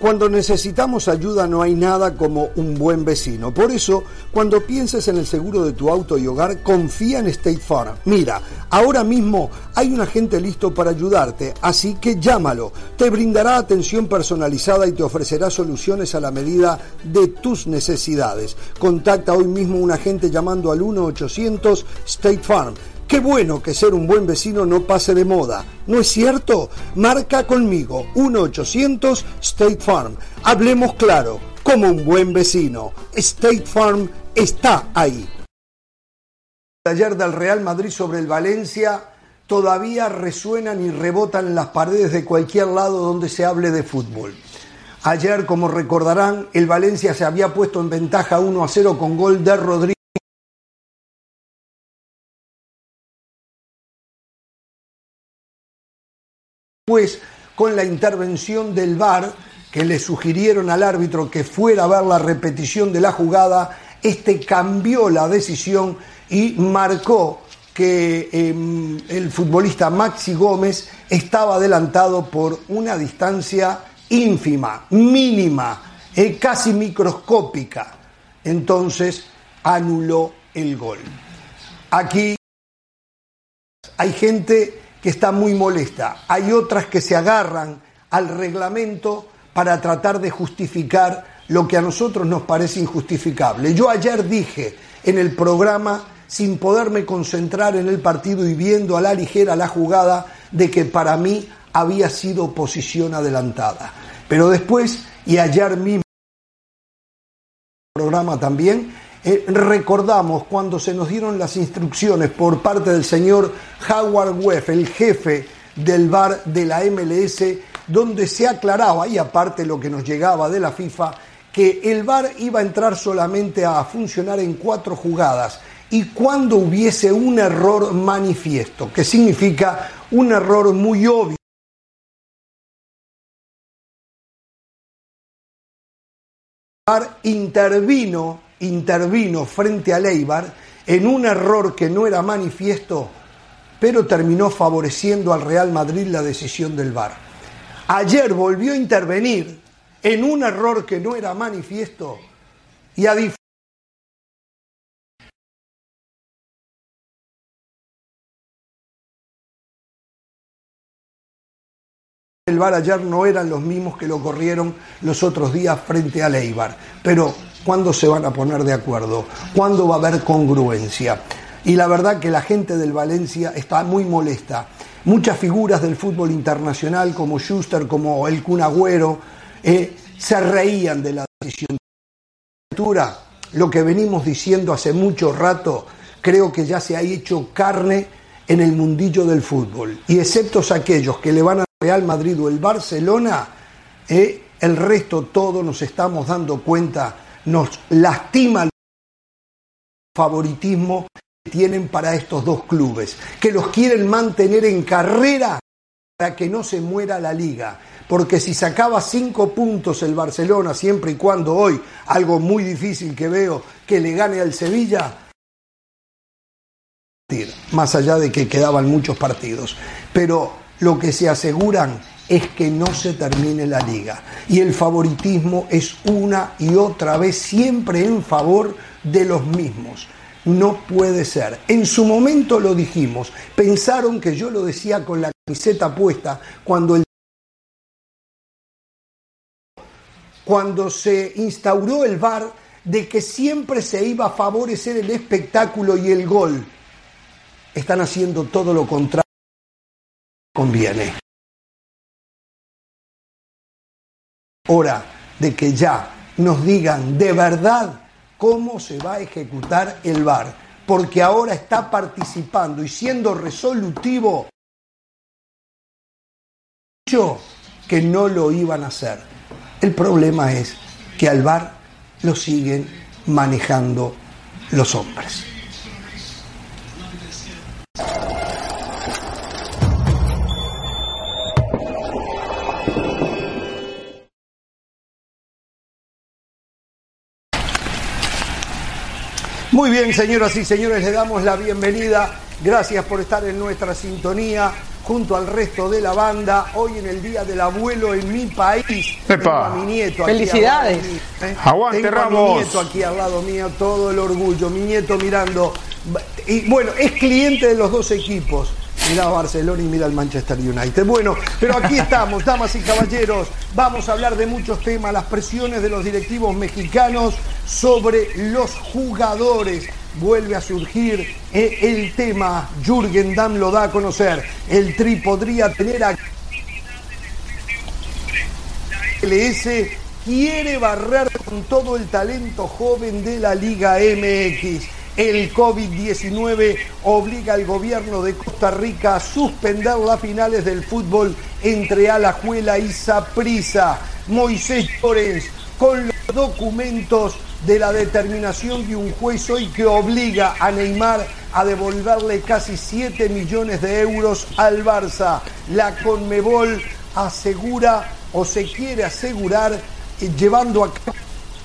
Cuando necesitamos ayuda no hay nada como un buen vecino. Por eso, cuando pienses en el seguro de tu auto y hogar, confía en State Farm. Mira, ahora mismo hay un agente listo para ayudarte, así que llámalo. Te brindará atención personalizada y te ofrecerá soluciones a la medida de tus necesidades. Contacta hoy mismo a un agente llamando al 1-800 State Farm. Qué bueno que ser un buen vecino no pase de moda, ¿no es cierto? Marca conmigo, 1-800 State Farm. Hablemos claro, como un buen vecino. State Farm está ahí. Ayer del Real Madrid sobre el Valencia todavía resuenan y rebotan en las paredes de cualquier lado donde se hable de fútbol. Ayer, como recordarán, el Valencia se había puesto en ventaja 1-0 con gol de Rodríguez. Después, con la intervención del VAR, que le sugirieron al árbitro que fuera a ver la repetición de la jugada, cambió la decisión y marcó que el futbolista Maxi Gómez estaba adelantado por una distancia ínfima, mínima, casi microscópica. Entonces anuló el gol. Aquí hay gente que está muy molesta, hay otras que se agarran al reglamento para tratar de justificar lo que a nosotros nos parece injustificable. Yo ayer dije en el programa, sin poderme concentrar en el partido y viendo a la ligera la jugada, de que para mí había sido posición adelantada. Pero después, y ayer mismo en el programa también, recordamos cuando se nos dieron las instrucciones por parte del señor Howard Webb, el jefe del VAR de la MLS, donde se aclaraba, y aparte lo que nos llegaba de la FIFA, que el VAR iba a entrar solamente a funcionar en 4 jugadas y cuando hubiese un error manifiesto, que significa un error muy obvio. El VAR intervino frente al Eibar en un error que no era manifiesto, pero terminó favoreciendo al Real Madrid la decisión del VAR. Ayer volvió a intervenir en un error que no era manifiesto y a diferencia del VAR ayer no eran los mismos que lo corrieron los otros días frente al Eibar. Pero ¿cuándo se van a poner de acuerdo? ¿Cuándo va a haber congruencia? Y la verdad que la gente del Valencia está muy molesta. Muchas figuras del fútbol internacional como Schuster, como el Kun Agüero, se reían de la decisión. Lo que venimos diciendo hace mucho rato, creo que ya se ha hecho carne en el mundillo del fútbol. Y excepto aquellos que le van al Real Madrid o el Barcelona, el resto todo nos estamos dando cuenta, nos lastima el favoritismo que tienen para estos dos clubes, que los quieren mantener en carrera para que no se muera la liga. Porque si sacaba 5 puntos el Barcelona, siempre y cuando hoy, algo muy difícil que veo, que le gane al Sevilla, más allá de que quedaban muchos partidos. Pero lo que se aseguran es que no se termine la liga. Y el favoritismo es una y otra vez siempre en favor de los mismos. No puede ser. En su momento lo dijimos. Pensaron que yo lo decía con la camiseta puesta cuando se instauró el VAR, de que siempre se iba a favorecer el espectáculo y el gol. Están haciendo todo lo contrario que conviene. Hora de que ya nos digan de verdad cómo se va a ejecutar el VAR, porque ahora está participando y siendo resolutivo que no lo iban a hacer. El problema es que al VAR lo siguen manejando los hombres. Muy bien, señoras y señores, le damos la bienvenida. Gracias por estar en nuestra sintonía. junto al resto de la banda. Hoy en el Día del Abuelo en mi país. Tengo a mi nieto aquí. ¡Felicidades! Aguante, tengo Ramos. a mi nieto aquí al lado mío, todo el orgullo. Mi nieto mirando. Y bueno, es cliente de los dos equipos. Mira Barcelona y mira el Manchester United. Bueno, pero aquí estamos, damas y caballeros. Vamos a hablar de muchos temas. Las presiones de los directivos mexicanos sobre los jugadores. Vuelve a surgir el tema. Jürgen Damm lo da a conocer. El Tri podría tener a MLS. Quiere barrer con todo el talento joven de la Liga MX. El COVID-19 obliga al gobierno de Costa Rica a suspender las finales del fútbol entre Alajuela y Saprissa. Moisés Llorens con los documentos de la determinación de un juez hoy que obliga a Neymar a devolverle casi 7 millones de euros al Barça. La Conmebol asegura o se quiere asegurar llevando a cabo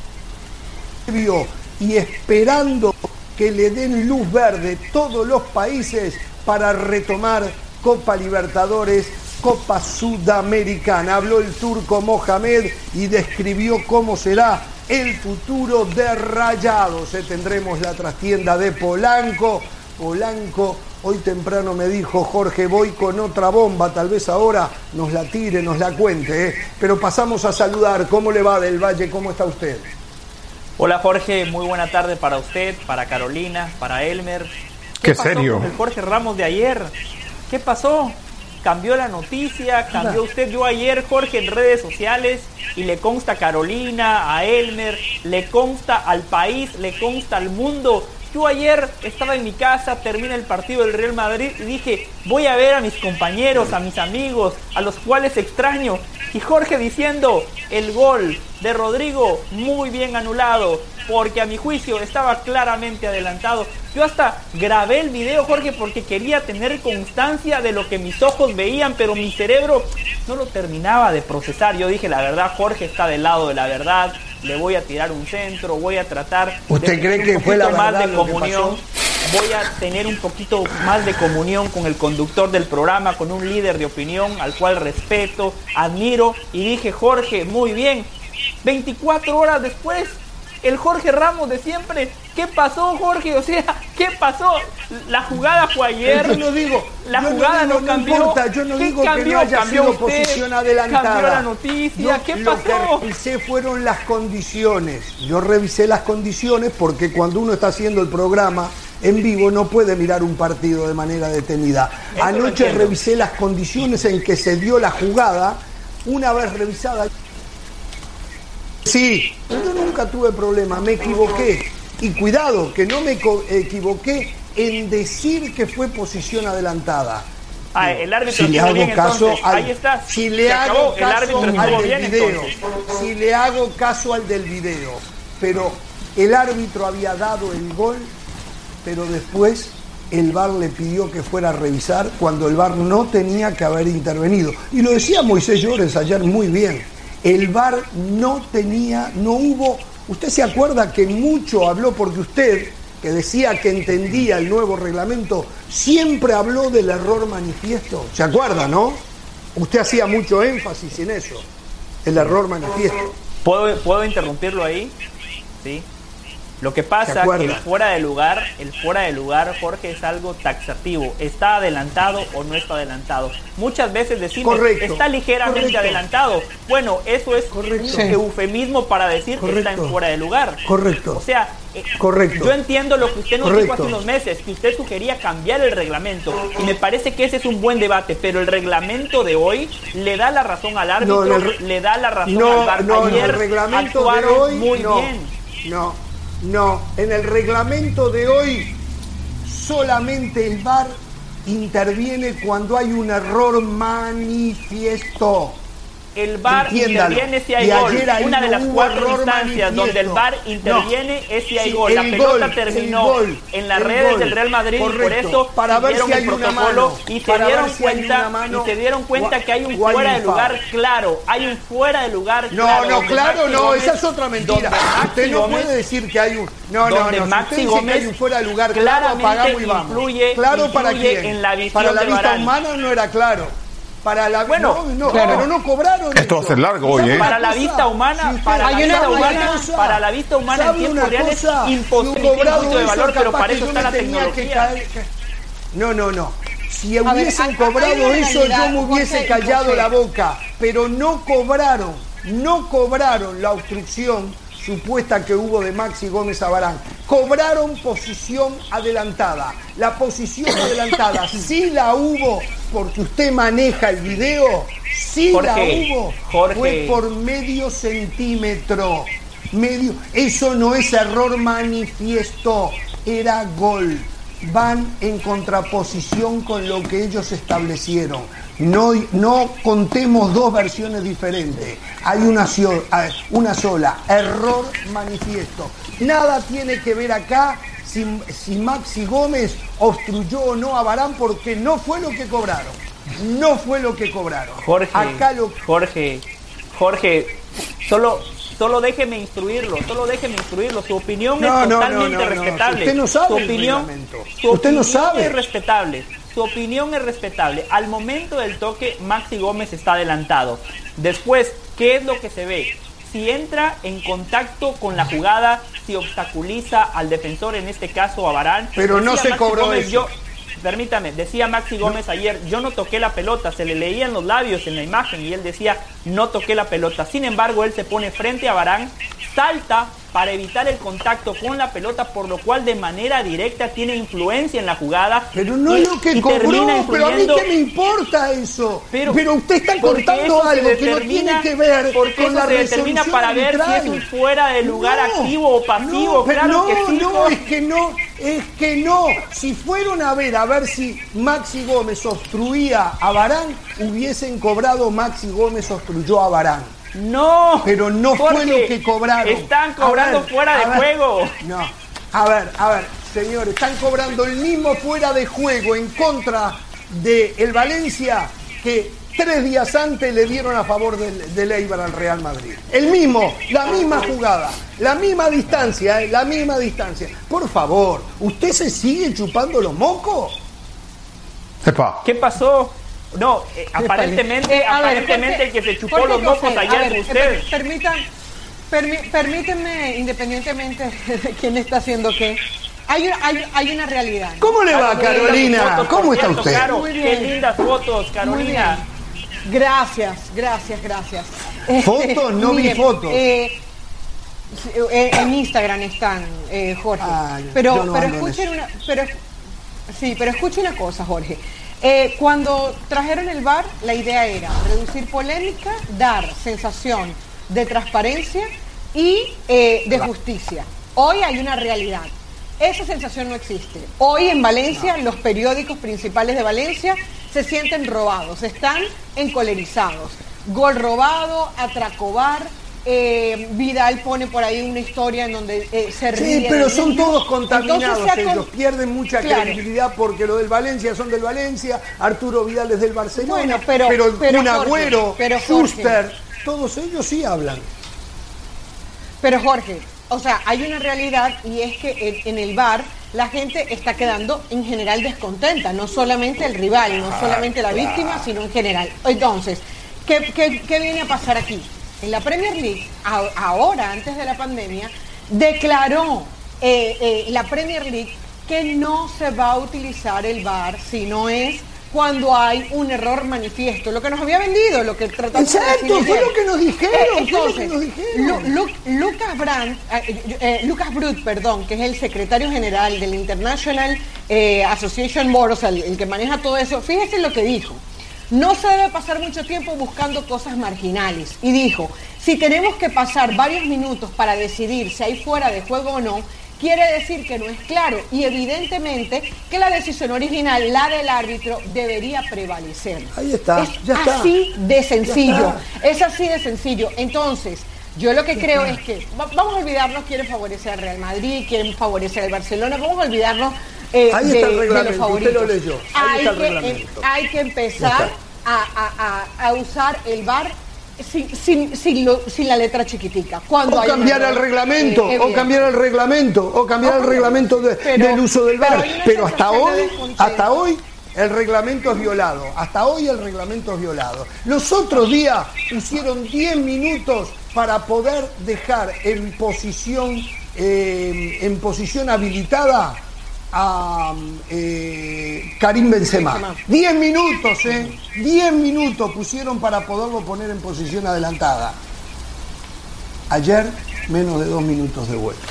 y esperando que le den luz verde todos los países para retomar Copa Libertadores, Copa Sudamericana. Habló el turco Mohamed y describió cómo será el futuro de Rayados. Tendremos la trastienda de Polanco. Polanco hoy temprano me dijo: Jorge, voy con otra bomba, tal vez ahora nos la tire, nos la cuente. Pero pasamos a saludar. ¿Cómo le va, Del Valle? ¿Cómo está usted? Hola Jorge, muy buena tarde para usted, para Carolina, para Elmer. ¿Qué pasó serio? con el Jorge Ramos de ayer? ¿Qué pasó? Cambió la noticia, cambió usted. Yo ayer, Jorge, en redes sociales, y le consta a Carolina, a Elmer, le consta al país, le consta al mundo. Yo ayer estaba en mi casa, termina el partido del Real Madrid y dije, voy a ver a mis compañeros, a mis amigos, a los cuales extraño. Y Jorge diciendo, el gol de Rodrigo muy bien anulado, porque a mi juicio estaba claramente adelantado. Yo hasta grabé el video, Jorge, porque quería tener constancia de lo que mis ojos veían, pero mi cerebro no lo terminaba de procesar. Yo dije, la verdad, Jorge está del lado de la verdad, le voy a tirar un centro, voy a tratar ¿Usted cree que fue la verdad más de lo que comunión? pasó? Voy a tener un poquito más de comunión con el conductor del programa, con un líder de opinión al cual respeto, admiro, y dije, Jorge, muy bien. 24 horas después, el Jorge Ramos de siempre. ¿Qué pasó, Jorge? O sea, ¿qué pasó? La jugada fue ayer. Yo no digo, la yo jugada no, digo, no cambió. No importa, yo no ¿Qué digo cambió? que no haya ¿Cambió sido usted? posición adelantada. Cambió la noticia. ¿Qué pasó? Lo que revisé fueron las condiciones. Yo revisé las condiciones porque cuando uno está haciendo el programa en vivo no puede mirar un partido de manera detenida. Eso Anoche revisé las condiciones en que se dio la jugada. Una vez revisada, sí, yo nunca tuve problema, me equivoqué. Y cuidado, que no me equivoqué en decir que fue posición adelantada. El árbitro si le estuvo hago bien, caso entonces. Ahí está. Si le Se hago acabó. El caso árbitro al estuvo del bien, video, entonces. si le hago caso al del video, pero el árbitro había dado el gol, pero después el VAR le pidió que fuera a revisar cuando el VAR no tenía que haber intervenido. Y lo decía Moisés Llorens ayer muy bien. El VAR no hubo. Usted se acuerda que mucho habló, porque usted, que decía que entendía el nuevo reglamento, siempre habló del error manifiesto. ¿Se acuerda, no? Usted hacía mucho énfasis en eso, el error manifiesto. ¿Puedo interrumpirlo ahí? Sí. Lo que pasa es que el fuera de lugar, Jorge, es algo taxativo. ¿Está adelantado o no está adelantado? Muchas veces decimos, está ligeramente adelantado. Bueno, eso es un eufemismo para decir que está en fuera de lugar. Correcto. O sea, yo entiendo lo que usted nos dijo hace unos meses, que usted sugería cambiar el reglamento, y me parece que ese es un buen debate, pero el reglamento de hoy le da la razón al árbitro, le da la razón al VAR. Ayer el reglamento de actuaron hoy, muy bien. No, en el reglamento de hoy solamente el VAR interviene cuando hay un error manifiesto. el VAR Entiéndalo. interviene si hay Y gol. ayer ahí Una de no las hubo 4 error instancias donde el VAR interviene es si hay gol. La pelota terminó en las redes del Real Madrid, y por eso para ver si hay el una protocolo mano, y se dieron cuenta que hay un fuera de lugar claro. Hay un fuera de lugar claro. No, claro, no, Gómez, esa es otra mentira. Usted no puede decir que hay un... No, Maxi si usted Gómez dice que hay un fuera de lugar claro, apagamos y vamos. ¿Claro para quién? En la visión para la vista Varane. humana no era claro. Para la claro. Pero no cobraron. Esto va a ser largo hoy, ¿eh? Para la vista humana, para la vista humana en tiempo real es imposible de valor, pero para eso está la tecnología. No. Si hubiesen cobrado eso, yo me hubiese callado la boca. Pero no cobraron la obstrucción supuesta que hubo de Maxi Gómez a Varane. Cobraron posición adelantada. La posición adelantada sí la hubo, porque usted maneja el video, sí la hubo. Fue por medio centímetro. Eso no es error manifiesto, era gol. Van en contraposición con lo que ellos establecieron. No contemos dos versiones diferentes. Hay una sola. Error manifiesto. Nada tiene que ver acá si Maxi Gómez obstruyó o no a Varane, porque no fue lo que cobraron. No fue lo que cobraron. Jorge, solo déjeme instruirlo. Su opinión es totalmente respetable. Usted no sabe Usted no sabe. Su opinión es respetable. Al momento del toque, Maxi Gómez está adelantado. Después, ¿qué es lo que se ve? Si entra en contacto con la jugada, si obstaculiza al defensor, en este caso a Varane. Pero no se cobró eso. Permítame, decía Maxi Gómez ayer, yo no toqué la pelota, se le leían los labios en la imagen y él decía, no toqué la pelota. Sin embargo, él se pone frente a Varane, salta para evitar el contacto con la pelota, por lo cual de manera directa tiene influencia en la jugada. Pero no es lo que cobró, pero a mí qué me importa eso. Pero usted está contando algo que no tiene que ver con la resolución arbitral. Se determina para ver si es un fuera de lugar activo o pasivo. Es que no. Si fueron a ver si Maxi Gómez obstruía a Varane, hubiesen cobrado Maxi Gómez obstruyó a Varane. No, pero no fue lo que cobraron. Están cobrando fuera de juego. No, a ver, señores, están cobrando el mismo fuera de juego en contra de el Valencia que 3 días antes le dieron a favor del Eibar al Real Madrid. El mismo, la misma jugada, la misma distancia. Por favor, ¿usted se sigue chupando los mocos? Epa. ¿Qué pasó? No, aparentemente el que se chupó los mocos ayer fue usted. Permítanme, independientemente de quién está haciendo qué, hay una realidad. ¿Cómo le va, Carolina? ¿Cómo está usted? Claro, qué lindas fotos, Carolina. Gracias. ¿Fotos? No vi fotos. En Instagram están, Jorge. Pero escuche una cosa, Jorge. Cuando trajeron el VAR, la idea era reducir polémica, dar sensación de transparencia y de justicia. Hoy hay una realidad. Esa sensación no existe. Hoy en Valencia, los periódicos principales de Valencia se sienten robados, están encolerizados. Gol robado, atracobar. Vidal pone por ahí una historia en donde se ríe. Sí, pero son todos contaminados. Ellos pierden mucha credibilidad porque lo del Valencia son del Valencia, Arturo Vidal es del Barcelona, pero un Agüero, Schuster, todos ellos sí hablan. Pero Jorge, o sea, hay una realidad y es que en el VAR la gente está quedando en general descontenta, no solamente el rival, no solamente la víctima, sino en general. Entonces, ¿qué viene a pasar aquí? En la Premier League, ahora, antes de la pandemia, declaró la Premier League que no se va a utilizar el VAR si no es cuando hay un error manifiesto. Lo que nos había vendido, lo que tratamos de decir. Exacto, fue lo que nos dijeron. Lucas Brut, que es el secretario general del International Association Board, o sea, el que maneja todo eso, fíjese lo que dijo. No se debe pasar mucho tiempo buscando cosas marginales. Y dijo, si tenemos que pasar varios minutos para decidir si hay fuera de juego o no, quiere decir que no es claro y evidentemente que la decisión original, la del árbitro, debería prevalecer. Ahí está, ya está. Así de sencillo, es así de sencillo. Entonces, yo lo que creo es que vamos a olvidarnos quieren favorecer al Real Madrid, quieren favorecer al Barcelona, vamos a olvidarnos ahí está el reglamento, de los favoritos. usted lo leyó. Ahí está el reglamento. Hay que empezar a usar el VAR sin la letra chiquitica. Cuando o cambiar el reglamento, o cambiar el reglamento, del uso del VAR. Pero hasta hoy el reglamento es violado. Hasta hoy el reglamento es violado. Los otros días hicieron 10 minutos para poder dejar en posición habilitada a Karim Benzema. 10 minutos, 10 minutos pusieron para poderlo poner en posición adelantada. Ayer, menos de 2 minutos de vuelta.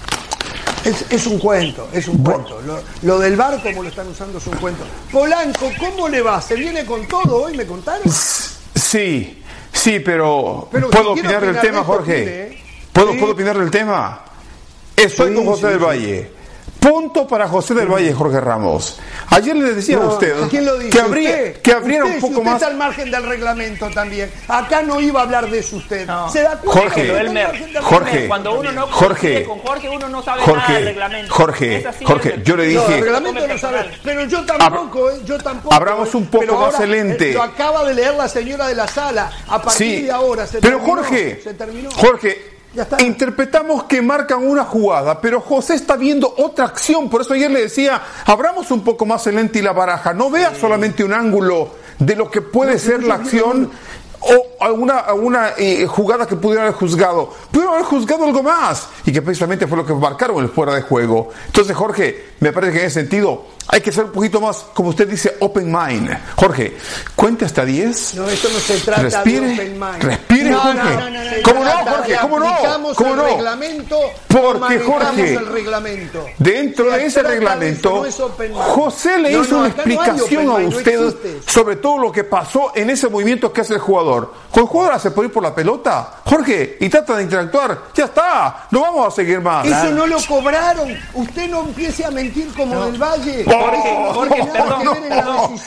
Es un cuento, es un cuento. Lo del VAR, como lo están usando, es un cuento. Polanco, ¿cómo le va? ¿Se viene con todo hoy, me contaron? Sí, pero ¿puedo opinar del tema, Jorge? ¿Puedo opinar del tema? Estoy con José del Valle. Punto para José del Valle, Jorge Ramos. Ayer le decía a usted ¿quién lo dice? que abriera un poco más. Usted está al margen del reglamento también. Acá no iba a hablar de eso usted. No. ¿Se da cuenta? Jorge, cuando uno no coincide con Jorge, uno no sabe nada del reglamento. Jorge, yo le dije. No, el reglamento no sabe. Pero yo tampoco, Abramos un poco más el ente. Lo acaba de leer la señora de la sala. A partir de ahora se terminó. Se terminó. Jorge. Interpretamos que marcan una jugada, pero José está viendo otra acción. Por eso ayer le decía, abramos un poco más el lente y la baraja. No vea solamente un ángulo de lo que puede ser la acción o alguna jugada que pudieron haber juzgado. Pudieron haber juzgado algo más. Y que precisamente fue lo que marcaron el fuera de juego. Entonces, Jorge, me parece que en ese sentido hay que ser un poquito más, como usted dice, open mind. Jorge, cuente hasta 10. No, esto no se trata de open mind. Respire, Jorge. ¿Cómo no, Jorge? ¿Cómo no? ¿Cómo no? Reglamento, porque, Jorge, el reglamento. Dentro de ese reglamento, José le hizo una explicación a usted sobre todo lo que pasó en ese movimiento que hace el jugador. Con el jugador hace por ir por la pelota, Jorge, y trata de interactuar. Ya está, no vamos a seguir más. Eso no lo cobraron. Usted no empiece a mentir como del Valle. Jorge, perdón.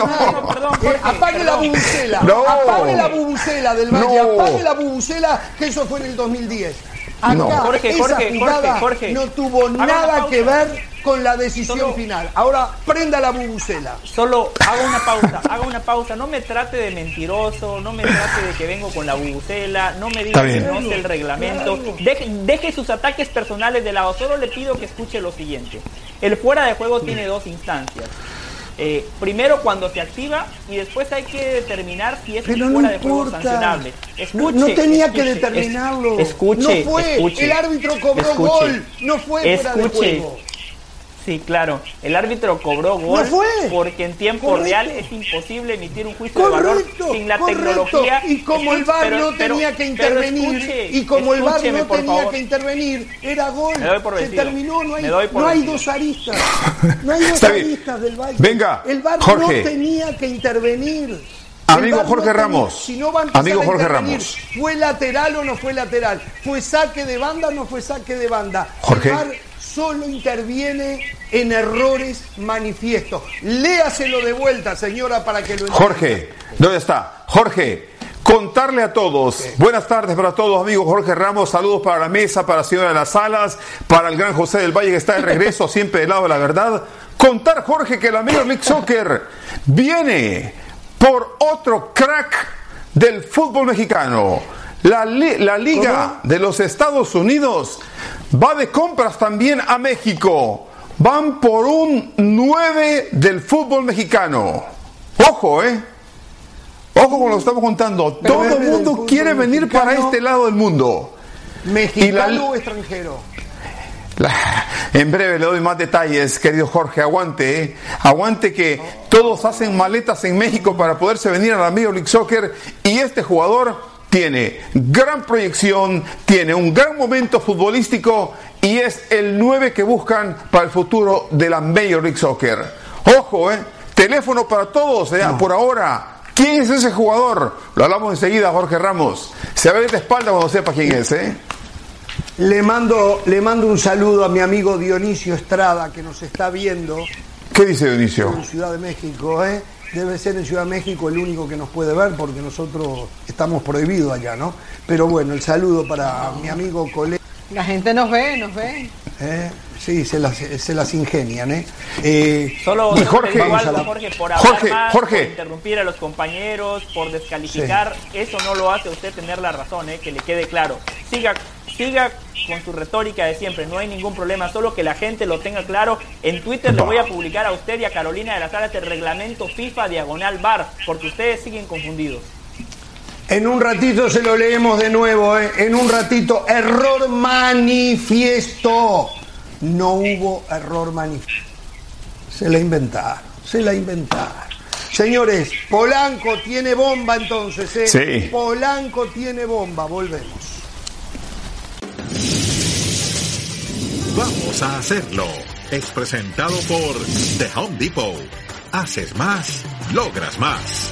Apague la bubucela. Apague la bubucela del Valle. Apague la bubucela, que eso fue en el 2010. Acá, esa jugada no tuvo nada que ver con la decisión final. Ahora, prenda la bubucela. Solo haga una pausa. No me trate de mentiroso, no me trate de que vengo con la bubucela, no me diga que no sé el reglamento. Deje sus ataques personales de lado. Solo le pido que escuche lo siguiente. El fuera de juego tiene 2 instancias. Primero cuando se activa y después hay que determinar si es fuera de juego sancionable. No tenía que determinarlo. Escuche. El árbitro cobró gol. No fue fuera de juego. Sí, claro. El árbitro cobró gol porque en tiempo real es imposible emitir un juicio de valor sin la tecnología. Y como el VAR no tenía que intervenir, era gol. Se terminó, no hay dos aristas. No hay dos aristas del Valle. Venga, el VAR Jorge. no tenía que intervenir. Amigo Jorge Ramos. Si no va a empezar a intervenir, ¿fue lateral o no fue lateral? ¿Fue saque de banda o no fue saque de banda? Jorge. El VAR solo interviene en errores manifiestos. Léaselo de vuelta, señora, para que lo entienda. Jorge, ¿dónde está? Jorge, contarle a todos. Buenas tardes para todos, amigos. Jorge Ramos, saludos para la mesa, para la señora de las Salas, para el gran José del Valle que está de regreso, siempre del lado de la verdad. Contar, Jorge, que la Major League Soccer viene por otro crack del fútbol mexicano. La Liga de los Estados Unidos va de compras también a México. Van por un 9 del fútbol mexicano. Ojo, Ojo con lo que estamos contando. Todo el mundo quiere venir para este lado del mundo. ¿Mexicano o extranjero? En breve le doy más detalles, querido Jorge. Aguante, Aguante que todos hacen maletas en México para poderse venir a la Major League Soccer. Y este jugador tiene gran proyección, tiene un gran momento futbolístico y es el 9 que buscan para el futuro de la Major League Soccer. Ojo, teléfono para todos, por ahora. ¿Quién es ese jugador? Lo hablamos enseguida, Jorge Ramos. Se ve de espalda cuando sepa quién es, Le mando un saludo a mi amigo Dionisio Estrada, que nos está viendo ¿Qué dice Dionisio? en Ciudad de México, ¿eh? Debe ser en Ciudad de México el único que nos puede ver, porque nosotros estamos prohibidos allá, ¿no? Pero bueno, el saludo para mi amigo colega. La gente nos ve. Sí, se las ingenian, Solo Jorge, te digo vamos algo, Jorge, por hablar más, Jorge. por interrumpir a los compañeros, por descalificar, eso no lo hace usted tener la razón, que le quede claro. Siga con su retórica de siempre, no hay ningún problema, solo que la gente lo tenga claro. En Twitter le voy a publicar a usted y a Carolina de las Alas el reglamento FIFA /VAR, porque ustedes siguen confundidos. En un ratito se lo leemos de nuevo, en un ratito. Error manifiesto. No hubo error manifiesto. Se la inventaron. Señores, Polanco tiene bomba entonces, Sí. Polanco tiene bomba, volvemos. Vamos a hacerlo. Es presentado por The Home Depot. Haces más, logras más.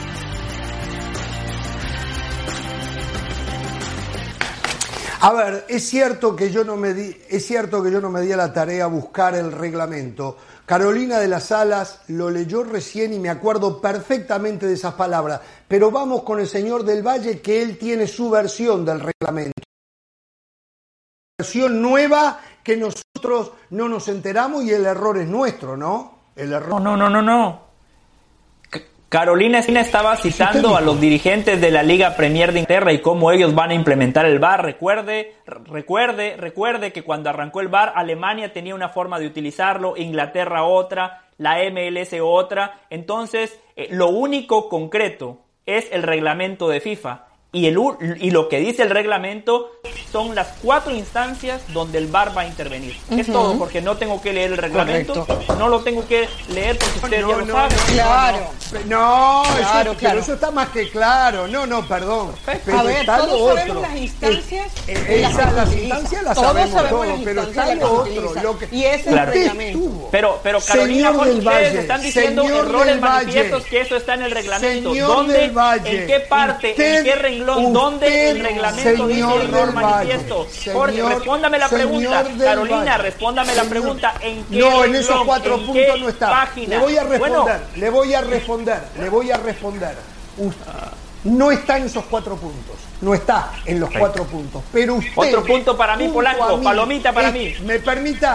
A ver, es cierto que yo no me di a la tarea a buscar el reglamento. Carolina de las Alas lo leyó recién y me acuerdo perfectamente de esas palabras. Pero vamos con el señor del Valle, que él tiene su versión del reglamento. Versión nueva que nosotros no nos enteramos y el error es nuestro, ¿no? El error. No. Carolina estaba citando a los dirigentes de la Liga Premier de Inglaterra y cómo ellos van a implementar el VAR. Recuerde que cuando arrancó el VAR, Alemania tenía una forma de utilizarlo, Inglaterra otra, la MLS otra. Entonces, lo único concreto es el reglamento de FIFA. Y lo que dice el reglamento son las 4 instancias donde el VAR va a intervenir. Es todo, porque no tengo que leer el reglamento. Correcto. No lo tengo que leer porque ustedes ya lo saben. Claro. Pero eso está más que claro. Perdón. Pero A ver, está lo todos otro. sabemos las instancias. Las instancias las sabemos todos, pero está lo otro. Y ese es el Claro. reglamento. Pero Carolina, Señor Jorge, del ustedes Valle, están diciendo señor errores del Valle, manifiestos, que eso está en el reglamento. señor ¿Dónde? del Valle, ¿En qué parte? usted- ¿En qué renglón? ¿Dónde usted, el reglamento dice señor error del manifiesto? Valle, Jorge, señor- respóndame la señor pregunta. del Carolina, Valle, respóndame la señor- pregunta. ¿En qué No, en renglón? esos 4 ¿En puntos qué no está. página? Le voy a responder, Bueno, le voy a responder. No está en esos 4 puntos. No está en los 4 puntos. Pero usted. Otro punto para mí, junto Polanco, a mí, palomita para mí. Me permite.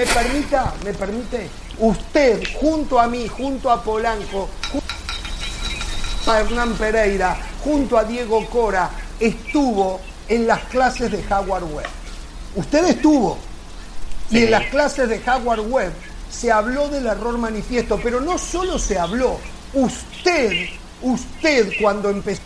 Usted, junto a mí, junto a Polanco, junto a Hernán Pereira, junto a Diego Cora, estuvo en las clases de Howard Webb. Usted estuvo. Y en las clases de Howard Webb se habló del error manifiesto, pero no solo se habló. Usted cuando empezó,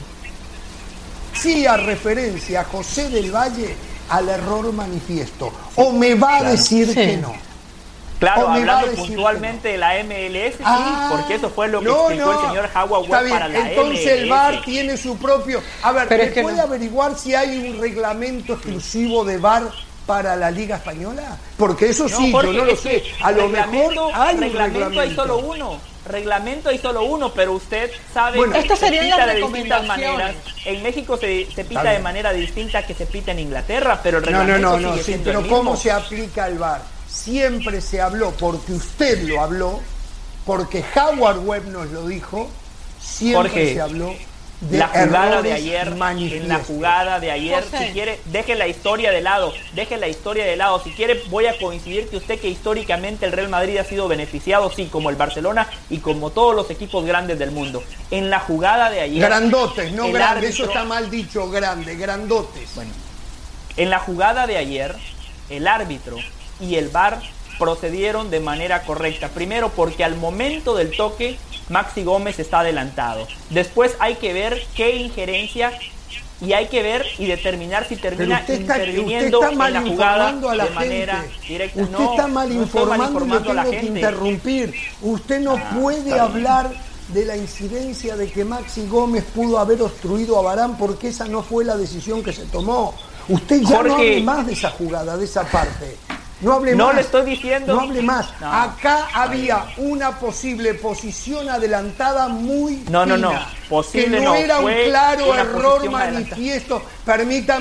hacía referencia a José del Valle al error manifiesto. O me va a decir que no. Claro, O me va a hablando decir puntualmente de la MLS, sí, porque eso fue lo que no, explicó el señor Howard está Webb bien, para la entonces MLS. el VAR tiene su propio. A ver, Pero ¿me es que puede no. averiguar si hay un reglamento exclusivo de VAR para la Liga Española? Porque eso sí, Jorge, yo no lo es que sé. A lo mejor hay un reglamento hay solo uno, pero usted sabe Bueno, que estas se serían pita las de distintas recomendaciones. maneras. En México se pita de bien. manera distinta que se pita en Inglaterra, pero el No, reglamento no, sigue sí, siendo pero el mismo. ¿cómo se aplica el VAR? Siempre se habló, porque usted lo habló, porque Howard Webb nos lo dijo, siempre Jorge, se habló de la jugada errores de ayer, manifiestos. en la jugada de ayer, José. si quiere, deje la historia de lado, si quiere voy a coincidir que usted que históricamente el Real Madrid ha sido beneficiado, sí, como el Barcelona y como todos los equipos grandes del mundo. En la jugada de ayer, Grandotes, no el grandes, árbitro- eso está mal dicho, grande, grandotes. Bueno, en la jugada de ayer, el árbitro y el VAR procedieron de manera correcta. Primero porque al momento del toque Maxi Gómez está adelantado. Después hay que ver qué injerencia y hay que ver y determinar si termina interviniendo usted está mal en la jugada informando a la de manera gente. directa. Usted No, está mal no estoy mal informando y informando a le la tengo que gente. interrumpir. Usted no puede hablar de la incidencia de que Maxi Gómez pudo haber obstruido a Varane, porque esa no fue la decisión que se tomó. Usted ya no Jorge, hable más de esa jugada, de esa parte. No hable no más. le estoy diciendo. No hable más. No. Acá había una posible posición adelantada muy No, fina, posible que no no, era un fue claro una error posición adelantada. manifiesto. Permítame,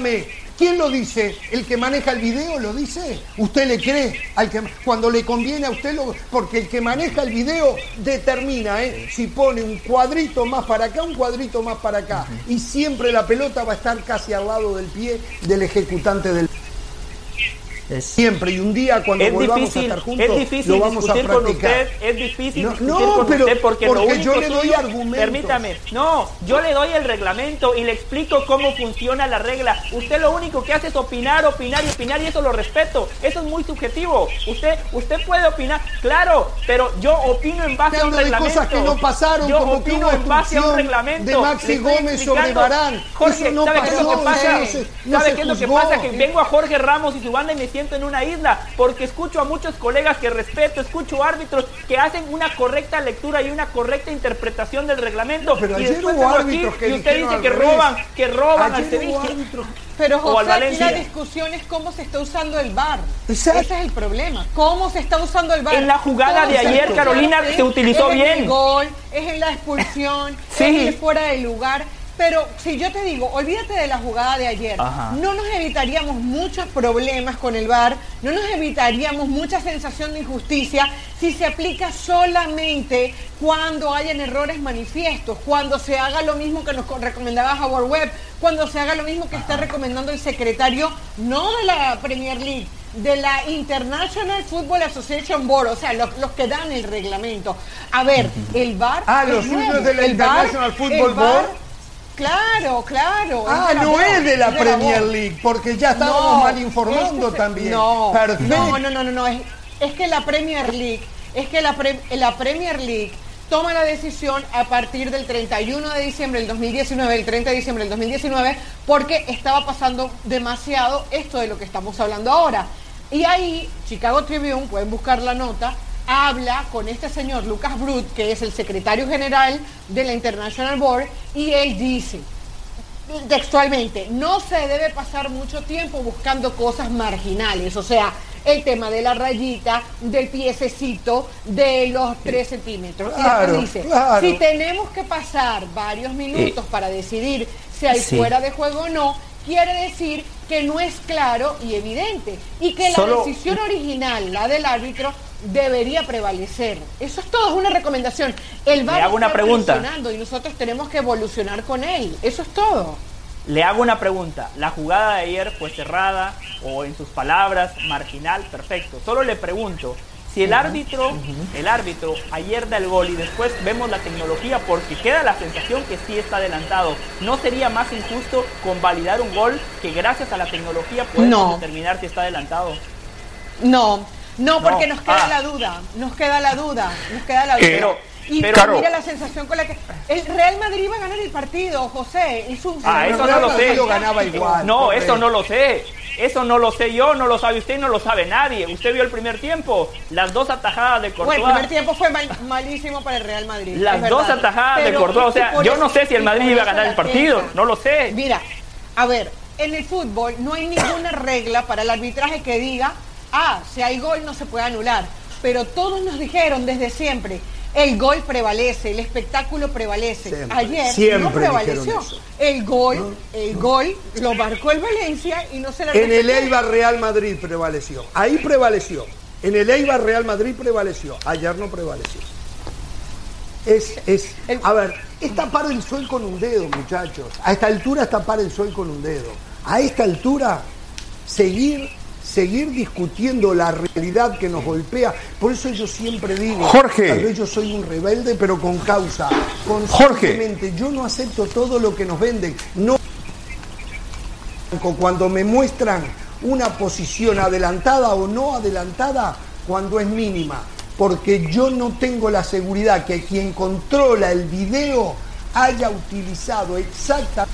¿Quién lo dice? ¿El que maneja el video lo dice? ¿Usted le cree? Cuando le conviene a usted, porque el que maneja el video determina si pone un cuadrito más para acá, un cuadrito más para acá. Y siempre la pelota va a estar casi al lado del pie del ejecutante del... Siempre, y un día cuando volvamos a estar juntos lo vamos a practicar. Es difícil discutir con usted porque lo único yo le doy argumentos. Permítame, yo le doy el reglamento y le explico cómo funciona la regla. Usted lo único que hace es opinar y eso lo respeto. Eso es muy subjetivo. Usted puede opinar, claro, pero yo opino en base a un reglamento. De cosas que no pasaron, yo como opino en base a un reglamento. De Maxi Gómez sobre Varane. Jorge, eso no ¿sabe qué es lo que pasa? ¿Sabe qué es lo que pasa? Que vengo a Jorge Ramos y su banda y me siento en una isla, porque escucho a muchos colegas que respeto, escucho árbitros que hacen una correcta lectura y una correcta interpretación del reglamento, y después vengo aquí y usted dice que roban al Sevilla. Pero José, aquí la discusión es cómo se está usando el VAR. Ese es el problema. ¿Cómo se está usando el VAR? En la jugada de ayer, Carolina, se utilizó bien. Es en el gol, es en la expulsión, es en fuera de lugar. Pero si yo te digo, olvídate de la jugada de ayer, no nos evitaríamos muchos problemas con el VAR, no nos evitaríamos mucha sensación de injusticia si se aplica solamente cuando hayan errores manifiestos, cuando se haga lo mismo que nos recomendaba Howard Webb, cuando se haga lo mismo que está recomendando el secretario, no de la Premier League, de la International Football Association Board, o sea, los que dan el reglamento. A ver, el VAR... los suyos de la International Football Board... Claro. No es de la Premier League, porque ya estábamos mal informando también. No, es que la Premier League, la Premier League toma la decisión a partir del 31 de diciembre del 2019, el 30 de diciembre del 2019, porque estaba pasando demasiado esto de lo que estamos hablando ahora. Y ahí, Chicago Tribune, pueden buscar la nota, habla con este señor Lucas Brut, que es el secretario general de la International Board, y él dice textualmente: no se debe pasar mucho tiempo buscando cosas marginales, o sea, el tema de la rayita, del piececito, de los 3 centímetros. Claro, y dice, si tenemos que pasar varios minutos para decidir si hay fuera de juego o no, quiere decir que no es claro y evidente, y que la decisión original, la del árbitro, debería prevalecer. Eso es todo, es una recomendación. El VAR está evolucionando y nosotros tenemos que evolucionar con él. Eso es todo. Le hago una pregunta. La jugada de ayer fue cerrada, o en sus palabras, marginal, perfecto. Solo le pregunto, si el árbitro ayer da el gol y después vemos la tecnología, porque queda la sensación que sí está adelantado, ¿no sería más injusto convalidar un gol que gracias a la tecnología podemos determinar si está adelantado? No, porque nos queda la duda. Pero mira la sensación con la que el Real Madrid va a ganar el partido, José. Eso no lo sé. Ganaba igual. No, eso no lo sé. Eso no lo sé yo, no lo sabe usted, no lo sabe nadie. Usted vio el primer tiempo, las 2 atajadas de Courtois. Bueno, el primer tiempo fue malísimo para el Real Madrid. Las 2 atajadas de Courtois, o sea, yo no sé si el Madrid iba a ganar el partido, no lo sé. Mira, a ver, en el fútbol no hay ninguna regla para el arbitraje que diga, si hay gol no se puede anular. Pero todos nos dijeron desde siempre, el gol prevalece, el espectáculo prevalece. Ayer no prevaleció. El gol lo marcó el Valencia y no se le respetó. En el Eibar Real Madrid prevaleció. Ahí prevaleció. En el Eibar Real Madrid prevaleció. Ayer no prevaleció. A ver, es tapar el sol con un dedo, muchachos. A esta altura es tapar el sol con un dedo. A esta altura, seguir discutiendo la realidad que nos golpea. Por eso yo siempre digo, Jorge, tal vez yo soy un rebelde, pero con causa. Constantemente, yo no acepto todo lo que nos venden. No, cuando me muestran una posición adelantada o no adelantada, cuando es mínima, porque yo no tengo la seguridad que quien controla el video haya utilizado exactamente.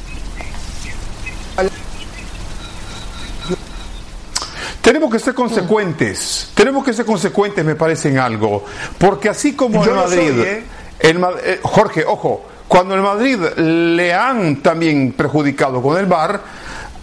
Tenemos que ser consecuentes, me parece, en algo, porque así como el Madrid, Jorge, ojo, cuando el Madrid le han también perjudicado con el VAR,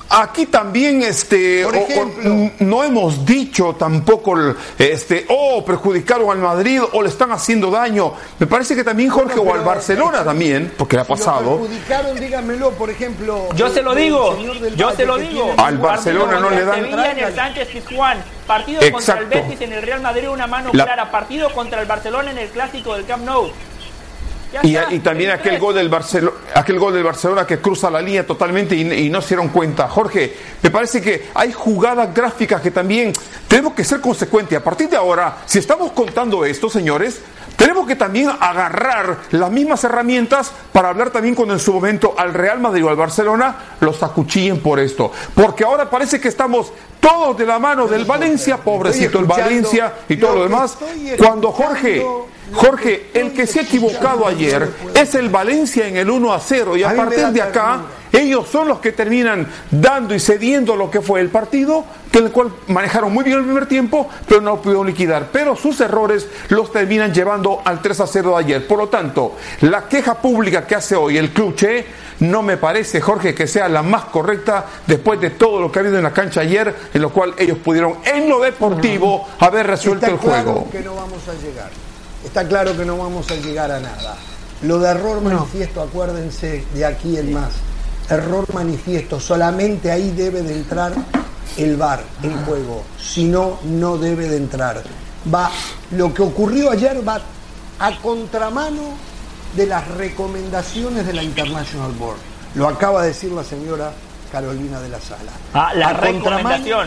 Aquí también, Por ejemplo, no hemos dicho tampoco, perjudicaron al Madrid o le están haciendo daño. Me parece que también, Jorge, o al Barcelona también, porque le ha pasado. Lo perjudicaron, díganmelo, por ejemplo. Yo se lo digo. Al Barcelona no le dan. Sevilla en el Sánchez Pizjuán, partido contra el Betis en el Real Madrid, una mano clara, partido contra el Barcelona en el Clásico del Camp Nou. Y también aquel gol del Barcelona que cruza la línea totalmente y no se dieron cuenta. Jorge, me parece que hay jugadas gráficas que también tenemos que ser consecuentes. A partir de ahora, si estamos contando esto, señores, tenemos que también agarrar las mismas herramientas para hablar también cuando en su momento al Real Madrid o al Barcelona los acuchillen por esto. Porque ahora parece que estamos todos de la mano del Valencia, pobrecito el Valencia y todo lo demás. Cuando Jorge, el que se ha equivocado ayer es el Valencia en el 1-0 y a partir de acá ellos son los que terminan dando y cediendo lo que fue el partido, que el cual manejaron muy bien el primer tiempo, pero no lo pudieron liquidar. Pero sus errores los terminan llevando al 3-0 de ayer. Por lo tanto, la queja pública que hace hoy el Club Che no me parece, Jorge, que sea la más correcta después de todo lo que ha habido en la cancha ayer, en lo cual ellos pudieron en lo deportivo haber resuelto el juego. Que no vamos a llegar. Está claro que no vamos a llegar a nada. Lo de error manifiesto, acuérdense de aquí en más. Error manifiesto, solamente ahí debe de entrar el VAR en juego. Si no, no debe de entrar. Lo que ocurrió ayer va a contramano de las recomendaciones de la International Board. Lo acaba de decir la señora Carolina de la Sala. La recomendación.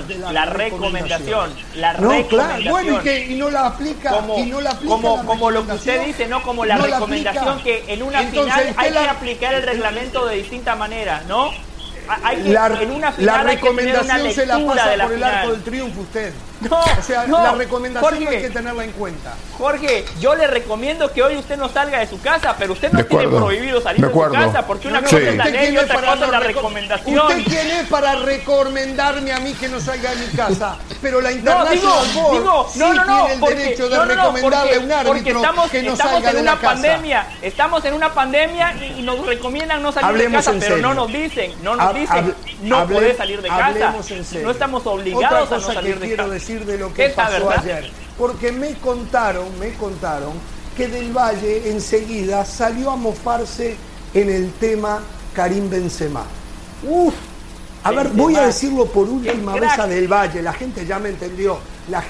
No, claro, bueno, y no la aplica. Como lo que usted dice, no como la recomendación que en una final hay que aplicar el reglamento de distinta manera, ¿no? En una final la hay que tener una recomendación se la lectura pasa de la por el final. arco del triunfo usted. No, o sea, no, la recomendación Jorge, hay que tenerla en cuenta. Jorge, yo le recomiendo que hoy usted no salga de su casa, pero usted no tiene prohibido salir de su casa, porque una cosa es la ley y otra cosa es la recomendación. ¿Usted quién es para recomendarme a mí que no salga de mi casa? Pero la International Board sí tiene el derecho de recomendarle a un árbitro que no salga de la casa. Estamos en una pandemia y nos recomiendan no salir de casa, pero no nos dicen, no podés salir de casa. No estamos obligados a no salir de casa. Decir de lo que pasó ayer, porque me contaron que Del Valle enseguida salió a mofarse en el tema Karim Benzema. Voy a decirlo por última vez a Del Valle, la gente ya me entendió.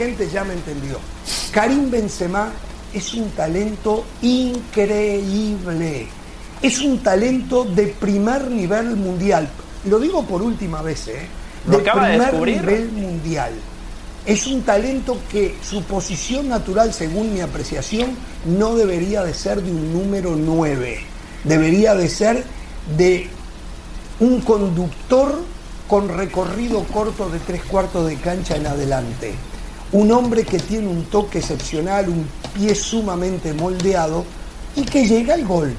Karim Benzema es un talento increíble, es un talento de primer nivel mundial. Lo digo por última vez, ¿Lo acaba de descubrir? Nivel mundial. Es un talento que su posición natural, según mi apreciación, no debería de ser de un número 9. Debería de ser de un conductor con recorrido corto de 3/4 de cancha en adelante. Un hombre que tiene un toque excepcional, un pie sumamente moldeado y que llega al gol.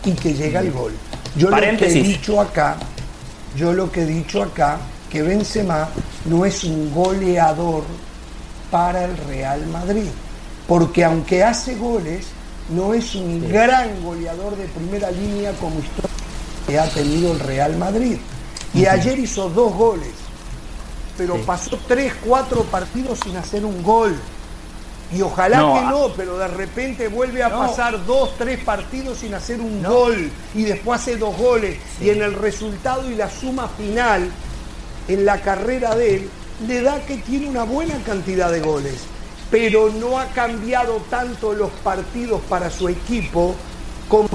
Yo lo que he dicho acá, que Benzema no es un goleador para el Real Madrid, porque aunque hace goles, no es un gran goleador de primera línea como histórico que ha tenido el Real Madrid. Y ayer hizo 2 goles, pero pasó 3-4 partidos sin hacer un gol. Y ojalá pero de repente vuelve a pasar 2-3 partidos sin hacer un gol, y después hace 2 goles, y en el resultado y la suma final en la carrera de él le da que tiene una buena cantidad de goles, pero no ha cambiado tanto los partidos para su equipo como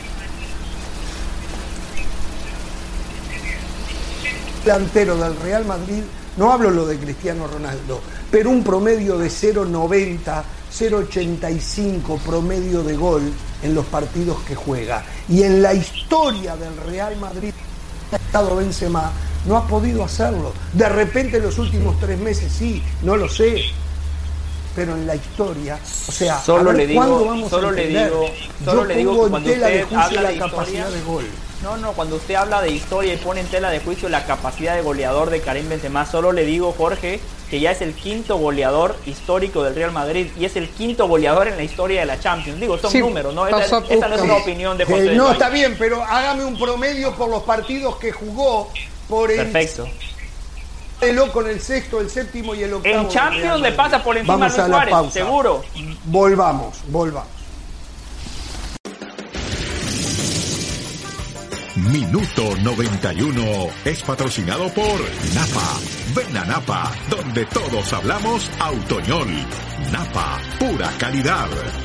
delantero del Real Madrid. No hablo lo de Cristiano Ronaldo, pero un promedio de 0,90, 0,85 promedio de gol en los partidos que juega. Y en la historia del Real Madrid, ha estado Benzema, no ha podido hacerlo. De repente en los últimos 3 meses sí, no lo sé. Pero en la historia, o sea, solo le digo, ¿cuándo vamos a entender? Solo le digo que cuando usted habla la de capacidad historia, de gol. Cuando usted habla de historia y pone en tela de juicio la capacidad de goleador de Karim Benzema, solo le digo, Jorge, que ya es el 5º goleador histórico del Real Madrid y es el 5º goleador en la historia de la Champions. Digo, son números, ¿no? Esa no es una opinión de José. No, está bien, pero hágame un promedio por los partidos que jugó por Perfecto. Con el sexto, el séptimo y el octavo. En Champions le pasa por encima a Luis Suárez, pausa. seguro. Volvamos. Minuto 91 es patrocinado por Napa. Ven a Napa, donde todos hablamos autoñol. Napa, pura calidad.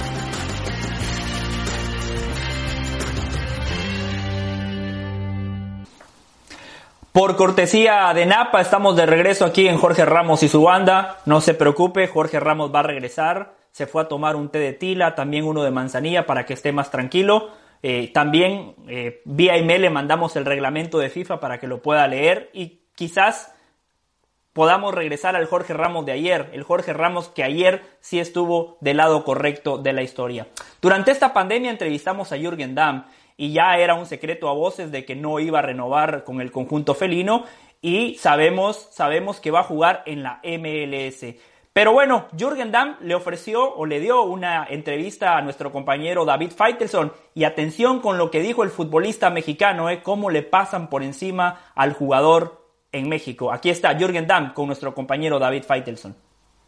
Por cortesía de Napa, estamos de regreso aquí en Jorge Ramos y su banda. No se preocupe, Jorge Ramos va a regresar. Se fue a tomar un té de tila, también uno de manzanilla para que esté más tranquilo. También vía email le mandamos el reglamento de FIFA para que lo pueda leer y quizás podamos regresar al Jorge Ramos de ayer. El Jorge Ramos que ayer sí estuvo del lado correcto de la historia. Durante esta pandemia entrevistamos a Jürgen Damm. Y ya era un secreto a voces de que no iba a renovar con el conjunto felino y sabemos que va a jugar en la MLS. Pero bueno, Jürgen Damm le ofreció o le dio una entrevista a nuestro compañero David Faitelson y atención con lo que dijo el futbolista mexicano, cómo le pasan por encima al jugador en México. Aquí está Jürgen Damm con nuestro compañero David Faitelson.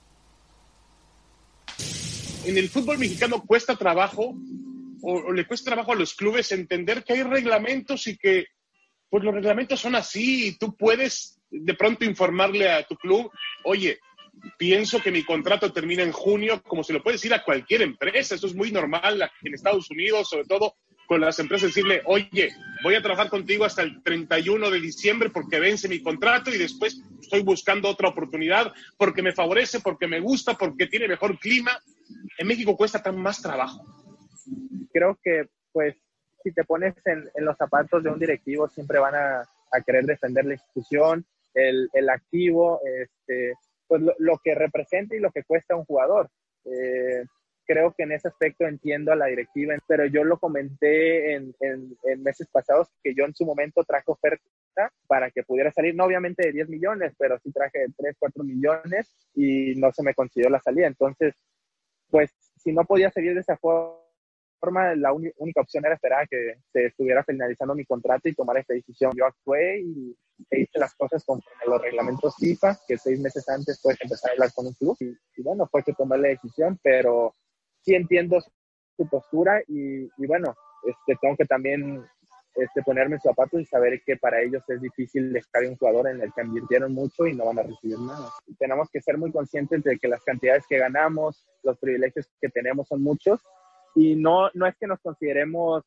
En el fútbol mexicano cuesta trabajo o le cuesta trabajo a los clubes entender que hay reglamentos y que pues los reglamentos son así y tú puedes de pronto informarle a tu club, oye, pienso que mi contrato termina en junio, como se lo puede decir a cualquier empresa. Eso es muy normal en Estados Unidos, sobre todo con las empresas, decirle, oye, voy a trabajar contigo hasta el 31 de diciembre porque vence mi contrato y después estoy buscando otra oportunidad porque me favorece, porque me gusta, porque tiene mejor clima. En México cuesta más trabajo. Creo que, pues, si te pones en los zapatos de un directivo, siempre van a querer defender la institución, el activo, pues lo que representa y lo que cuesta un jugador. Creo que en ese aspecto entiendo a la directiva, pero yo lo comenté en meses pasados que yo en su momento traje oferta para que pudiera salir, no obviamente de 10 millones, pero sí traje 3, 4 millones y no se me consiguió la salida. Entonces, pues, si no podía salir de esa forma, la única opción era esperar a que se estuviera finalizando mi contrato y tomar esta decisión. Yo actué y hice las cosas conforme a los reglamentos FIFA, que 6 meses antes puedes empezar a hablar con un club. Y bueno, fue que tomé la decisión, pero sí entiendo su postura y bueno, tengo que también ponerme en sus zapatos y saber que para ellos es difícil dejar un jugador en el que invirtieron mucho y no van a recibir nada. Y tenemos que ser muy conscientes de que las cantidades que ganamos, los privilegios que tenemos son muchos. Y no es que nos consideremos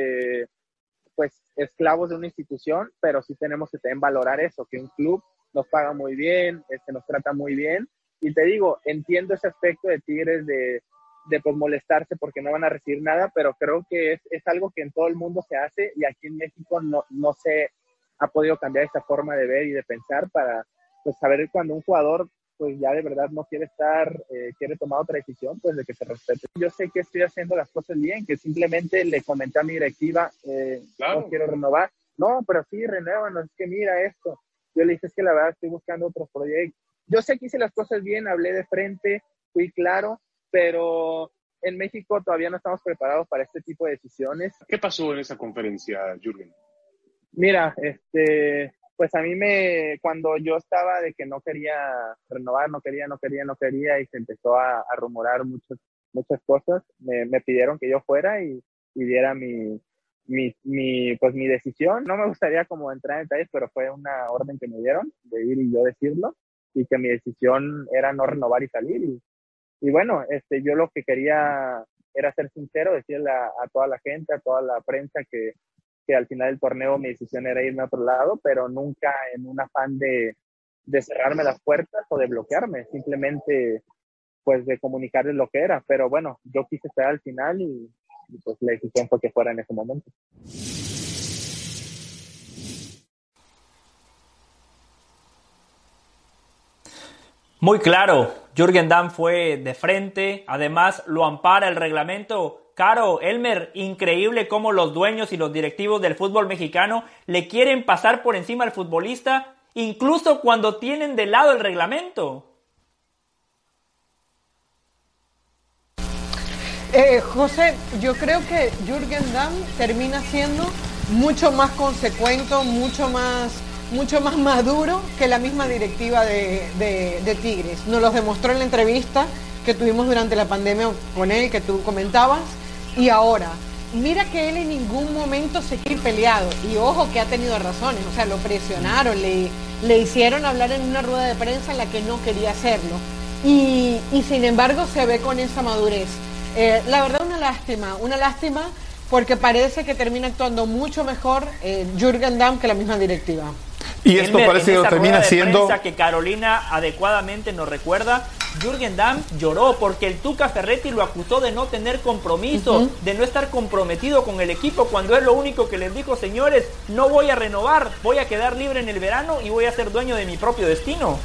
pues esclavos de una institución, pero sí tenemos que también valorar eso, que un club nos paga muy bien, nos trata muy bien. Y te digo, entiendo ese aspecto de Tigres de pues molestarse porque no van a recibir nada, pero creo que es algo que en todo el mundo se hace y aquí en México no se ha podido cambiar esta forma de ver y de pensar para pues saber cuando un jugador pues ya de verdad no quiere quiere tomar otra decisión, pues de que se respete. Yo sé que estoy haciendo las cosas bien, que simplemente le comenté a mi directiva, claro, no quiero renovar. No, pero sí, renuévanos, es que mira esto. Yo le dije, es que la verdad estoy buscando otros proyectos. Yo sé que hice las cosas bien, hablé de frente, fui claro, pero en México todavía no estamos preparados para este tipo de decisiones. ¿Qué pasó en esa conferencia, Jürgen? Mira, pues a mí cuando yo estaba de que no quería renovar, no quería y se empezó a rumorar muchas cosas, me pidieron que yo fuera y diera mi decisión. No me gustaría como entrar en detalles, pero fue una orden que me dieron de ir y yo decirlo y que mi decisión era no renovar y salir y bueno, yo lo que quería era ser sincero, decirle a toda la gente, a toda la prensa que al final del torneo mi decisión era irme a otro lado, pero nunca en un afán de cerrarme las puertas o de bloquearme, simplemente pues de comunicarles lo que era. Pero bueno, yo quise esperar al final y pues la decisión fue que fuera en ese momento. Muy claro, Jürgen Damm fue de frente, además lo ampara el reglamento. Caro, Elmer, increíble cómo los dueños y los directivos del fútbol mexicano le quieren pasar por encima al futbolista, incluso cuando tienen de lado el reglamento. José, yo creo que Jürgen Damm termina siendo mucho más consecuente, mucho más mucho más maduro que la misma directiva de Tigres. Nos lo demostró en la entrevista que tuvimos durante la pandemia con él, que tú comentabas, y ahora, mira que él en ningún momento se quiere peleado, y ojo que ha tenido razones, o sea, lo presionaron, le hicieron hablar en una rueda de prensa en la que no quería hacerlo, y sin embargo se ve con esa madurez. La verdad, una lástima, porque parece que termina actuando mucho mejor Jürgen Damm que la misma directiva. Y esto parece que lo termina siendo... que Carolina adecuadamente nos recuerda, Jürgen Damm lloró porque el Tuca Ferretti lo acusó de no tener compromiso, de no estar comprometido con el equipo, cuando es lo único que les dijo: señores, no voy a renovar, voy a quedar libre en el verano y voy a ser dueño de mi propio destino.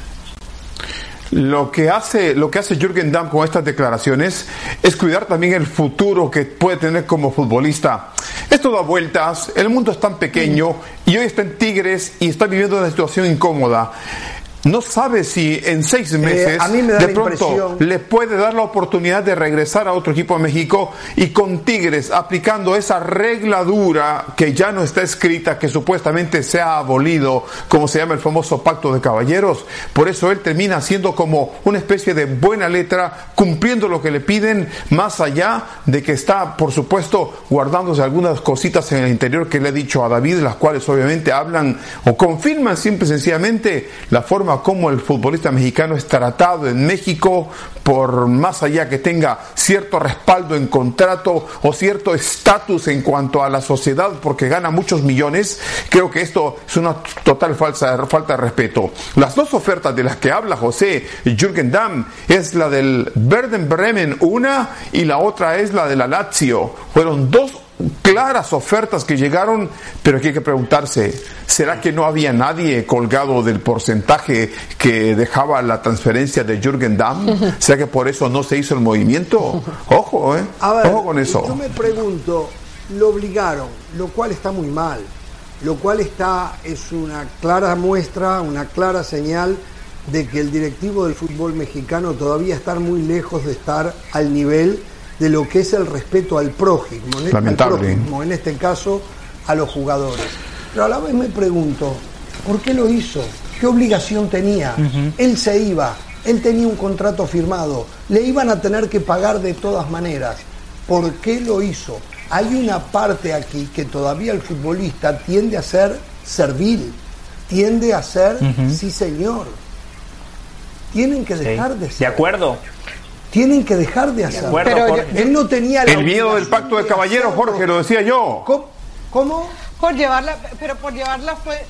Lo que hace Jürgen Damm con estas declaraciones es cuidar también el futuro que puede tener como futbolista. Esto da vueltas, el mundo es tan pequeño y hoy está en Tigres y está viviendo una situación incómoda. No sabe si en 6 meses de pronto le puede dar la oportunidad de regresar a otro equipo de México, y con Tigres aplicando esa regla dura que ya no está escrita, que supuestamente se ha abolido, como se llama el famoso pacto de caballeros. Por eso él termina siendo como una especie de buena letra, cumpliendo lo que le piden, más allá de que está, por supuesto, guardándose algunas cositas en el interior que le he dicho a David, las cuales obviamente hablan o confirman simple y sencillamente la forma como el futbolista mexicano es tratado en México, por más allá que tenga cierto respaldo en contrato o cierto estatus en cuanto a la sociedad porque gana muchos millones. Creo que esto es una total falta de respeto. Las dos ofertas de las que habla José Jürgen Damm es la del Werder Bremen, una, y la otra es la de la Lazio. Fueron dos claras ofertas que llegaron, pero aquí hay que preguntarse, ¿será que no había nadie colgado del porcentaje que dejaba la transferencia de Jürgen Damm? ¿Será que por eso no se hizo el movimiento? Ojo, ojo con eso. Yo me pregunto, lo obligaron, lo cual está muy mal, lo cual es una clara muestra, una clara señal de que el directivo del fútbol mexicano todavía está muy lejos de estar al nivel de lo que es el respeto al prójimo, en este caso a los jugadores. Pero a la vez me pregunto, ¿por qué lo hizo? ¿Qué obligación tenía? Él se iba, él tenía un contrato firmado, le iban a tener que pagar de todas maneras. ¿Por qué lo hizo? Hay una parte aquí que todavía el futbolista tiende a ser servil, tiende a ser sí señor. Tienen que dejar de ser. De acuerdo. Tienen que dejar de hacerlo. Pero él no tenía el miedo del pacto de caballeros, Jorge, lo decía yo. ¿Cómo? Por llevarla fue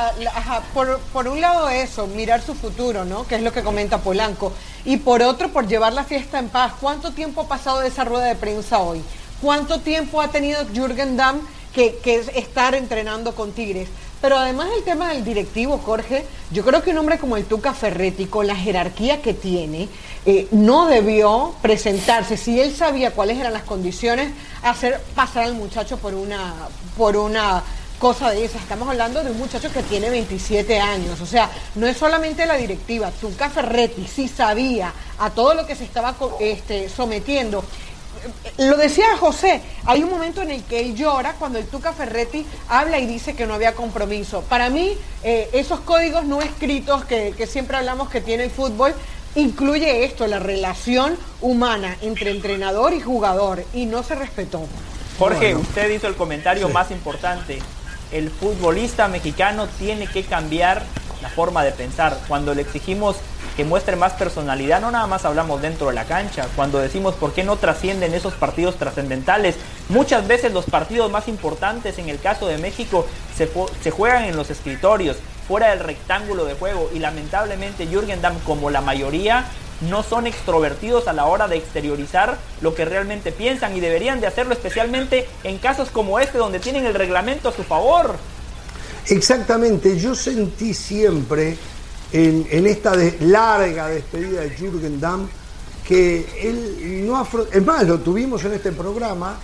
por un lado eso, mirar su futuro, ¿no? Que es lo que comenta Polanco, y por otro por llevar la fiesta en paz. ¿Cuánto tiempo ha pasado de esa rueda de prensa hoy? ¿Cuánto tiempo ha tenido Jürgen Damm que estar entrenando con Tigres? Pero además el tema del directivo, Jorge, yo creo que un hombre como el Tuca Ferretti, con la jerarquía que tiene, no debió presentarse, si él sabía cuáles eran las condiciones, hacer pasar al muchacho por una cosa de esa. Estamos hablando de un muchacho que tiene 27 años, o sea, no es solamente la directiva. Tuca Ferretti sí sabía a todo lo que se estaba sometiendo. Lo decía José, hay un momento en el que él llora cuando el Tuca Ferretti habla y dice que no había compromiso. Para mí, esos códigos no escritos que siempre hablamos que tiene el fútbol, incluye esto, la relación humana entre entrenador y jugador, y no se respetó. Jorge, usted hizo el comentario más importante. El futbolista mexicano tiene que cambiar la forma de pensar. Cuando le exigimos que muestre más personalidad, no nada más hablamos dentro de la cancha. Cuando decimos por qué no trascienden esos partidos trascendentales, muchas veces los partidos más importantes, en el caso de México, se juegan en los escritorios, fuera del rectángulo de juego, y lamentablemente Jürgen Damm, como la mayoría, no son extrovertidos a la hora de exteriorizar lo que realmente piensan, y deberían de hacerlo especialmente en casos como este, donde tienen el reglamento a su favor. Exactamente, yo sentí siempre en esta larga despedida de Jürgen Damm que él no es más, lo tuvimos en este programa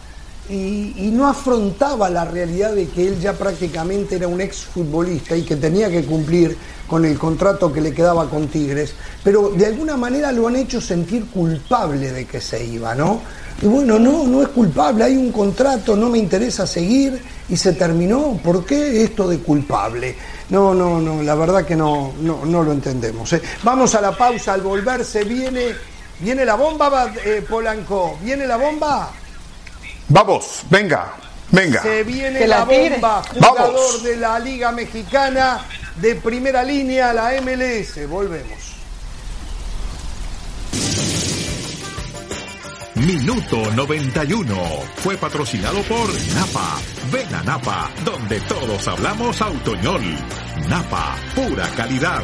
y no afrontaba la realidad de que él ya prácticamente era un exfutbolista y que tenía que cumplir con el contrato que le quedaba con Tigres, pero de alguna manera lo han hecho sentir culpable de que se iba, ¿no? Y bueno, no es culpable, hay un contrato, no me interesa seguir y se terminó. ¿Por qué esto de culpable? No, la verdad que no lo entendemos, ¿eh? Vamos a la pausa, al volverse viene la bomba, Polanco, ¿viene la bomba? Vamos, venga. Se viene la bomba, jugador Vamos. De la Liga Mexicana de primera línea, la MLS. Volvemos. Minuto 91 fue patrocinado por Napa. Ven a Napa, donde todos hablamos autoñol. Napa, pura calidad.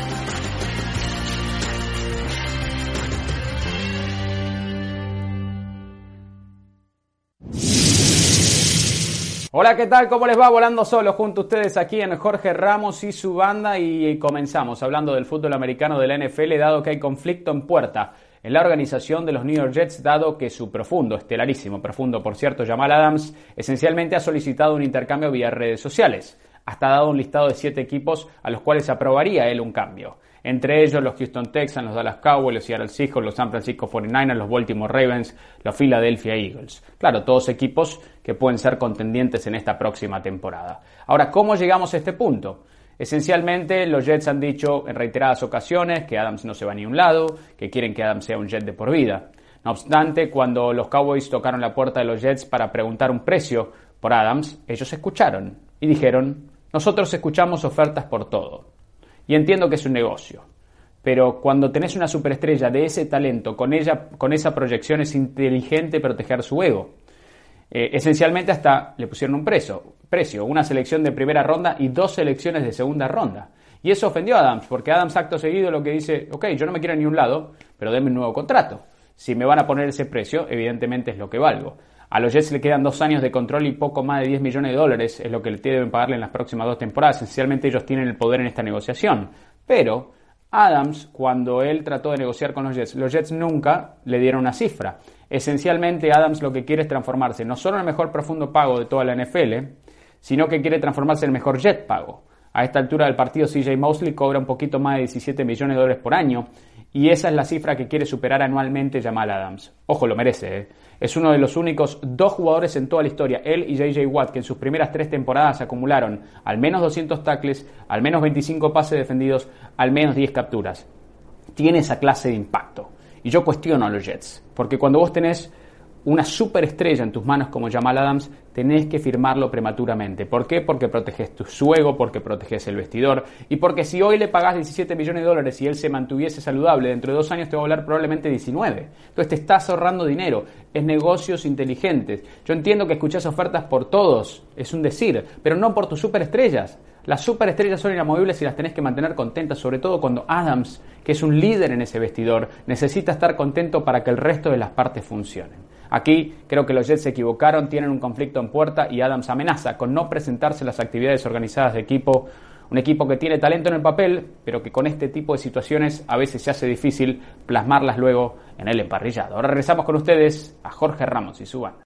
Hola, ¿qué tal? ¿Cómo les va? Volando solo junto a ustedes aquí en Jorge Ramos y su banda, y comenzamos hablando del fútbol americano de la NFL, dado que hay conflicto en puerta en la organización de los New York Jets, dado que su estelarísimo profundo, por cierto, Jamal Adams, esencialmente ha solicitado un intercambio vía redes sociales. Hasta dado un listado de 7 equipos a los cuales aprobaría él un cambio. Entre ellos los Houston Texans, los Dallas Cowboys, los Seattle Seahawks, los San Francisco 49ers, los Baltimore Ravens, los Philadelphia Eagles. Claro, todos equipos que pueden ser contendientes en esta próxima temporada. Ahora, ¿cómo llegamos a este punto? Esencialmente, los Jets han dicho en reiteradas ocasiones que Adams no se va a ni un lado, que quieren que Adams sea un Jet de por vida. No obstante, cuando los Cowboys tocaron la puerta de los Jets para preguntar un precio por Adams, ellos escucharon y dijeron: nosotros escuchamos ofertas por todo. Y entiendo que es un negocio, pero cuando tenés una superestrella de ese talento, con esa proyección, es inteligente proteger su ego. Esencialmente hasta le pusieron un precio, una selección de primera ronda y 2 selecciones de segunda ronda. Y eso ofendió a Adams, porque Adams acto seguido lo que dice: ok, yo no me quiero ni un lado, pero denme un nuevo contrato. Si me van a poner ese precio, evidentemente es lo que valgo. A los Jets le quedan 2 años de control y poco más de $10 millones, es lo que deben pagarle en las próximas 2 temporadas. Esencialmente ellos tienen el poder en esta negociación. Pero Adams, cuando él trató de negociar con los Jets nunca le dieron una cifra. Esencialmente Adams lo que quiere es transformarse no solo en el mejor profundo pago de toda la NFL, sino que quiere transformarse en el mejor Jet pago. A esta altura del partido, CJ Mosley cobra un poquito más de $17 millones por año, y esa es la cifra que quiere superar anualmente Jamal Adams. Ojo, lo merece, ¿eh? Es uno de los únicos 2 jugadores en toda la historia, él y J.J. Watt, que en sus primeras 3 temporadas acumularon al menos 200 tackles, al menos 25 pases defendidos, al menos 10 capturas. Tiene esa clase de impacto. Y yo cuestiono a los Jets, porque cuando vos tenés una superestrella en tus manos como Jamal Adams, tenés que firmarlo prematuramente. ¿Por qué? Porque proteges su ego, porque proteges el vestidor, y porque si hoy le pagás $17 millones y él se mantuviese saludable, dentro de 2 años te va a hablar probablemente 19. Entonces te estás ahorrando dinero. Es negocios inteligentes. Yo entiendo que escuchás ofertas por todos, es un decir, pero no por tus superestrellas. Las superestrellas son inamovibles y las tenés que mantener contentas, sobre todo cuando Adams, que es un líder en ese vestidor, necesita estar contento para que el resto de las partes funcionen. Aquí creo que los Jets se equivocaron, tienen un conflicto en puerta y Adams amenaza con no presentarse a las actividades organizadas de equipo. Un equipo que tiene talento en el papel, pero que con este tipo de situaciones a veces se hace difícil plasmarlas luego en el emparrillado. Ahora regresamos con ustedes a Jorge Ramos y su banda.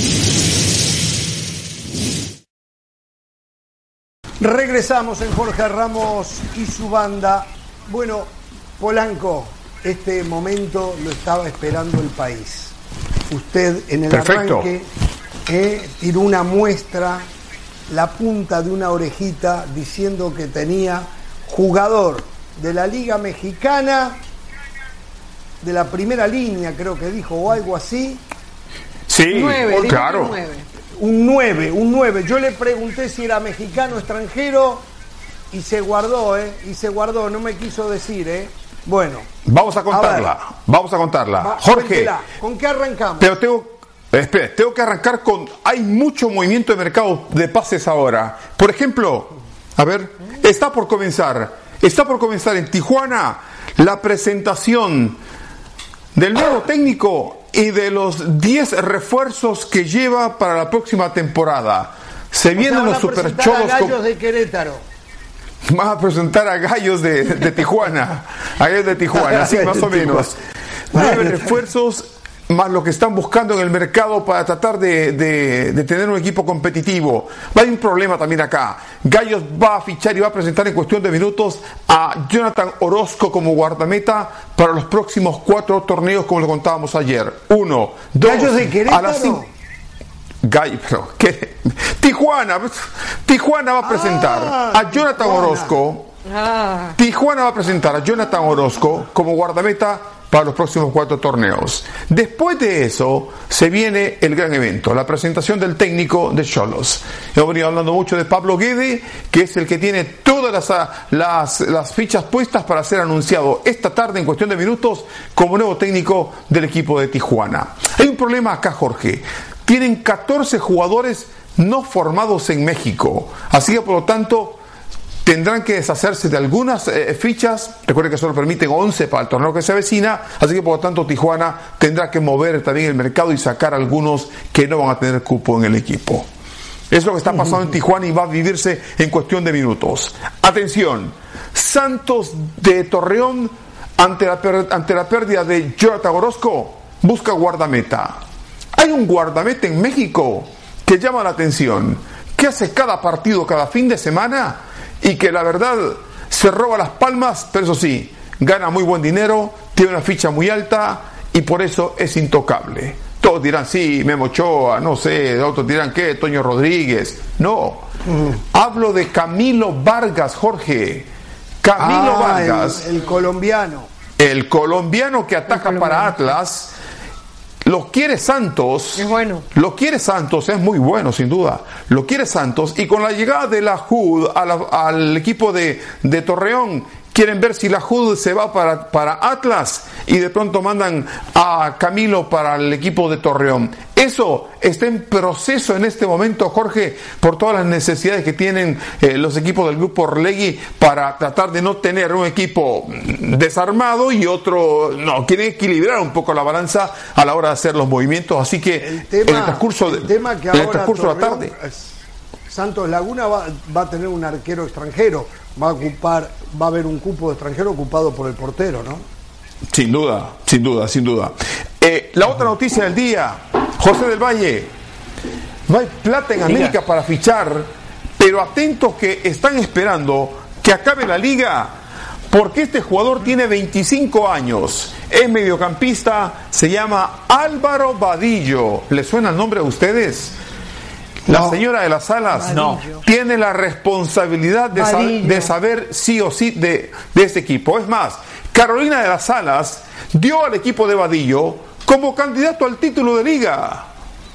Regresamos en Jorge Ramos y su banda. Bueno, Polanco, este momento lo estaba esperando el país. Usted en el Perfecto. Arranque tiró una muestra, la punta de una orejita, diciendo que tenía jugador de la Liga Mexicana, de la primera línea, creo que dijo, o algo así. Sí, 9, claro. 9. Un 9. Yo le pregunté si era mexicano, extranjero, y se guardó, no me quiso decir, Bueno. Vamos a contarla. Jorge, Cuéntela. ¿Con qué arrancamos? pero tengo que arrancar con... Hay mucho movimiento de mercado de pases ahora. Por ejemplo, está por comenzar en Tijuana la presentación del nuevo técnico y de los 10 refuerzos que lleva para la próxima temporada. Se vienen los supercholos. Gallos de Querétaro. Vas a presentar a Gallos de Tijuana. A Gallos de Tijuana, sí, más o menos. 9 refuerzos más lo que están buscando en el mercado para tratar de tener un equipo competitivo. Hay un problema también acá. Gallos va a fichar y va a presentar en cuestión de minutos a Jonathan Orozco como guardameta para los próximos 4 torneos, como lo contábamos ayer. 1, 2, Gallos de Querétaro. A las 5. Pero ¿qué? Tijuana va a presentar a Jonathan Orozco. Tijuana va a presentar a Jonathan Orozco como guardameta para los próximos 4 torneos. Después de eso se viene el gran evento, la presentación del técnico de Xolos. Hemos venido hablando mucho de Pablo Guede, que es el que tiene todas las fichas puestas para ser anunciado esta tarde en cuestión de minutos como nuevo técnico del equipo de Tijuana. Hay un problema acá, Jorge. Tienen 14 jugadores no formados en México, así que por lo tanto tendrán que deshacerse de algunas fichas. Recuerden que solo permiten 11 para el torneo que se avecina, así que por lo tanto Tijuana tendrá que mover también el mercado y sacar algunos que no van a tener cupo en el equipo. Es lo que está pasando en Tijuana y va a vivirse en cuestión de minutos. Atención, Santos de Torreón ante la pérdida de Jonathan Orozco busca guardameta. Hay un guardameta en México que llama la atención, que hace cada partido, cada fin de semana, y que la verdad se roba las palmas, pero eso sí, gana muy buen dinero, tiene una ficha muy alta y por eso es intocable. Todos dirán, sí, Memo Ochoa, no sé, otros dirán, ¿qué? Toño Rodríguez. No, hablo de Camilo Vargas, Jorge. Camilo Vargas. El colombiano. El colombiano que ataca para Atlas. Lo quiere Santos. Es bueno. Lo quiere Santos, es muy bueno, sin duda. Lo quiere Santos. Y con la llegada de la JUD al equipo de Torreón, quieren ver si la JUD se va para Atlas y de pronto mandan a Camilo para el equipo de Torreón. Eso está en proceso en este momento, Jorge, por todas las necesidades que tienen los equipos del grupo Orlegui para tratar de no tener un equipo desarmado y otro no. Quieren equilibrar un poco la balanza a la hora de hacer los movimientos. Así que en el transcurso de la tarde, Santos Laguna va a tener un arquero extranjero, va a haber un cupo de extranjero ocupado por el portero, ¿no? Sin duda. La otra noticia del día, José del Valle, no hay plata en América para fichar, pero atentos que están esperando que acabe la liga, porque este jugador tiene 25 años, es mediocampista, se llama Álvaro Vadillo. ¿Le suena el nombre a ustedes? La señora de las Alas tiene la responsabilidad de saber sí o sí de este equipo. Es más, Carolina de las Alas dio al equipo de Vadillo como candidato al título de liga.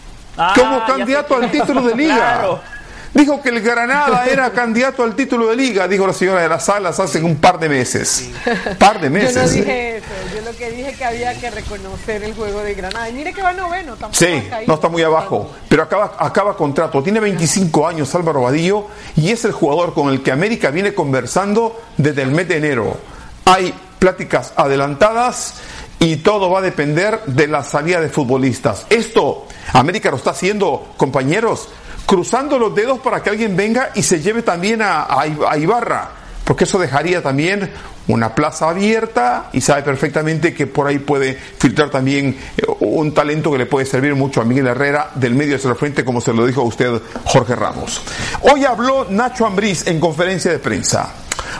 Claro. Dijo que el Granada era candidato al título de liga, dijo la señora de las Alas hace un par de meses. Yo no dije eso, yo lo que dije que había que reconocer el juego de Granada. Y mire que va noveno, tampoco sí, no está muy abajo, pero acaba contrato. Tiene 25 años Álvaro Vadillo y es el jugador con el que América viene conversando desde el mes de enero. Hay pláticas adelantadas y todo va a depender de la salida de futbolistas. Esto América lo está haciendo, compañeros, cruzando los dedos para que alguien venga y se lleve también a Ibarra, porque eso dejaría también una plaza abierta y sabe perfectamente que por ahí puede filtrar también un talento que le puede servir mucho a Miguel Herrera del medio hacia el frente, como se lo dijo a usted Jorge Ramos. Hoy habló Nacho Ambriz en conferencia de prensa.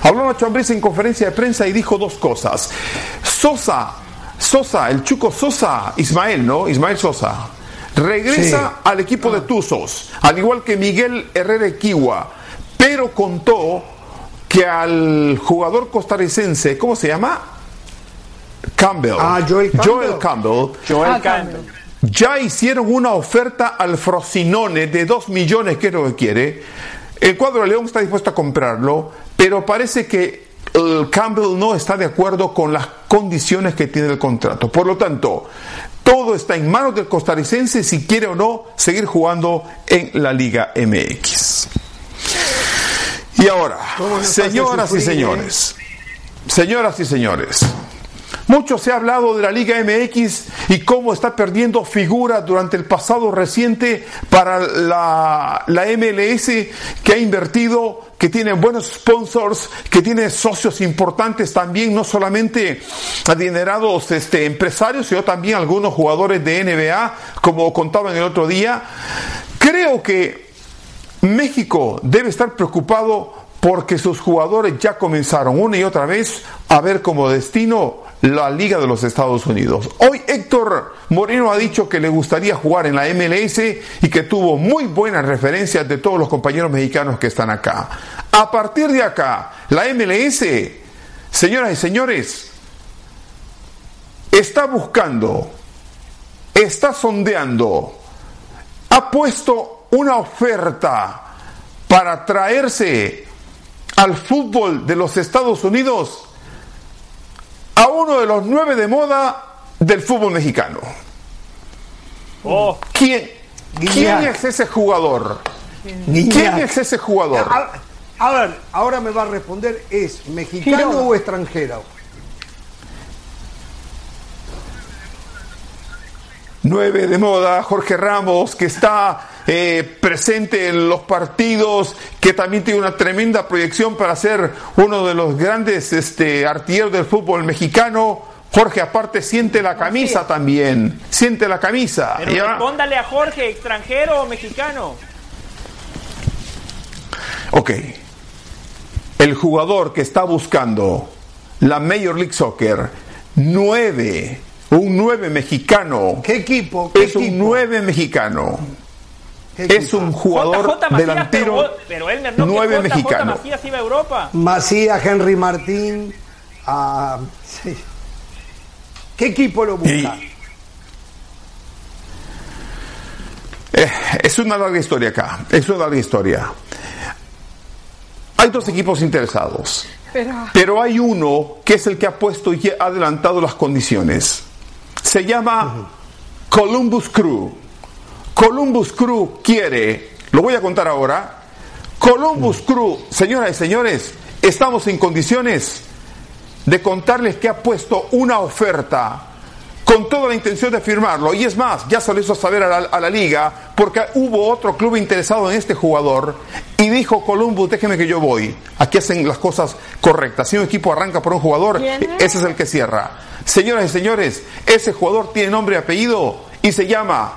Y dijo dos cosas. Sosa, el Chuco Sosa, Ismael Sosa, regresa al equipo de Tuzos, al igual que Miguel Herrera Equigua, pero contó que al jugador costarricense, ¿cómo se llama? Campbell. Joel Campbell. Ya hicieron una oferta al Frosinone de 2 millones, que es lo que quiere. El cuadro de León está dispuesto a comprarlo, pero parece que Campbell no está de acuerdo con las condiciones que tiene el contrato. Por lo tanto, todo está en manos del costarricense si quiere o no seguir jugando en la Liga MX. Y ahora, señoras y señores, Mucho se ha hablado de la Liga MX y cómo está perdiendo figura durante el pasado reciente para la MLS, que ha invertido, que tiene buenos sponsors, que tiene socios importantes también, no solamente adinerados empresarios, sino también algunos jugadores de NBA, como contaban el otro día. Creo que México debe estar preocupado porque sus jugadores ya comenzaron una y otra vez a ver como destino la Liga de los Estados Unidos. Hoy Héctor Moreno ha dicho que le gustaría jugar en la MLS y que tuvo muy buenas referencias de todos los compañeros mexicanos que están acá. A partir de acá, la MLS, señoras y señores, está buscando, está sondeando, ha puesto una oferta para traerse al fútbol de los Estados Unidos a uno de los 9 de moda del fútbol mexicano. ¿Quién es ese jugador? ¿Quién es ese jugador? A ver, ahora me va a responder, ¿es mexicano o extranjero? 9 de moda, Jorge Ramos, que está presente en los partidos, que también tiene una tremenda proyección para ser uno de los grandes artilleros del fútbol mexicano. Jorge, aparte, siente la camisa también, siente la camisa. Pero respóndale a Jorge, ¿extranjero o mexicano? Ok, el jugador que está buscando la Major League Soccer, un 9 mexicano. ¿Qué equipo? Es un 9 mexicano. Es un jugador JJ Macías, delantero, pero Elmer, no, 9 JJ mexicano. Macías iba a Europa. Macías, Henry Martín. Sí. ¿Qué equipo lo busca? Es una larga historia acá. Es una larga historia. Hay 2 equipos interesados. Pero hay uno que es el que ha puesto y ha adelantado las condiciones. Se llama Columbus Crew. Columbus Crew quiere, lo voy a contar ahora. Columbus Crew, señoras y señores, estamos en condiciones de contarles que ha puesto una oferta con toda la intención de firmarlo. Y es más, ya se lo hizo saber a la liga, porque hubo otro club interesado en este jugador y dijo Columbus, déjeme que yo voy. Aquí hacen las cosas correctas. Si un equipo arranca por un jugador, ese es el que cierra. Señoras y señores, ese jugador tiene nombre y apellido y se llama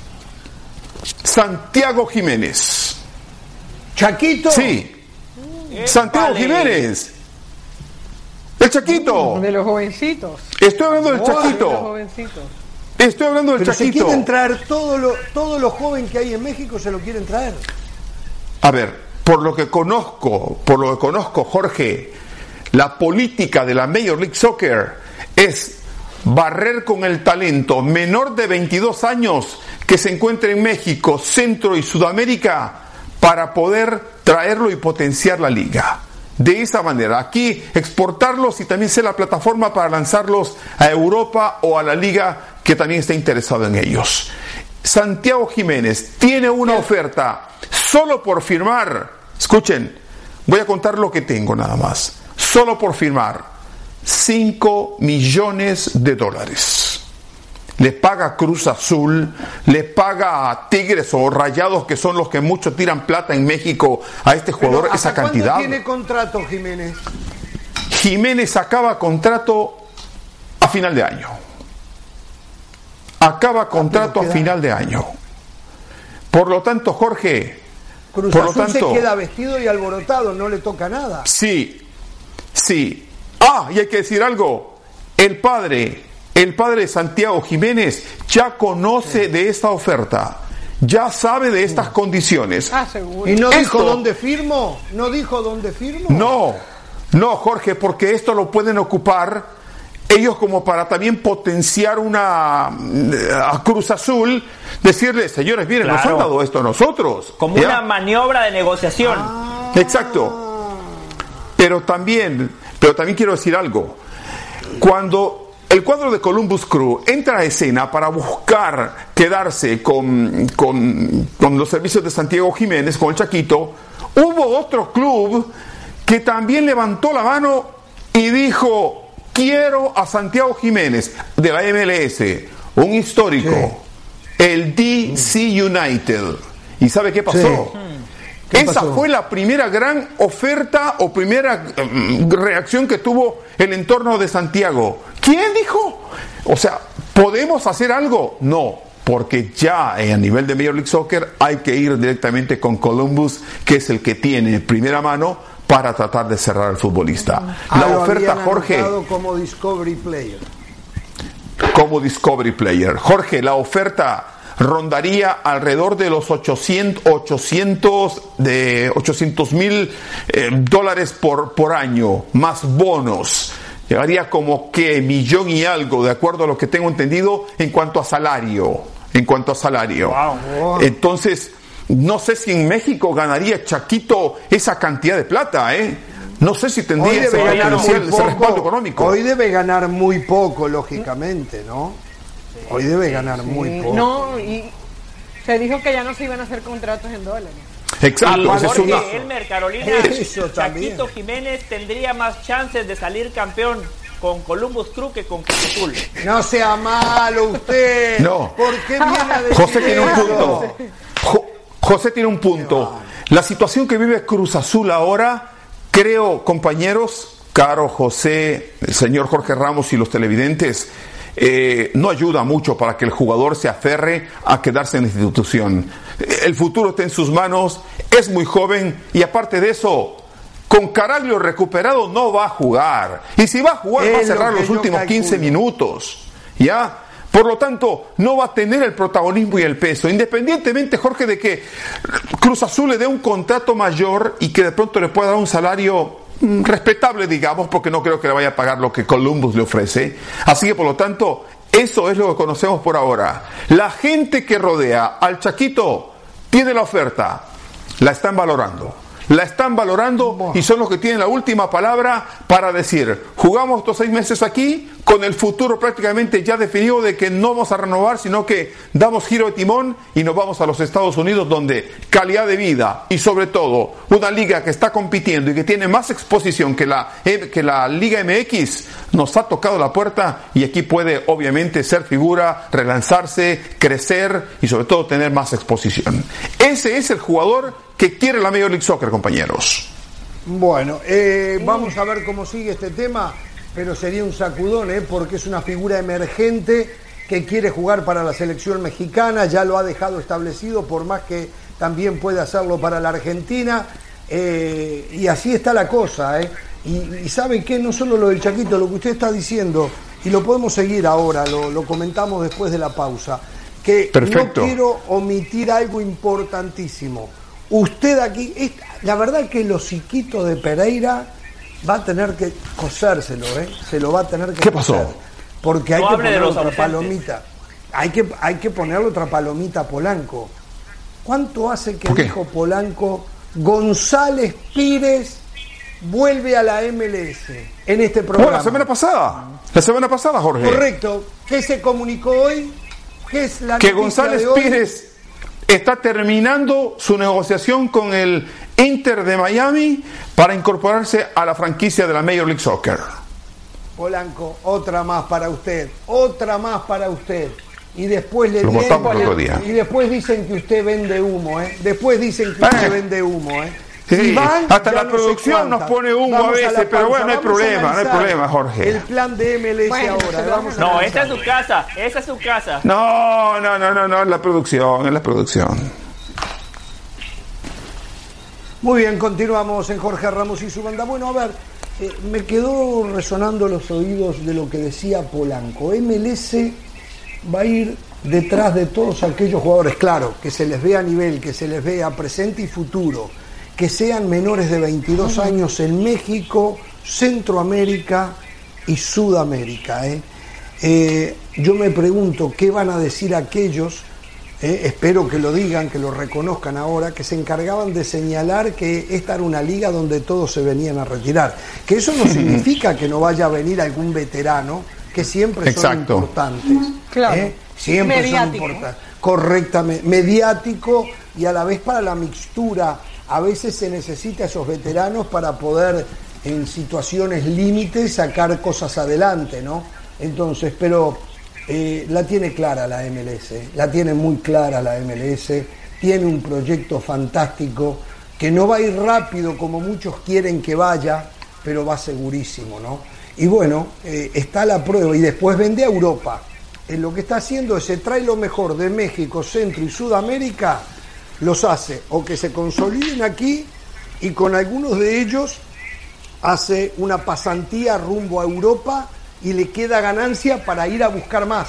Santiago Jiménez. ¿Chaquito? Sí, Santiago Jiménez. El Chaquito. De los jovencitos. Estoy hablando del Chaquito. De los jovencitos. Estoy hablando del Pero Chaquito. se quieren traer todo lo joven que hay en México, se lo quieren traer. A ver, por lo que conozco, Jorge, la política de la Major League Soccer es barrer con el talento menor de 22 años que se encuentre en México, Centro y Sudamérica para poder traerlo y potenciar la liga. De esa manera, aquí exportarlos y también ser la plataforma para lanzarlos a Europa o a la liga que también está interesado en ellos. Santiago Jiménez tiene una oferta solo por firmar. Escuchen, voy a contar lo que tengo nada más. Solo por firmar $5 millones. Le paga Cruz Azul, le paga a Tigres o Rayados, que son los que mucho tiran plata en México a este jugador, esa cantidad. ¿Cuándo tiene contrato Jiménez? Jiménez acaba contrato a final de año. Acaba contrato a final de año. Por lo tanto, Jorge, Cruz Azul se queda vestido y alborotado, no le toca nada. Sí. Y hay que decir algo. El padre de Santiago Jiménez ya conoce de esta oferta, ya sabe de estas condiciones. Seguro. ¿Y no dijo dónde firmo? ¿No dijo dónde firmo? No, Jorge, porque esto lo pueden ocupar ellos como para también potenciar a Cruz Azul, decirle, señores, miren, nos han dado esto a nosotros. Como una maniobra de negociación. Exacto. Pero también quiero decir algo. Cuando el cuadro de Columbus Crew entra a escena para buscar quedarse con los servicios de Santiago Jiménez, con el Chaquito, hubo otro club que también levantó la mano y dijo, quiero a Santiago Jiménez de la MLS, un histórico, el DC United. ¿Y sabe qué pasó? Esa fue la primera gran oferta o primera reacción que tuvo el entorno de Santiago. ¿Quién dijo? O sea, ¿podemos hacer algo? No, porque ya a nivel de Major League Soccer hay que ir directamente con Columbus, que es el que tiene primera mano para tratar de cerrar al futbolista. La oferta, Jorge, como Discovery Player. Como Discovery Player. Jorge, la oferta rondaría alrededor de los $800,000 por año, más bonos. Llegaría como que $1,000,000 y algo, de acuerdo a lo que tengo entendido, en cuanto a salario. Wow. Entonces, no sé si en México ganaría Chaquito esa cantidad de plata, No sé si tendría ese respaldo económico. Hoy debe ganar muy poco, lógicamente, ¿no? Hoy debe ganar muy poco. No, y se dijo que ya no se iban a hacer contratos en dólares. Exacto. Porque Elmer, Carolina, Chaquito Jiménez tendría más chances de salir campeón con Columbus Crew que con Cruz Azul. No sea malo usted. No. ¿Por qué viene a decir José tiene un punto. José tiene un punto. La situación que vive Cruz Azul ahora, creo, compañeros, caro José, el señor Jorge Ramos y los televidentes, no ayuda mucho para que el jugador se aferre a quedarse en la institución. El futuro está en sus manos, es muy joven y aparte de eso, con Caraglio recuperado no va a jugar. Y si va a jugar, va a cerrar los últimos 15 minutos. ¿Ya? Por lo tanto, no va a tener el protagonismo y el peso. Independientemente, Jorge, de que Cruz Azul le dé un contrato mayor y que de pronto le pueda dar un salario respetable, digamos, porque no creo que le vaya a pagar lo que Columbus le ofrece. Así que, por lo tanto, eso es lo que conocemos por ahora. La gente que rodea al Chaquito tiene la oferta, la están valorando y son los que tienen la última palabra para decir, jugamos estos 6 meses aquí con el futuro prácticamente ya definido de que no vamos a renovar, sino que damos giro de timón y nos vamos a los Estados Unidos, donde calidad de vida y sobre todo una liga que está compitiendo y que tiene más exposición que la Liga MX nos ha tocado la puerta y aquí puede obviamente ser figura, relanzarse, crecer y sobre todo tener más exposición. Ese es el jugador que quiere la Major League Soccer, compañeros. Bueno, vamos a ver cómo sigue este tema, pero sería un sacudón, porque es una figura emergente que quiere jugar para la selección mexicana, ya lo ha dejado establecido, por más que también puede hacerlo para la Argentina, y así está la cosa, y ¿sabe qué? No solo lo del Chaquito, lo que usted está diciendo, y lo podemos seguir ahora, lo comentamos después de la pausa, que Perfecto. No quiero omitir algo importantísimo. Usted aquí, la verdad que el hociquito de Pereira va a tener que cosérselo, se lo va a tener que ¿Qué pasó? coser, porque hay No que hable de ponerle los otra ausentes. palomita. Hay que ponerle otra palomita a Polanco. ¿Cuánto hace que ¿Por qué? dijo Polanco González Pires vuelve a la MLS en este programa? La semana pasada, Jorge. Correcto. ¿Qué se comunicó hoy? ¿Qué es la Que noticia González de hoy? Pires está terminando su negociación con el Inter de Miami para incorporarse a la franquicia de la Major League Soccer. Polanco, otra más para usted. Y después le Lo dicen, votamos el otro día. y después dicen que usted vende humo, Después dicen que usted vende humo, Sí, Iván, hasta ya la no sé producción nos cuántas. pone humo Vamos a veces, la pero pausa. bueno, no hay Vamos a problema, analizar Jorge. El plan de MLS Bueno, ahora. Vamos a No, analizar. esa es su casa. No, es la producción. Muy bien, continuamos en Jorge Ramos y su banda. Bueno, a ver, me quedó resonando los oídos de lo que decía Polanco. MLS va a ir detrás de todos aquellos jugadores, claro, que se les vea a nivel, que se les vea presente y futuro, que sean menores de 22 años en México, Centroamérica y Sudamérica. Yo me pregunto qué van a decir aquellos, espero que lo digan, que lo reconozcan ahora, que se encargaban de señalar que esta era una liga donde todos se venían a retirar. Que eso no significa que no vaya a venir algún veterano, que siempre son Exacto. importantes. Claro. Siempre Mediático. son importantes. Correctamente. Mediático y a la vez para la mixtura. A veces se necesita esos veteranos para poder en situaciones límites sacar cosas adelante, ¿no? Entonces, pero la tiene clara la MLS, la tiene muy clara la MLS, tiene un proyecto fantástico que no va a ir rápido como muchos quieren que vaya, pero va segurísimo, ¿no? Y bueno, está la prueba y después vende a Europa. Lo que está haciendo es se trae lo mejor de México, Centro y Sudamérica, los hace o que se consoliden aquí y con algunos de ellos hace una pasantía rumbo a Europa y le queda ganancia para ir a buscar más,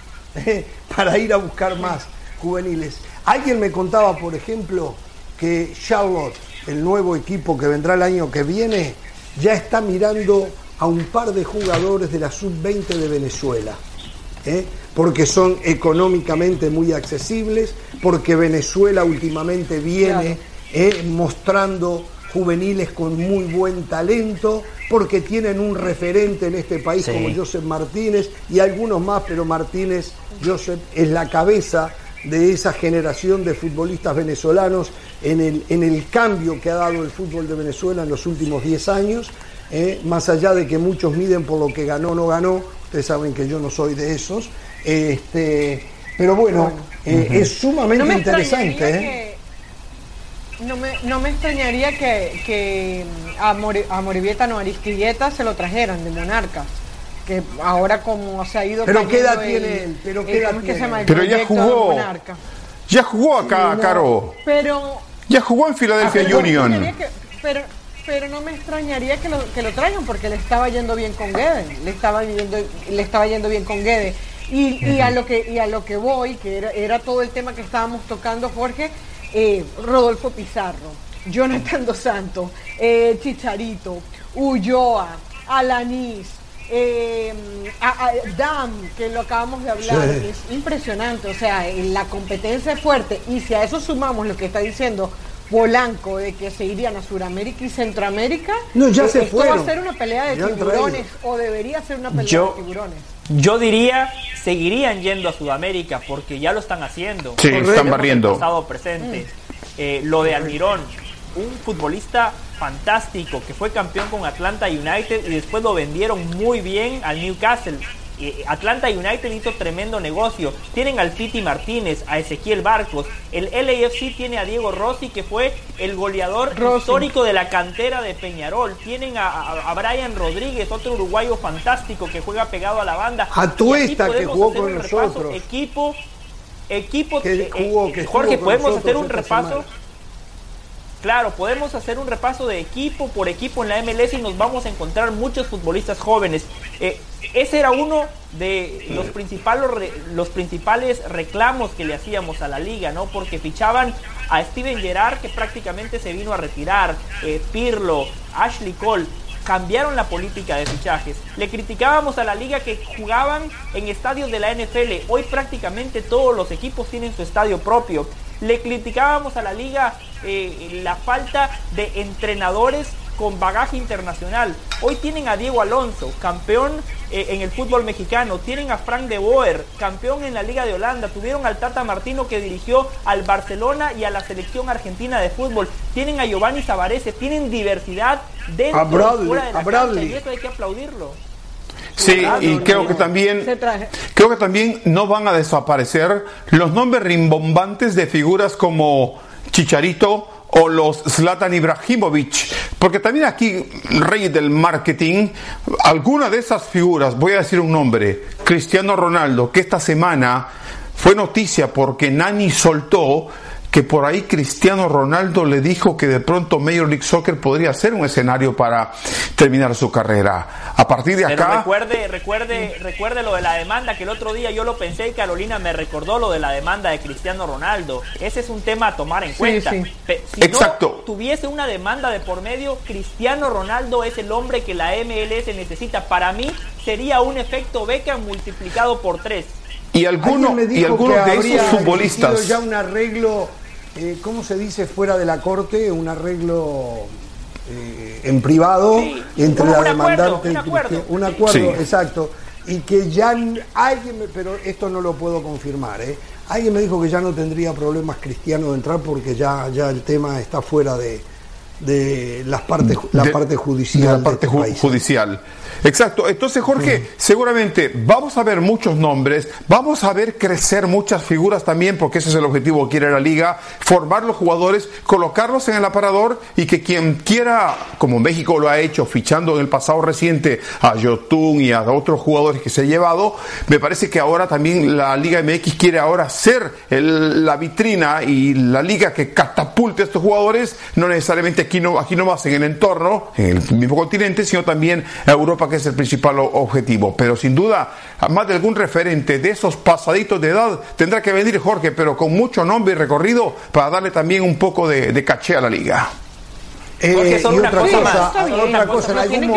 para ir a buscar más juveniles. Alguien me contaba, por ejemplo, que Charlotte, el nuevo equipo que vendrá el año que viene, ya está mirando a un par de jugadores de la sub-20 de Venezuela, porque son económicamente muy accesibles, porque Venezuela últimamente viene mostrando juveniles con muy buen talento, porque tienen un referente en este país como Joseph Martínez y algunos más, pero Martínez, Joseph, es la cabeza de esa generación de futbolistas venezolanos en el cambio que ha dado el fútbol de Venezuela en los últimos 10 años, más allá de que muchos miden por lo que ganó o no ganó, ustedes saben que yo no soy de esos, pero bueno, es sumamente interesante. No me extrañaría que a Morivieta, no, a Aristigueta se lo trajeran de Monarcas, que ahora como se ha ido. Pero qué edad tiene él, pero ya jugó acá, sí, Caro. Ya jugó en Philadelphia Union. Pero no me extrañaría que lo traigan, porque le estaba yendo bien con Guede, le estaba yendo bien con Guede. Y a lo que voy, que era todo el tema que estábamos tocando, Jorge. Rodolfo Pizarro, Jonathan Dos Santos, Chicharito, Ulloa, Alanis, Dam, que lo acabamos de hablar, es impresionante, o sea, la competencia es fuerte, y si a eso sumamos lo que está diciendo Polanco, de que se irían a Sudamérica y Centroamérica, esto va a ser una pelea de tiburones, o debería ser una pelea de tiburones. Yo diría, seguirían yendo a Sudamérica porque ya lo están haciendo. Sí, están barriendo. Pasado, presente. Lo de Almirón, un futbolista fantástico que fue campeón con Atlanta United y después lo vendieron muy bien al Newcastle. Atlanta United hizo tremendo negocio. Tienen al Piti Martínez, a Ezequiel Barcos. El LAFC tiene a Diego Rossi, que fue el goleador histórico de la cantera de Peñarol. Tienen a Brian Rodríguez, otro uruguayo fantástico que juega pegado a la banda. A Tuesta, que jugó con nosotros. Jorge, podemos hacer un repaso. Claro, podemos hacer un repaso de equipo por equipo en la MLS y nos vamos a encontrar muchos futbolistas jóvenes. Ese era uno de los principales reclamos que le hacíamos a la liga, ¿no? Porque fichaban a Steven Gerrard, que prácticamente se vino a retirar, Pirlo, Ashley Cole. Cambiaron la política de fichajes. Le criticábamos a la liga que jugaban en estadios de la NFL. Hoy prácticamente todos los equipos tienen su estadio propio. Le criticábamos a la liga la falta de entrenadores con bagaje internacional. Hoy tienen a Diego Alonso, campeón en el fútbol mexicano. Tienen a Frank de Boer, campeón en la Liga de Holanda. Tuvieron al Tata Martino, que dirigió al Barcelona y a la selección argentina de fútbol. Tienen a Giovanni Savarese. Tienen diversidad dentro y fuera de la cancha, y eso hay que aplaudirlo. Sí, y creo que también no van a desaparecer los nombres rimbombantes de figuras como Chicharito o los Zlatan Ibrahimovic, porque también aquí, rey del marketing, alguna de esas figuras, voy a decir un nombre, Cristiano Ronaldo, que esta semana fue noticia porque Nani soltó que por ahí Cristiano Ronaldo le dijo que de pronto Major League Soccer podría ser un escenario para terminar su carrera. A partir de acá... Pero recuerde lo de la demanda, que el otro día yo lo pensé y Carolina me recordó lo de la demanda de Cristiano Ronaldo. Ese es un tema a tomar en cuenta. Sí. Si no tuviese una demanda de por medio, Cristiano Ronaldo es el hombre que la MLS necesita. Para mí sería un efecto Beckham multiplicado por 3. Y algunos de esos futbolistas ya un arreglo, ¿cómo se dice fuera de la corte? Un arreglo en privado, entre la demandante y Cristiano. Un acuerdo, sí. Exacto. Y que ya pero esto no lo puedo confirmar, alguien me dijo que ya no tendría problemas Cristiano de entrar porque ya el tema está fuera de de la parte judicial. De la parte judicial. Exacto. Entonces, Jorge, seguramente vamos a ver muchos nombres, vamos a ver crecer muchas figuras también, porque ese es el objetivo que quiere la liga, formar los jugadores, colocarlos en el aparador y que quien quiera, como México lo ha hecho, fichando en el pasado reciente a Yotun y a otros jugadores que se ha llevado, me parece que ahora también la Liga MX quiere ahora ser la vitrina y la liga que catapulte a estos jugadores, no necesariamente aquí nomás en el entorno, en el mismo continente, sino también a Europa, que es el principal objetivo. Pero sin duda, más de algún referente de esos pasaditos de edad tendrá que venir, Jorge, pero con mucho nombre y recorrido para darle también un poco de caché a la liga. Porque son otra otra cosa,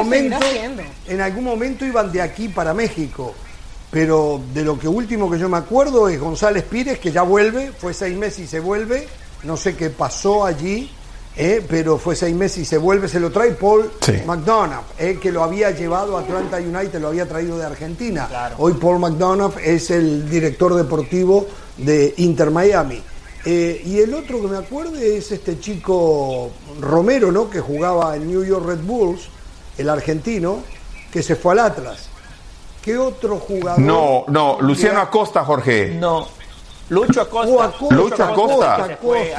en algún momento iban de aquí para México, pero de lo que último que yo me acuerdo es González Pires, que ya vuelve, fue 6 meses y se vuelve, no sé qué pasó allí, pero fue 6 meses y se vuelve, se lo trae Paul McDonough, que lo había llevado a Atlanta United, lo había traído de Argentina. Claro. Hoy Paul McDonough es el director deportivo de Inter Miami. Y el otro que me acuerdo es este chico Romero, ¿no?, que jugaba en New York Red Bulls, el argentino, que se fue al Atlas. ¿Qué otro jugador? No, Luciano Acosta, Jorge. No. Lucho Acosta. Lucho Acosta.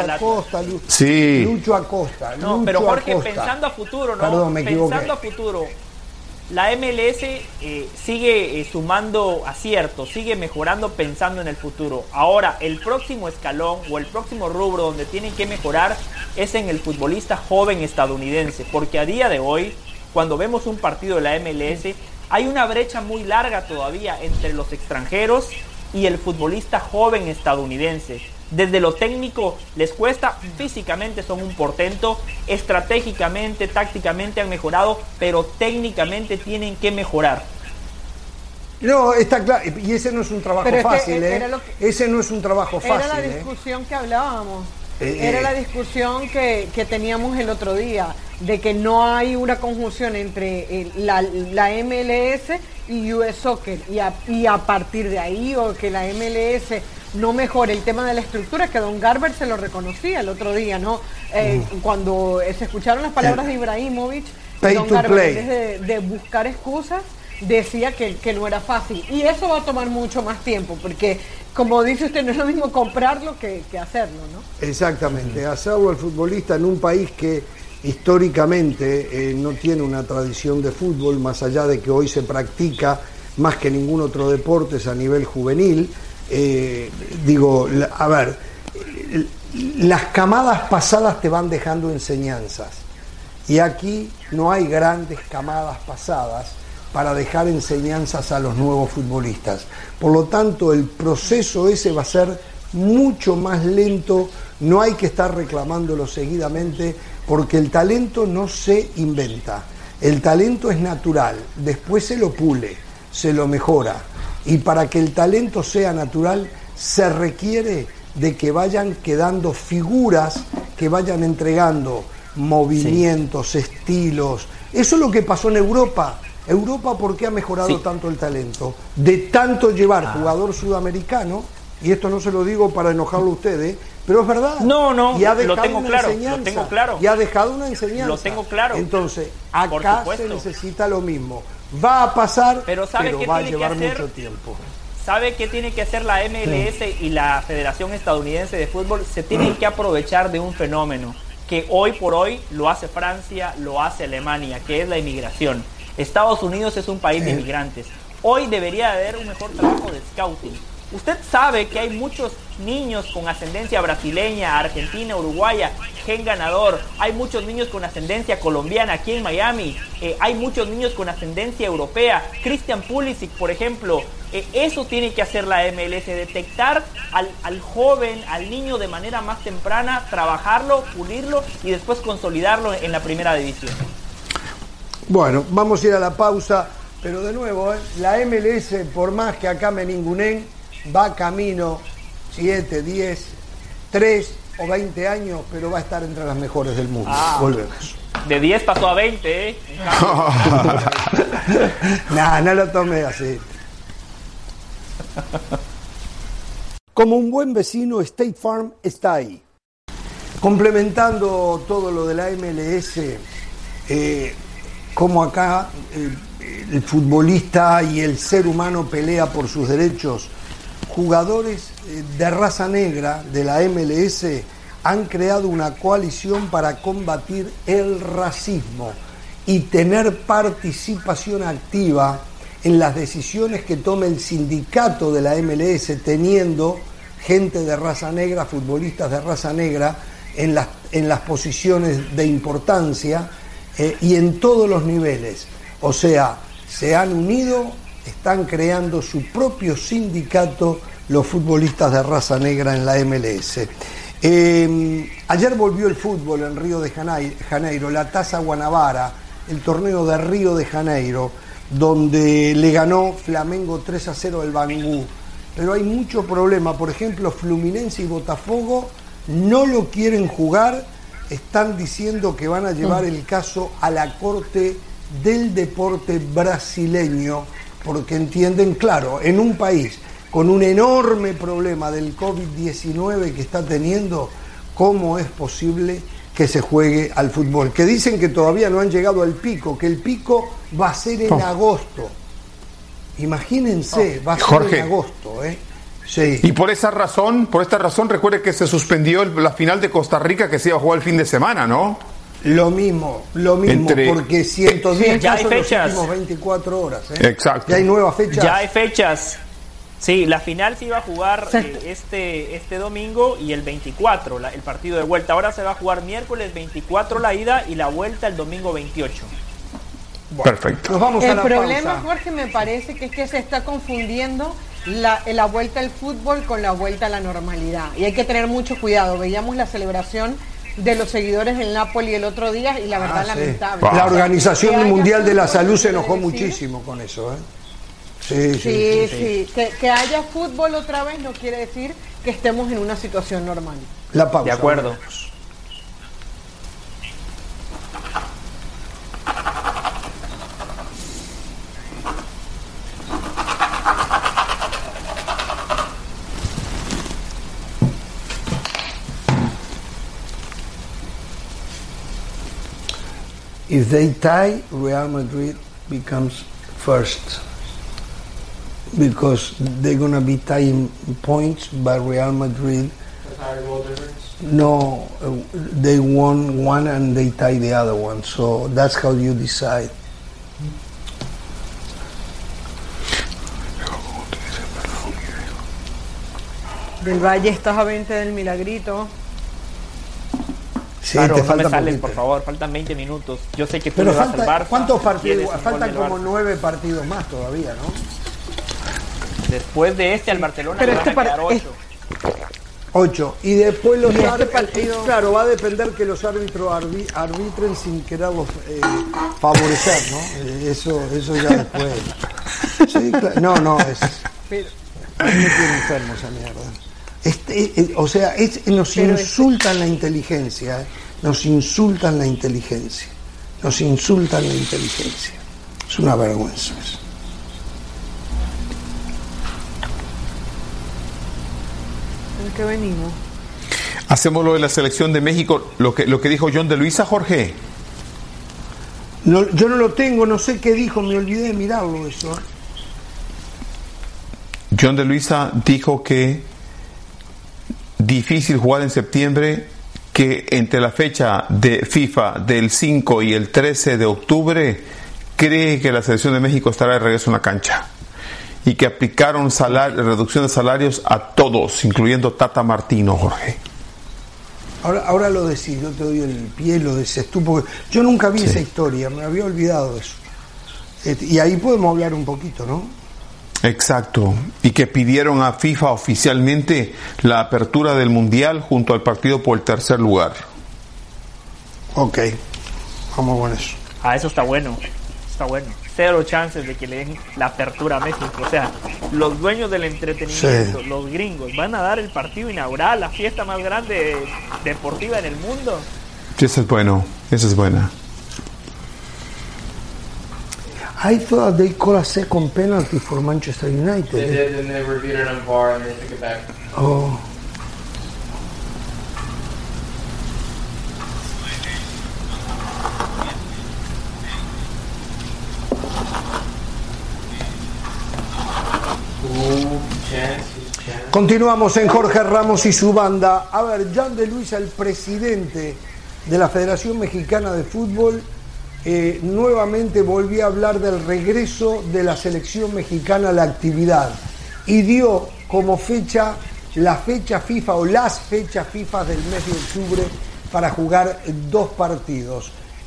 Sí. Lucho Acosta. No, pero Jorge, pensando a futuro, ¿no? Perdón, me equivoqué. Pensando a futuro, la MLS sigue sumando aciertos, sigue mejorando pensando en el futuro. Ahora, el próximo escalón o el próximo rubro donde tienen que mejorar es en el futbolista joven estadounidense, porque a día de hoy, cuando vemos un partido de la MLS, hay una brecha muy larga todavía entre los extranjeros y el futbolista joven estadounidense. Desde lo técnico les cuesta, físicamente son un portento, estratégicamente, tácticamente han mejorado, pero técnicamente tienen que mejorar. No, está claro, y ese no es un trabajo fácil, ese no es un trabajo fácil. Era la discusión que hablábamos. Era la discusión que teníamos el otro día, de que no hay una conjunción entre la MLS y US Soccer, y a partir de ahí, o que la MLS no mejore el tema de la estructura, que Don Garber se lo reconocía el otro día, ¿no? Cuando se escucharon las palabras de Ibrahimovic, Don Garber, en vez de buscar excusas, decía que no era fácil, y eso va a tomar mucho más tiempo, porque como dice usted, no es lo mismo comprarlo que hacerlo, ¿no? Exactamente, hacerlo al futbolista en un país que históricamente no tiene una tradición de fútbol, más allá de que hoy se practica más que ningún otro deporte a nivel juvenil. Las camadas pasadas te van dejando enseñanzas, y aquí no hay grandes camadas pasadas para dejar enseñanzas a los nuevos futbolistas. Por lo tanto, el proceso ese va a ser mucho más lento, no hay que estar reclamándolo seguidamente, porque el talento no se inventa, el talento es natural, después se lo pule, se lo mejora, y para que el talento sea natural se requiere de que vayan quedando figuras que vayan entregando movimientos, estilos. Eso es lo que pasó en Europa. Europa, ¿por qué ha mejorado tanto el talento? De tanto llevar jugador sudamericano, y esto no se lo digo para enojarlo a ustedes, pero es verdad. No, y ha dejado lo tengo una claro, enseñanza, lo tengo claro. Y ha dejado una enseñanza. Lo tengo claro. Entonces, acá se necesita lo mismo. Va a pasar, pero va a llevar mucho tiempo. ¿Sabe qué tiene que hacer la MLS y la Federación Estadounidense de Fútbol? Se tienen que aprovechar de un fenómeno que hoy por hoy lo hace Francia, lo hace Alemania, que es la inmigración. Estados Unidos es un país de inmigrantes. Hoy debería haber un mejor trabajo de scouting. Usted sabe que hay muchos niños con ascendencia brasileña, argentina, uruguaya, gen ganador. Hay muchos niños con ascendencia colombiana aquí en Miami. Hay muchos niños con ascendencia europea. Christian Pulisic, por ejemplo. Eso tiene que hacer la MLS, detectar al joven, al niño de manera más temprana, trabajarlo, pulirlo y después consolidarlo en la primera división. Bueno, vamos a ir a la pausa, pero de nuevo, la MLS, por más que acá me ningunen, va camino 7, 10, 3 o 20 años, pero va a estar entre las mejores del mundo. Volvemos. De 10 pasó a 20, ¿eh? No lo tome así. Como un buen vecino, State Farm está ahí. Complementando todo lo de la MLS, como acá el futbolista y el ser humano pelea por sus derechos, jugadores de raza negra de la MLS han creado una coalición para combatir el racismo y tener participación activa en las decisiones que tome el sindicato de la MLS, teniendo gente de raza negra, futbolistas de raza negra en las posiciones de importancia y en todos los niveles. O sea, se han unido, están creando su propio sindicato los futbolistas de raza negra en la MLS. Ayer volvió el fútbol en Río de Janeiro, la Taza Guanabara, el torneo de Río de Janeiro, donde le ganó Flamengo 3-0 al Bangu. Pero hay mucho problema. Por ejemplo, Fluminense y Botafogo no lo quieren jugar. Están diciendo que van a llevar el caso a la Corte del Deporte brasileño, porque entienden, claro, en un país con un enorme problema del COVID-19 que está teniendo, ¿cómo es posible que se juegue al fútbol? Que dicen que todavía no han llegado al pico, que el pico va a ser en agosto. Imagínense, va a ser Jorge, en agosto, ¿eh? Sí. Y por esta razón, recuerde que se suspendió la final de Costa Rica que se iba a jugar el fin de semana, ¿no? Lo mismo, porque 110 ya hay casos en las fechas. últimas 24 horas. ¿eh? Exacto. Ya hay nuevas fechas. Ya hay fechas. Sí, la final se iba a jugar este domingo y el 24, el partido de vuelta. Ahora se va a jugar miércoles 24 la ida y la vuelta el domingo 28. Bueno, perfecto. Nos vamos a El la problema, pausa. Jorge, me parece que es que se está confundiendo la vuelta al fútbol con la vuelta a la normalidad. Y hay que tener mucho cuidado. Veíamos la celebración de los seguidores del Napoli el otro día y la verdad lamentable. La Organización Que Mundial de la haya Salud se fútbol, enojó quiere decir. muchísimo con eso, ¿eh? Sí. Que haya fútbol otra vez no quiere decir que estemos en una situación normal. La pausa. De acuerdo. If they tie, Real Madrid becomes first, because they're gonna be tying points, but Real Madrid, no, they won one and they tie the other one, so that's how you decide. Del Valle estás a 20 del Milagrito. Sí, Claro, te no falta me sales, poquito. por favor, faltan 20 minutos. Yo sé que tú Pero le vas al falta, Barça. ¿cuántos partidos? quieres un gol Faltan del como Barça. 9 partidos más todavía, ¿no? Después de al Barcelona Pero le van a quedar 8. 8. Y después los Y este árbitros, partido- claro, va a depender que los árbitros arbitren sin quererlos favorecer, ¿no? Eso ya después. Sí, claro. No, es. A mí me tiene enfermo esa mierda. O sea, nos insultan la inteligencia, ¿eh? Nos insultan la inteligencia. Nos insultan la inteligencia. Es una vergüenza eso. ¿En qué venimos? Hacemos lo de la selección de México, lo que dijo John de Luisa, Jorge. No, yo no lo tengo, no sé qué dijo, me olvidé de mirarlo eso. John de Luisa dijo que difícil jugar en septiembre, que entre la fecha de FIFA del 5 y el 13 de octubre cree que la selección de México estará de regreso en la cancha y que aplicaron reducción de salarios a todos, incluyendo Tata Martino, Jorge. Ahora lo decís, yo te doy el pie, lo decís tú, porque yo nunca vi esa historia, me había olvidado de eso. Y ahí podemos hablar un poquito, ¿no? Exacto, y que pidieron a FIFA oficialmente la apertura del Mundial junto al partido por el tercer lugar. Ok, vamos con eso. Eso está bueno. Está bueno. 0 chances de que le den la apertura a México. O sea, los dueños del entretenimiento, Sí. los gringos, van a dar el partido inaugural, la fiesta más grande deportiva en el mundo. Eso es bueno, esa es buena. I thought they called a second penalty for Manchester United. They did, and they reviewed it on VAR and they took it back. Oh. Continuamos en Jorge Ramos y su banda. A ver, John de Luisa, el presidente de la Federación Mexicana de Fútbol, nuevamente volvió a hablar del regreso de la selección mexicana a la actividad y dio como fecha la fecha FIFA o las fechas FIFA del mes de octubre para jugar 2 partidos.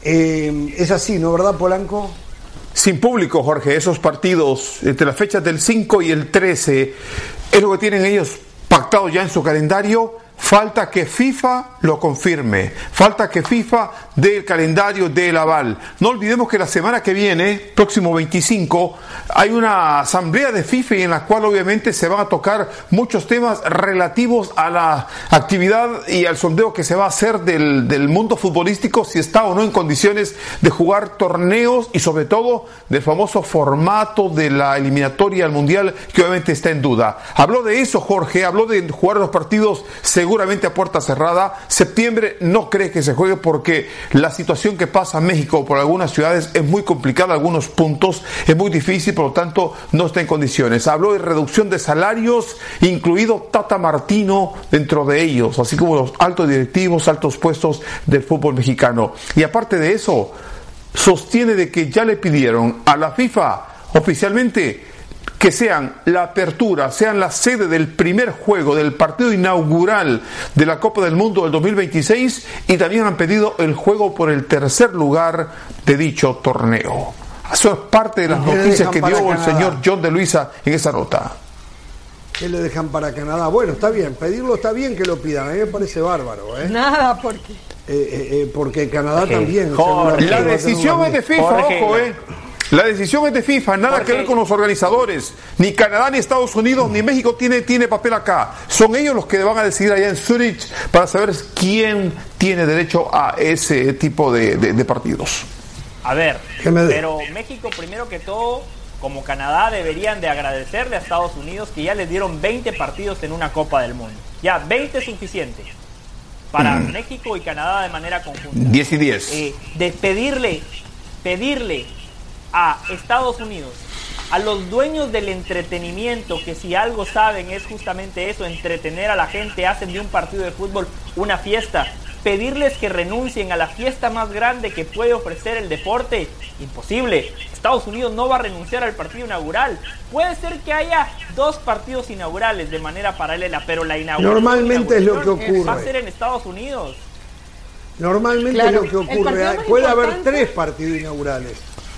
Es así, ¿no, verdad, Polanco? Sin público, Jorge, esos partidos entre las fechas del 5 y el 13 es lo que tienen ellos pactado ya en su calendario. Falta que FIFA lo confirme, falta que FIFA dé el calendario del aval. No olvidemos que la semana que viene, próximo 25, hay una asamblea de FIFA y en la cual obviamente se van a tocar muchos temas relativos a la actividad y al sondeo que se va a hacer del mundo futbolístico, si está o no en condiciones de jugar torneos y sobre todo del famoso formato de la eliminatoria al Mundial, que obviamente está en duda. Habló de eso, Jorge, habló de jugar los partidos seguramente a puerta cerrada. Septiembre no cree que se juegue porque la situación que pasa en México por algunas ciudades es muy complicada, algunos puntos es muy difícil, por lo tanto no está en condiciones. Habló de reducción de salarios, incluido Tata Martino dentro de ellos, así como los altos directivos, altos puestos del fútbol mexicano. Y aparte de eso, sostiene de que ya le pidieron a la FIFA oficialmente que sean la apertura, sean la sede del primer juego del partido inaugural de la Copa del Mundo del 2026 y también han pedido el juego por el tercer lugar de dicho torneo. Eso es parte de las noticias que dio el señor John de Luisa en esa nota. ¿Qué le dejan para Canadá? Bueno, está bien, pedirlo está bien que lo pidan, a mí me parece bárbaro. Nada, porque... porque Canadá también... La decisión es de FIFA, ojo, La decisión es de FIFA, nada que ver con los organizadores. Ni Canadá, ni Estados Unidos, ni México tiene papel acá. Son ellos los que van a decidir allá en Zurich para saber quién tiene derecho a ese tipo de partidos. A ver, pero México, primero que todo, como Canadá, deberían de agradecerle a Estados Unidos que ya les dieron 20 partidos en una Copa del Mundo. Ya, 20 es suficiente para México y Canadá de manera conjunta. 10 y 10. De pedirle a Estados Unidos, a los dueños del entretenimiento, que si algo saben es justamente eso, entretener a la gente, hacen de un partido de fútbol una fiesta, pedirles que renuncien a la fiesta más grande que puede ofrecer el deporte, imposible. Estados Unidos no va a renunciar al partido inaugural. Puede ser que haya 2 partidos inaugurales de manera paralela, pero la inauguración normalmente es lo que ocurre. Va a ser en Estados Unidos. Normalmente es lo que ocurre. Puede haber 3 partidos inaugurales.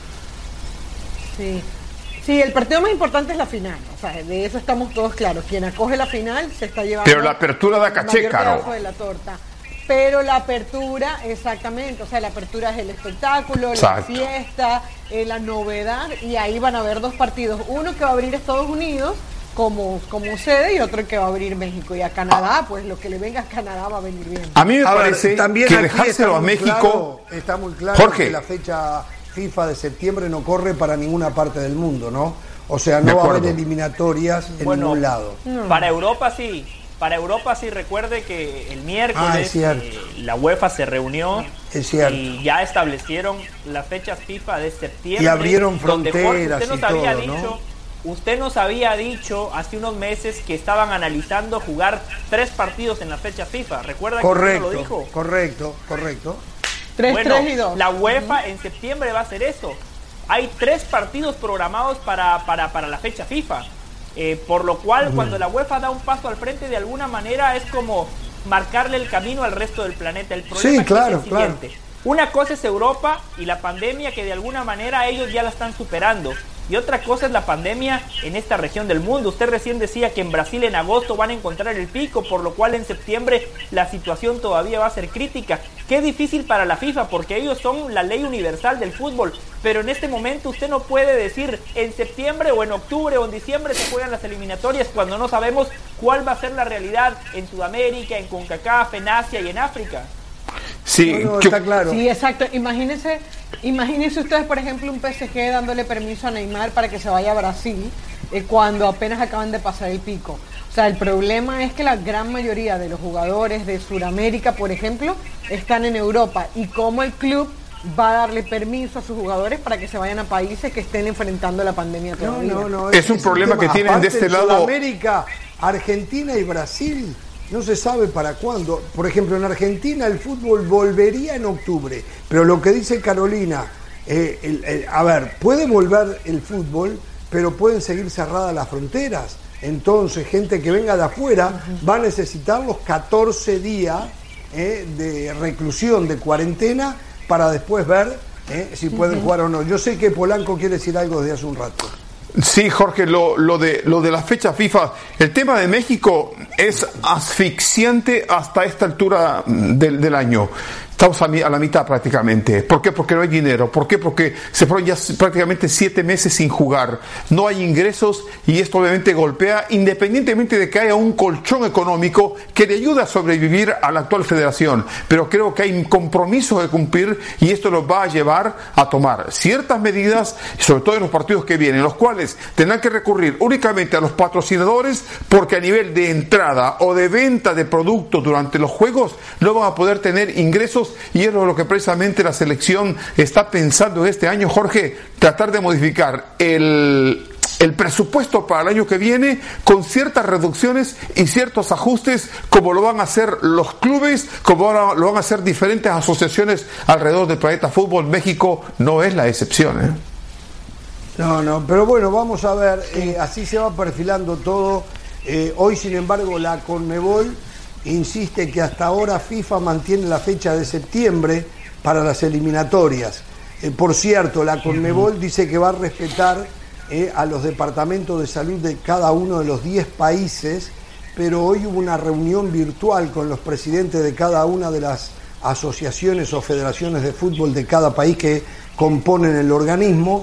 Sí, el partido más importante es la final, o sea, de eso estamos todos claros. Quien acoge la final se está llevando... Pero la apertura da caché, caro. De la torta. Pero la apertura, exactamente, o sea, la apertura es el espectáculo, la fiesta, la novedad, y ahí van a haber 2 partidos. Uno que va a abrir Estados Unidos como sede y otro que va a abrir México. Y a Canadá, pues lo que le venga a Canadá va a venir bien. A mí me parece también que dejárselo a México... Está muy claro, Jorge, que la fecha FIFA de septiembre no corre para ninguna parte del mundo, ¿no? O sea, no va a haber eliminatorias en ningún lado. Para Europa sí. Para Europa sí, recuerde que el miércoles la UEFA se reunió y ya establecieron las fechas FIFA de septiembre. Y abrieron fronteras y todo, ¿no? Usted nos había dicho hace unos meses que estaban analizando jugar 3 partidos en la fecha FIFA. ¿Recuerda que usted lo dijo? Correcto. 3 y 2. La UEFA en septiembre va a hacer eso. Hay 3 partidos programados para la fecha FIFA. Por lo cual, cuando la UEFA da un paso al frente, de alguna manera es como marcarle el camino al resto del planeta. El problema es el siguiente. Una cosa es Europa y la pandemia, que de alguna manera ellos ya la están superando. Y otra cosa es la pandemia en esta región del mundo. Usted recién decía que en Brasil en agosto van a encontrar el pico, por lo cual en septiembre la situación todavía va a ser crítica. Qué difícil para la FIFA, porque ellos son la ley universal del fútbol. Pero en este momento usted no puede decir en septiembre o en octubre o en diciembre se juegan las eliminatorias cuando no sabemos cuál va a ser la realidad en Sudamérica, en CONCACAF, en Asia y en África. Sí, está claro. Sí, exacto. Imagínense ustedes, por ejemplo, un PSG dándole permiso a Neymar para que se vaya a Brasil cuando apenas acaban de pasar el pico. O sea, el problema es que la gran mayoría de los jugadores de Sudamérica, por ejemplo, están en Europa, y como el club va a darle permiso a sus jugadores para que se vayan a países que estén enfrentando la pandemia todavía. No, es un problema que tienen de este lado. Sudamérica, Argentina y Brasil, no se sabe para cuándo. Por ejemplo, en Argentina el fútbol volvería en octubre, pero lo que dice Carolina, a ver, puede volver el fútbol, pero pueden seguir cerradas las fronteras. Entonces, gente que venga de afuera va a necesitar los 14 días de reclusión, de cuarentena, para después ver si pueden jugar o no. Yo sé que Polanco quiere decir algo desde hace un rato. Sí, Jorge, lo de la fecha FIFA, el tema de México es asfixiante hasta esta altura del año. Estamos a la mitad prácticamente. ¿Por qué? Porque no hay dinero. ¿Por qué? Porque se fueron ya prácticamente 7 meses sin jugar. No hay ingresos y esto obviamente golpea, independientemente de que haya un colchón económico que le ayude a sobrevivir a la actual federación. Pero creo que hay compromisos de cumplir y esto los va a llevar a tomar ciertas medidas, sobre todo en los partidos que vienen, los cuales tendrán que recurrir únicamente a los patrocinadores, porque a nivel de entrada o de venta de productos durante los juegos no van a poder tener ingresos. Y es lo que precisamente la selección está pensando este año, Jorge, tratar de modificar el presupuesto para el año que viene con ciertas reducciones y ciertos ajustes, como lo van a hacer los clubes, como lo van a hacer diferentes asociaciones alrededor del planeta fútbol. México no es la excepción, No, pero bueno, vamos a ver, así se va perfilando todo. Hoy, sin embargo, la Conmebol insiste que hasta ahora FIFA mantiene la fecha de septiembre para las eliminatorias. Por cierto, la Conmebol dice que va a respetar a los departamentos de salud de cada uno de los 10 países, pero hoy hubo una reunión virtual con los presidentes de cada una de las asociaciones o federaciones de fútbol de cada país que componen el organismo,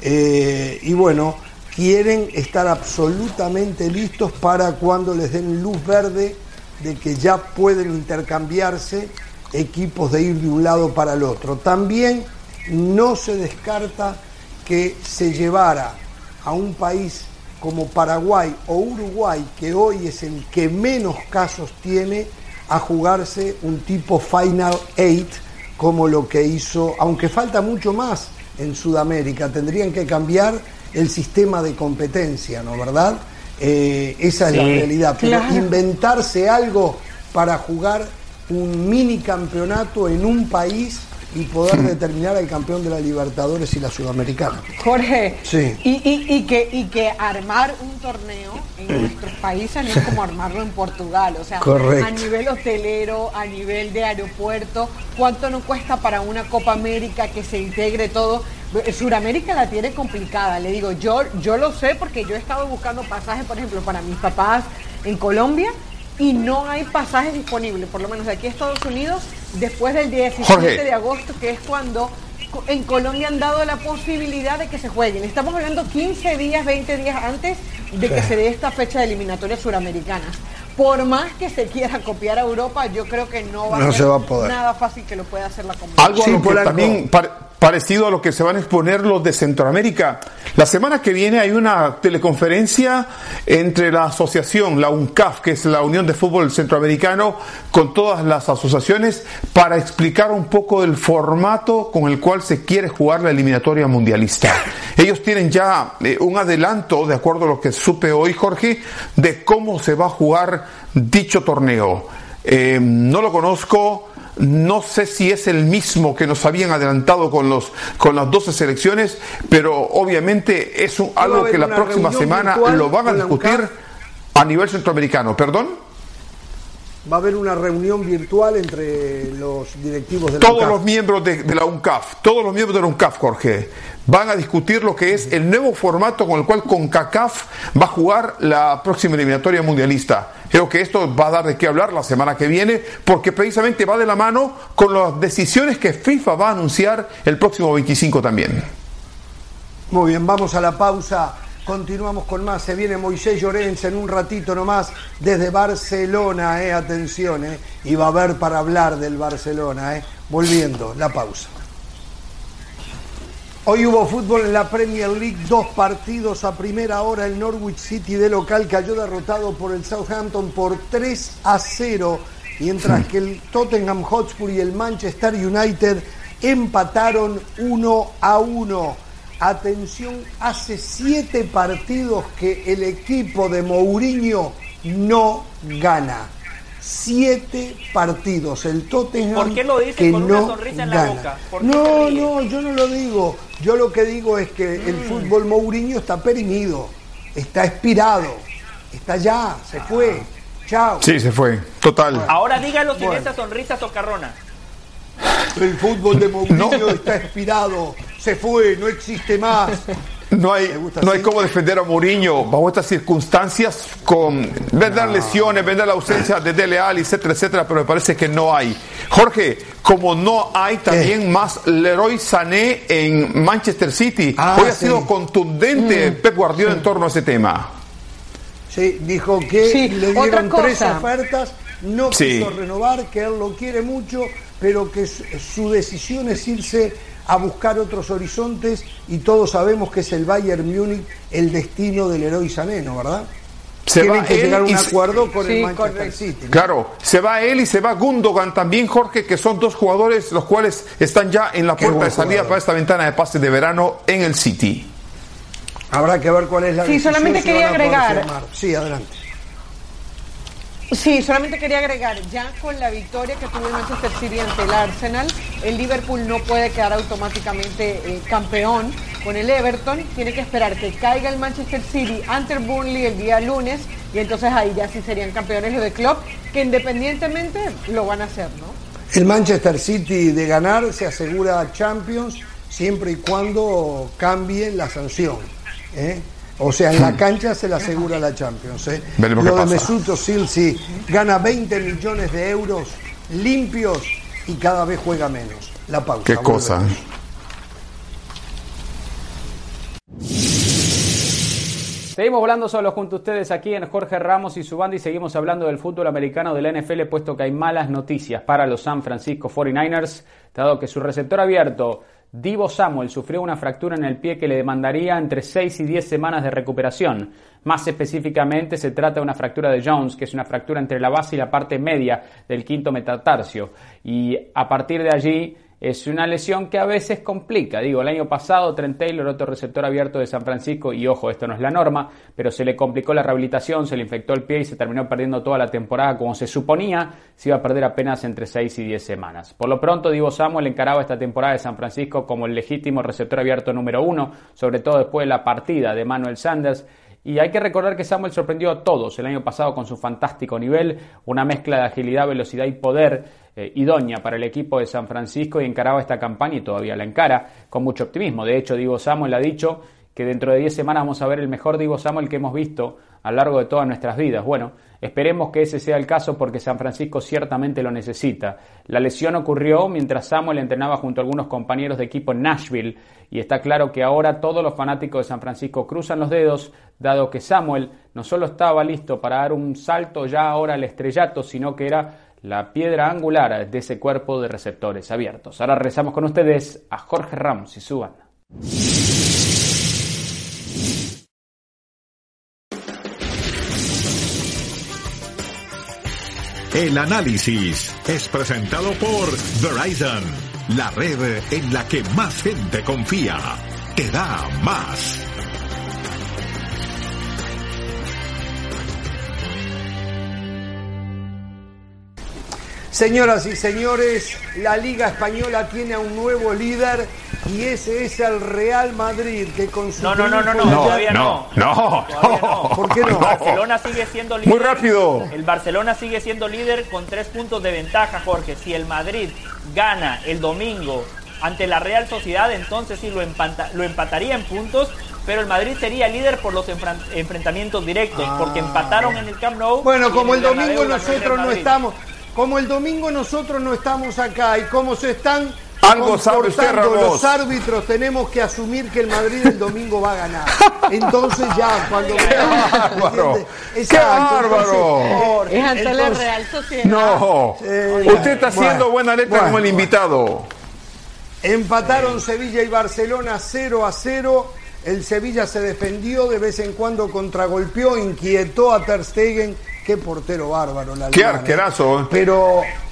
y bueno, quieren estar absolutamente listos para cuando les den luz verde de que ya pueden intercambiarse equipos de ir de un lado para el otro. También no se descarta que se llevara a un país como Paraguay o Uruguay, que hoy es el que menos casos tiene, a jugarse un tipo Final 8 como lo que hizo, aunque falta mucho más en Sudamérica. Tendrían que cambiar el sistema de competencia, ¿no? ¿Verdad? Esa es la realidad, pero claro, inventarse algo para jugar un mini campeonato en un país y poder determinar al campeón de la Libertadores y la Sudamericana. Jorge, sí. y que armar un torneo en nuestros países no es como armarlo en Portugal, o sea, correcto, a nivel hotelero, a nivel de aeropuerto, ¿cuánto no cuesta para una Copa América que se integre todo? Suramérica la tiene complicada, le digo, yo lo sé porque yo he estado buscando pasajes, por ejemplo, para mis papás en Colombia, y no hay pasajes disponibles, por lo menos de aquí a Estados Unidos, después del 17 Jorge. De agosto, que es cuando en Colombia han dado la posibilidad de que se jueguen. Estamos hablando 15 días, 20 días antes de que se dé esta fecha de eliminatorias suramericanas. Por más que se quiera copiar a Europa, yo creo que no va a ser nada fácil que lo pueda hacer la Conmebol. Algo sí, que también parecido a lo que se van a exponer los de Centroamérica. La semana que viene hay una teleconferencia entre la asociación, la UNCAF, que es la Unión de Fútbol Centroamericano, con todas las asociaciones, para explicar un poco el formato con el cual se quiere jugar la eliminatoria mundialista. Ellos tienen ya un adelanto, de acuerdo a lo que supe hoy, Jorge, de cómo se va a jugar dicho torneo. No lo conozco. No sé si es el mismo que nos habían adelantado con las 12 selecciones, pero obviamente es algo que la próxima semana lo van a discutir a nivel centroamericano. ¿Perdón? Va a haber una reunión virtual entre los directivos de la UNCAF. Todos los miembros de la UNCAF, todos los miembros de la UNCAF, Jorge, van a discutir lo que es el nuevo formato con el cual CONCACAF va a jugar la próxima eliminatoria mundialista. Creo que esto va a dar de qué hablar la semana que viene, porque precisamente va de la mano con las decisiones que FIFA va a anunciar el próximo 25 también. Muy bien, vamos a la pausa. Continuamos con más. Se viene Moisés Llorens en un ratito nomás desde Barcelona, atención, y va a haber para hablar del Barcelona, volviendo, la pausa. Hoy hubo fútbol en la Premier League, 2 partidos a primera hora. El Norwich City de local cayó derrotado por el Southampton por 3-0, mientras que el Tottenham Hotspur y el Manchester United empataron 1-1. Atención, hace 7 partidos que el equipo de Mourinho no gana. 7 partidos. El Tottenham ¿Por qué lo dice que con no una sonrisa en gana. la boca? No, yo no lo digo. Yo lo que digo es que el fútbol Mourinho está perimido, está expirado, está ya, se fue. Chao. Sí, se fue. Total. Ahora dígalo sin esa sonrisa socarrona. El fútbol de Mourinho está expirado, se fue, no existe más. No hay cómo defender a Mourinho bajo estas circunstancias, con vender lesiones, vender la ausencia de Dele Alli, etcétera, etcétera, pero me parece que no hay. Jorge, como no hay también más Leroy Sané en Manchester City, hoy ha sido contundente Pep Guardiola en torno a ese tema. Sí, dijo que le dieron 3 ofertas, no quiso renovar, que él lo quiere mucho, pero que su decisión es irse a buscar otros horizontes, y todos sabemos que es el Bayern Múnich el destino del Leroy Sané, ¿no? ¿Verdad? Tienen que llegar a un acuerdo con el Manchester City, ¿no? Claro, se va él y se va Gundogan también, Jorge, que son 2 jugadores los cuales están ya en la puerta de salida para esta ventana de pase de verano en el City. Habrá que ver cuál es la decisión. Solamente quería agregar. Sí, adelante. Sí, solamente quería agregar, ya con la victoria que tuvo el Manchester City ante el Arsenal, el Liverpool no puede quedar automáticamente campeón con el Everton, tiene que esperar que caiga el Manchester City ante el Burnley el día lunes, y entonces ahí ya sí serían campeones los de Klopp, que independientemente lo van a hacer, ¿no? El Manchester City, de ganar, se asegura Champions siempre y cuando cambie la sanción, ¿eh? O sea, en la cancha se le asegura la Champions, ¿eh? Lo de Mesut Özil, sí, gana 20 millones de euros limpios y cada vez juega menos. La pausa. Qué cosa. Seguimos volando solo junto a ustedes aquí en Jorge Ramos y su banda, y seguimos hablando del fútbol americano de la NFL, puesto que hay malas noticias para los San Francisco 49ers, dado que su receptor abierto Deebo Samuel sufrió una fractura en el pie que le demandaría entre 6 y 10 semanas de recuperación. Más específicamente se trata de una fractura de Jones, que es una fractura entre la base y la parte media del quinto metatarso. Y a partir de allí es una lesión que a veces complica. El año pasado Trent Taylor, otro receptor abierto de San Francisco, y ojo, esto no es la norma, pero se le complicó la rehabilitación, se le infectó el pie y se terminó perdiendo toda la temporada. Como se suponía, se iba a perder apenas entre 6 y 10 semanas. Por lo pronto, Deebo Samuel encaraba esta temporada de San Francisco como el legítimo receptor abierto número 1, sobre todo después de la partida de Emmanuel Sanders. Y hay que recordar que Samuel sorprendió a todos el año pasado con su fantástico nivel, una mezcla de agilidad, velocidad y poder idónea para el equipo de San Francisco, y encaraba esta campaña, y todavía la encara, con mucho optimismo. De hecho, Deebo Samuel ha dicho que dentro de 10 semanas vamos a ver el mejor Deebo Samuel que hemos visto a lo largo de todas nuestras vidas. Bueno, esperemos que ese sea el caso, porque San Francisco ciertamente lo necesita. La lesión ocurrió mientras Samuel entrenaba junto a algunos compañeros de equipo en Nashville, y está claro que ahora todos los fanáticos de San Francisco cruzan los dedos, dado que Samuel no solo estaba listo para dar un salto ya ahora al estrellato, sino que era la piedra angular de ese cuerpo de receptores abiertos. Ahora regresamos con ustedes a Jorge Ramos y su banda. El análisis es presentado por Verizon, la red en la que más gente confía. Te da más. Señoras y señores, la Liga Española tiene a un nuevo líder, y ese es el Real Madrid, que con su todavía no. ¿Por qué no? El Barcelona sigue siendo líder. Muy rápido. El Barcelona sigue siendo líder con 3 puntos de ventaja, Jorge. Si el Madrid gana el domingo ante la Real Sociedad, entonces sí lo empataría en puntos, pero el Madrid sería líder por los enfrentamientos directos, porque empataron en el Camp Nou. Bueno, como el domingo nosotros no estamos... Como el domingo nosotros no estamos acá, y como se están comportando los árbitros, tenemos que asumir que el Madrid el domingo va a ganar. Entonces ya, cuando... ¡Qué bárbaro! ¡Qué bárbaro! Es ante la Real Sociedad. No, usted está haciendo buena letra como el invitado. Empataron Sevilla y Barcelona 0-0. El Sevilla se defendió, de vez en cuando contragolpeó, inquietó a Ter Stegen. Qué portero bárbaro, la Qué Liga, arquerazo. Pero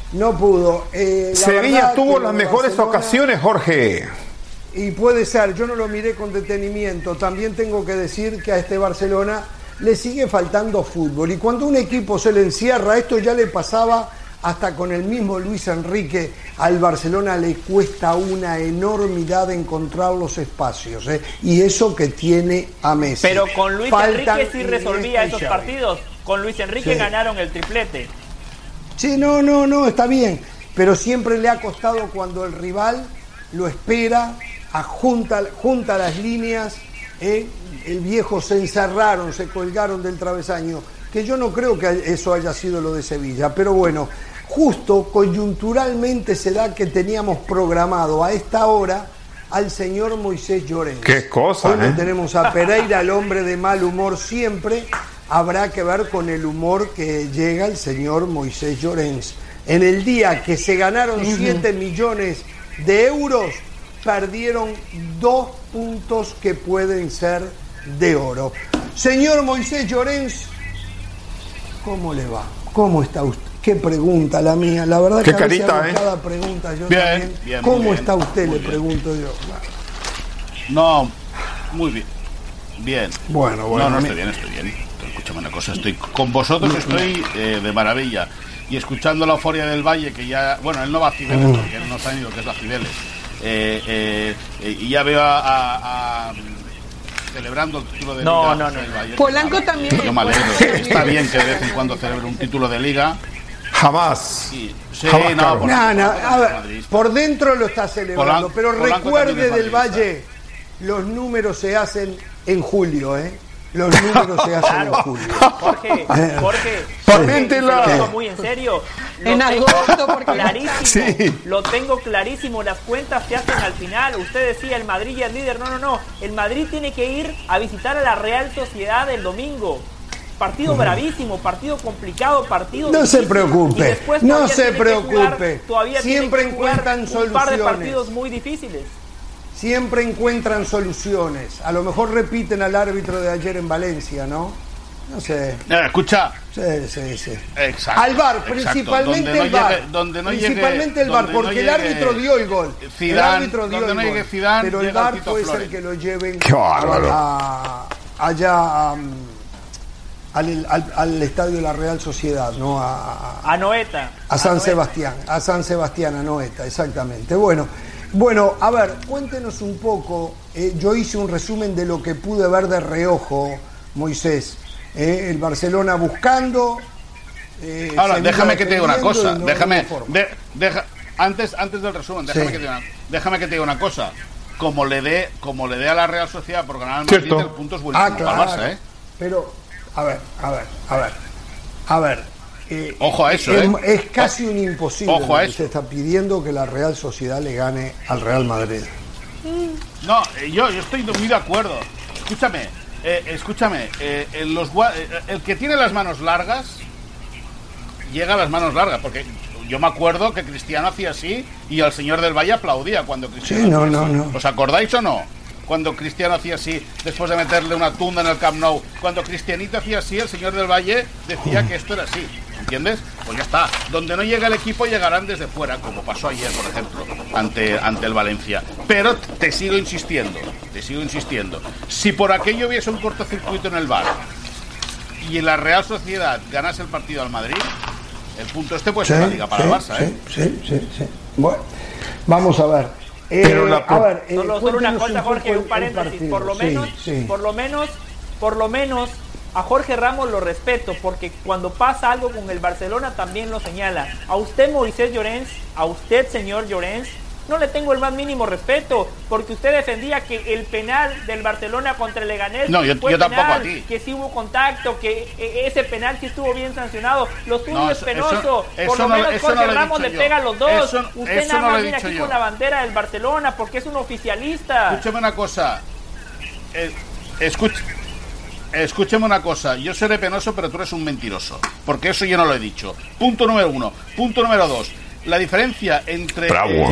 No pudo. Sevilla tuvo las mejores ocasiones, Jorge. Y puede ser, yo no lo miré con detenimiento. También tengo que decir que a este Barcelona le sigue faltando fútbol. Y cuando un equipo se le encierra, esto ya le pasaba hasta con el mismo Luis Enrique, al Barcelona le cuesta una enormidad encontrar los espacios. Y eso que tiene a Messi. Pero con Luis Enrique sí resolvía esos partidos. Con Luis Enrique ganaron el triplete. Sí, no, está bien. Pero siempre le ha costado cuando el rival lo espera, junta las líneas, el viejo se encerraron, se colgaron del travesaño, que yo no creo que eso haya sido lo de Sevilla, pero bueno, justo coyunturalmente se da que teníamos programado a esta hora al señor Moisés Llorens. Qué cosa, Hoy no tenemos a Pereira, el hombre de mal humor siempre. Habrá que ver con el humor que llega el señor Moisés Llorens. En el día que se ganaron 7 millones de euros, perdieron 2 puntos que pueden ser de oro. Señor Moisés Llorens, ¿cómo le va? ¿Cómo está usted? Qué pregunta la mía. La verdad que a veces hago cada pregunta yo también. Bien, ¿Cómo está usted? Le pregunto yo. No, muy bien. Bien. Bueno. No, estoy bien. Escúchame una cosa, estoy con vosotros, estoy de maravilla. Y escuchando la euforia del Valle, que ya... Bueno, él no va a Cibeles, porque él no sabe ni lo que es la Cibeles. Y ya veo a celebrando el título de Liga. No. Polanco también. Yo me alegro. Está bien que de vez en cuando celebre un título de Liga. Jamás. Sí, Jamás, a ver, por dentro lo está celebrando, pero Polanco recuerde del Valle, los números se hacen en julio, Los números se hacen en julio. Jorge, muy en serio. En agosto, porque clarísimo. Lo tengo clarísimo. Las cuentas se hacen al final. Usted decía el Madrid ya es líder. No. El Madrid tiene que ir a visitar a la Real Sociedad el domingo. Partido bravísimo, partido complicado, partido no difícil. Se preocupe, no se preocupe. Siempre encuentran soluciones. Un par de partidos muy difíciles. Siempre encuentran soluciones. A lo mejor repiten al árbitro de ayer en Valencia, ¿no? No sé. Escucha. Sí. Exacto. Al VAR, principalmente el VAR. Principalmente el VAR, porque el árbitro dio el gol. Zidane, el árbitro dio el gol. Zidane, pero el VAR puede ser que lo lleven allá al estadio de la Real Sociedad, ¿no? A Noeta. A San Sebastián, a Noeta, exactamente. Bueno, a ver, cuéntenos un poco. Yo hice un resumen de lo que pude ver de reojo, Moisés. El Barcelona buscando. Ahora, déjame que te diga una cosa. Antes del resumen, déjame que te diga una cosa. Como le dé a la Real Sociedad por ganar el Madrid, el punto es buenísimo para el Barça, Pero, a ver. Ojo a eso, Es casi un imposible. Ojo a eso. Se está pidiendo que la Real Sociedad le gane al Real Madrid. No, yo estoy muy de acuerdo. Escúchame, el que tiene las manos largas llega a las manos largas, porque yo me acuerdo que Cristiano hacía así y al señor del Valle aplaudía cuando Cristiano hacía así. No. ¿Os acordáis o no? Cuando Cristiano hacía así, después de meterle una tunda en el Camp Nou, cuando Cristianito hacía así, el señor del Valle decía que esto era así, ¿entiendes? Pues ya está, donde no llega el equipo llegarán desde fuera, como pasó ayer, por ejemplo, ante el Valencia. Pero te sigo insistiendo, si por aquello hubiese un cortocircuito en el VAR y la Real Sociedad ganase el partido al Madrid, el punto puede ser la Liga para el Barça, Sí. Bueno, vamos a ver. Solo una cosa, Jorge, un paréntesis. Por lo menos a Jorge Ramos lo respeto, porque cuando pasa algo con el Barcelona también lo señala. A usted, Moisés Llorens, a usted, señor Llorens, no le tengo el más mínimo respeto, porque usted defendía que el penal del Barcelona contra el Leganés fue yo tampoco penal, a ti. que sí hubo contacto, que ese penal sí estuvo bien sancionado. Lo suyo es penoso. Por lo menos Jorge Ramos le pega a los dos. Usted nada más viene aquí con la bandera del Barcelona porque es un oficialista. Escúchame una cosa. Escúchame una cosa. Yo seré penoso, pero tú eres un mentiroso, porque eso yo no lo he dicho. Punto número 1. Punto número 2. La diferencia entre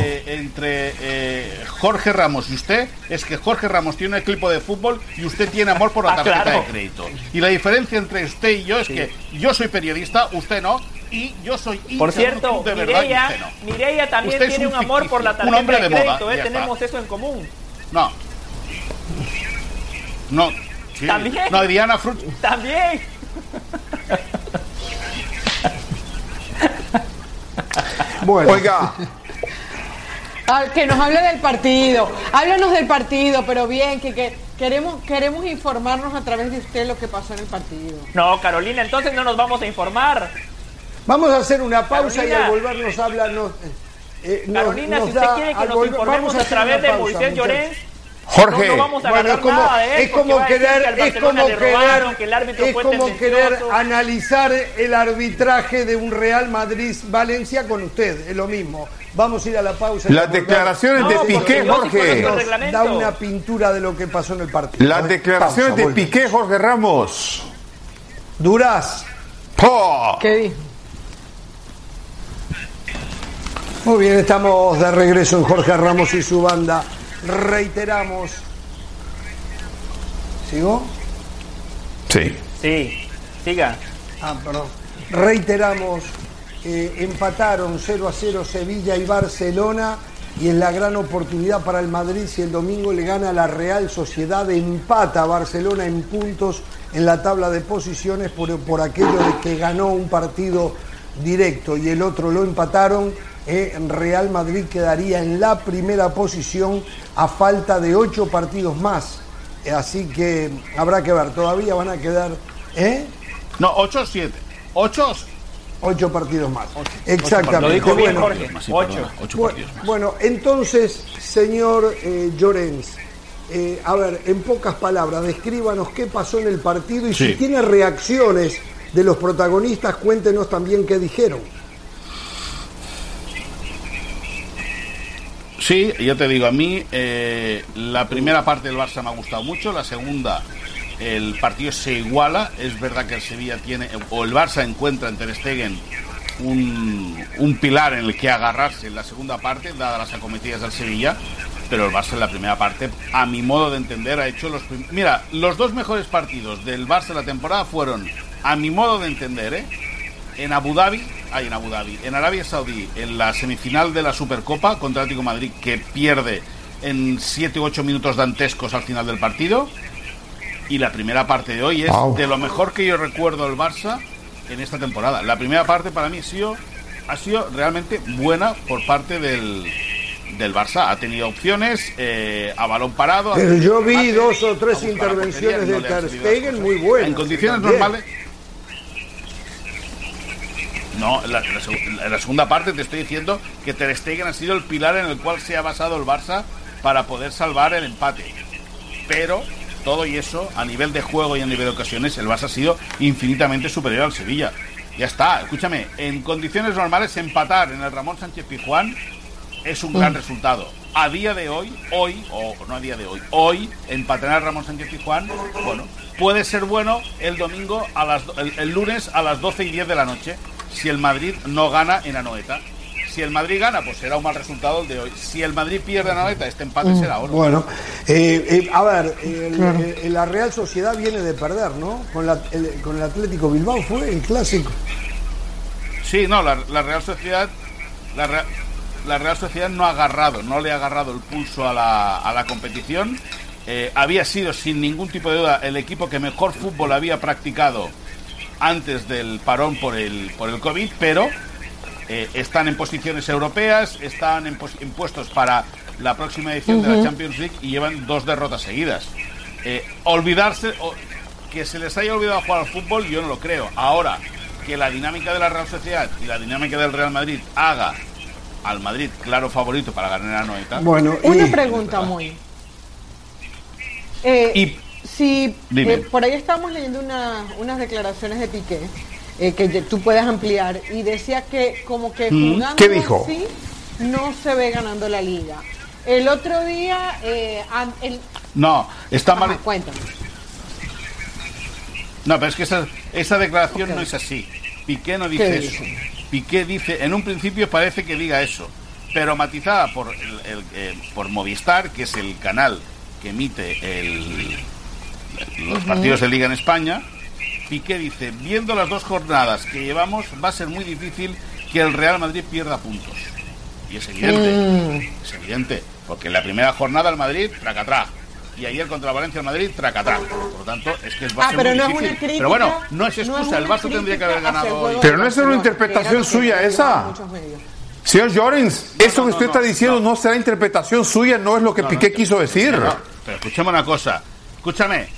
Jorge Ramos y usted es que Jorge Ramos tiene un equipo de fútbol y usted tiene amor por la tarjeta de crédito. Y la diferencia entre usted y yo es que yo soy periodista, usted no, Y yo soy hincha. Por cierto, de verdad, Mireia también tiene un amor por la tarjeta de crédito, tenemos eso en común. No, sí. ¿También? No, y Diana Fruch también. Bueno. Oiga, Que nos hable del partido. Háblanos del partido, pero bien, que queremos informarnos a través de usted lo que pasó en el partido. No, Carolina, entonces no nos vamos a informar. Vamos a hacer una pausa, Carolina. y al volver nos habla... Carolina, si usted quiere que nos informemos a través de Moisés Llorens, Jorge, no vamos a bueno, agarrar nada de él, es como porque va a decir querer, que al es Barcelona como le querer, robaron, que el árbitro es fue como tendencioso. querer analizar el arbitraje de un Real Madrid-Valencia con usted, es lo mismo. Vamos a ir a la pausa. Las declaraciones de Piqué, Jorge. Da una pintura de lo que pasó en el partido. Las declaraciones de Piqué, Jorge Ramos. Duraz. ¡Oh! ¿Qué dijo? Muy bien, estamos de regreso en Jorge Ramos y su banda. Reiteramos. ¿Sigo? Sí. Sí, siga. Perdón. Reiteramos, empataron 0-0 Sevilla y Barcelona, y es la gran oportunidad para el Madrid si el domingo le gana a la Real Sociedad. Empata a Barcelona en puntos en la tabla de posiciones por aquello de que ganó un partido directo y el otro lo empataron. Real Madrid quedaría en la primera posición a falta de 8 partidos más. Así que habrá que ver, todavía van a quedar... No, 8 o 7. 8 partidos más. Exactamente. Lo dijo bien, bueno, Jorge. 8 partidos más. Bueno, entonces, señor Llorens, a ver, en pocas palabras, descríbanos qué pasó en el partido y si tiene reacciones de los protagonistas, cuéntenos también qué dijeron. Sí, yo te digo, a mí la primera parte del Barça me ha gustado mucho, la segunda el partido se iguala, es verdad que el Sevilla tiene, o el Barça encuentra en Ter Stegen un pilar en el que agarrarse en la segunda parte, dadas las acometidas del Sevilla, pero el Barça en la primera parte, a mi modo de entender, ha hecho Mira, los dos mejores partidos del Barça de la temporada fueron, a mi modo de entender, en Arabia Saudí, en la semifinal de la Supercopa contra el Atlético de Madrid, que pierde en 7 u 8 minutos dantescos al final del partido, y la primera parte de hoy es de lo mejor que yo recuerdo del Barça en esta temporada. La primera parte para mí ha sido realmente buena por parte del Barça. Ha tenido opciones a balón parado. Pero yo vi 2 o 3 intervenciones de Ter Stegen muy buenas. En condiciones normales. No, en la segunda parte te estoy diciendo que Ter Stegen ha sido el pilar en el cual se ha basado el Barça para poder salvar el empate. Pero todo y eso, a nivel de juego y a nivel de ocasiones, el Barça ha sido infinitamente superior al Sevilla. Ya está, escúchame, en condiciones normales empatar en el Ramón Sánchez Pizjuán es un gran resultado. A día de hoy, hoy empatar en el Ramón Sánchez Pizjuán, bueno, puede ser bueno el domingo el lunes a las 12:10 de la noche, si el Madrid no gana en Anoeta. Si el Madrid gana, pues será un mal resultado el de hoy. Si el Madrid pierde en Anoeta, este empate será oro. Bueno, a ver, la Real Sociedad viene de perder, ¿no? Con el Atlético Bilbao fue el clásico. Sí, no, la Real Sociedad... La Real Sociedad no le ha agarrado el pulso a la competición. Había sido, sin ningún tipo de duda, el equipo que mejor fútbol había practicado antes del parón por el COVID, pero están en posiciones europeas, están en puestos para la próxima edición de la Champions League y llevan 2 derrotas seguidas. Olvidarse, que se les haya olvidado jugar al fútbol, yo no lo creo. Ahora, que la dinámica de la Real Sociedad y la dinámica del Real Madrid haga al Madrid claro favorito para ganar a Anoeta. Bueno, una pregunta muy... por ahí estábamos leyendo unas declaraciones de Piqué que tú puedes ampliar, y decía que como que jugando ¿qué dijo? así no se ve ganando la liga. El otro día no, está mal. Cuéntame. No, pero es que esa declaración no es así. Piqué no dice eso. Piqué dice, en un principio parece que diga eso, pero matizada por Movistar, que es el canal que emite los partidos de Liga en España, Piqué dice, viendo las 2 jornadas que llevamos, va a ser muy difícil que el Real Madrid pierda puntos. Y es evidente, porque en la primera jornada el Madrid, tracatrá. Y ayer contra Valencia el Madrid, tracatrá. Por lo tanto, es que va a ser muy difícil. Pero bueno, no es excusa, el Barça tendría que haber ganado hoy. Pero no es una interpretación suya esa. Señor Llorens, eso que usted está diciendo no será interpretación suya, no es lo que Piqué quiso decir. Pero escúchame una cosa, escúchame.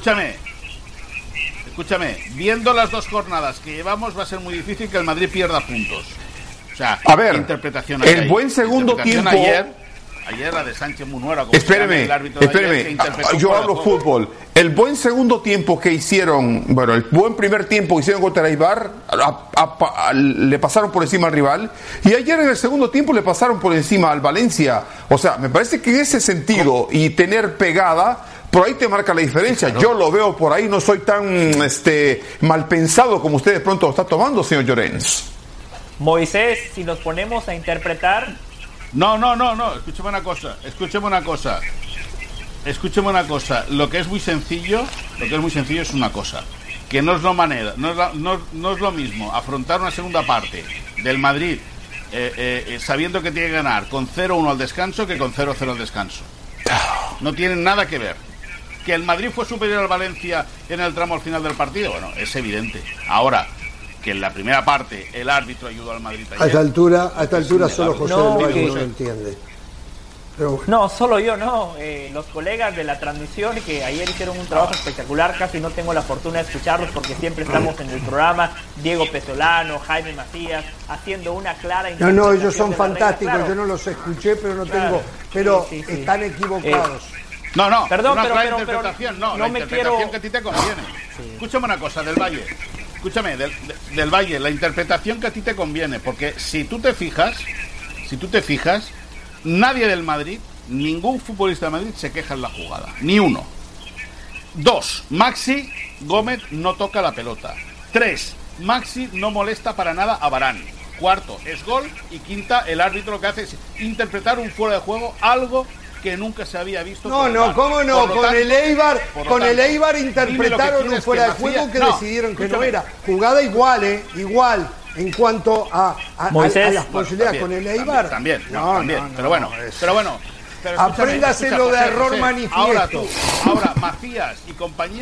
Viendo las 2 jornadas que llevamos, va a ser muy difícil que el Madrid pierda puntos. O sea, a ver, interpretación el buen segundo tiempo. Ayer la de Sánchez Munuera. Espéreme. Yo hablo fútbol. El buen segundo tiempo que hicieron, bueno, el buen primer tiempo que hicieron contra el Eibar, le pasaron por encima al rival. Y ayer en el segundo tiempo le pasaron por encima al Valencia. O sea, me parece que en ese sentido y tener pegada, por ahí te marca la diferencia. Yo lo veo por ahí, no soy tan mal pensado como usted de pronto lo está tomando, señor Llorens. Moisés, si nos ponemos a interpretar... No, escúcheme una cosa. Lo que es muy sencillo es una cosa, que no es lo mismo afrontar una segunda parte del Madrid sabiendo que tiene que ganar con 0-1 al descanso que con 0-0 al descanso. No tienen nada que ver. Que el Madrid fue superior al Valencia en el tramo al final del partido, bueno, es evidente. Ahora, que en la primera parte el árbitro ayudó al Madrid ayer, a esta altura solo José del Valle no lo entiende. Pero bueno. No, solo yo no. Los colegas de la transmisión que ayer hicieron un trabajo espectacular, casi no tengo la fortuna de escucharlos porque siempre estamos en el programa. Diego Pesolano, Jaime Macías, haciendo una clara interpretación. No, ellos son fantásticos, claro. Yo no los escuché, pero no tengo, pero sí. Están equivocados. No, perdón, una pero interpretación, no la me interpretación quiero... que a ti te conviene. Sí. Escúchame una cosa, del Valle. Escúchame, del Valle, la interpretación que a ti te conviene, porque si tú te fijas, nadie del Madrid, ningún futbolista de Madrid se queja en la jugada, ni uno. 2, Maxi Gómez no toca la pelota. 3, Maxi no molesta para nada a Varane. 4, es gol. Y 5, el árbitro lo que hace es interpretar un fuera de juego, algo que nunca se había visto. ¿Cómo no? Con el Eibar interpretaron un fuera de juego que decidieron que no era. Jugada igual en cuanto a las posibilidades con el Eibar. También. Pero bueno. Apréndaselo de error manifiesto. Ahora, Macías y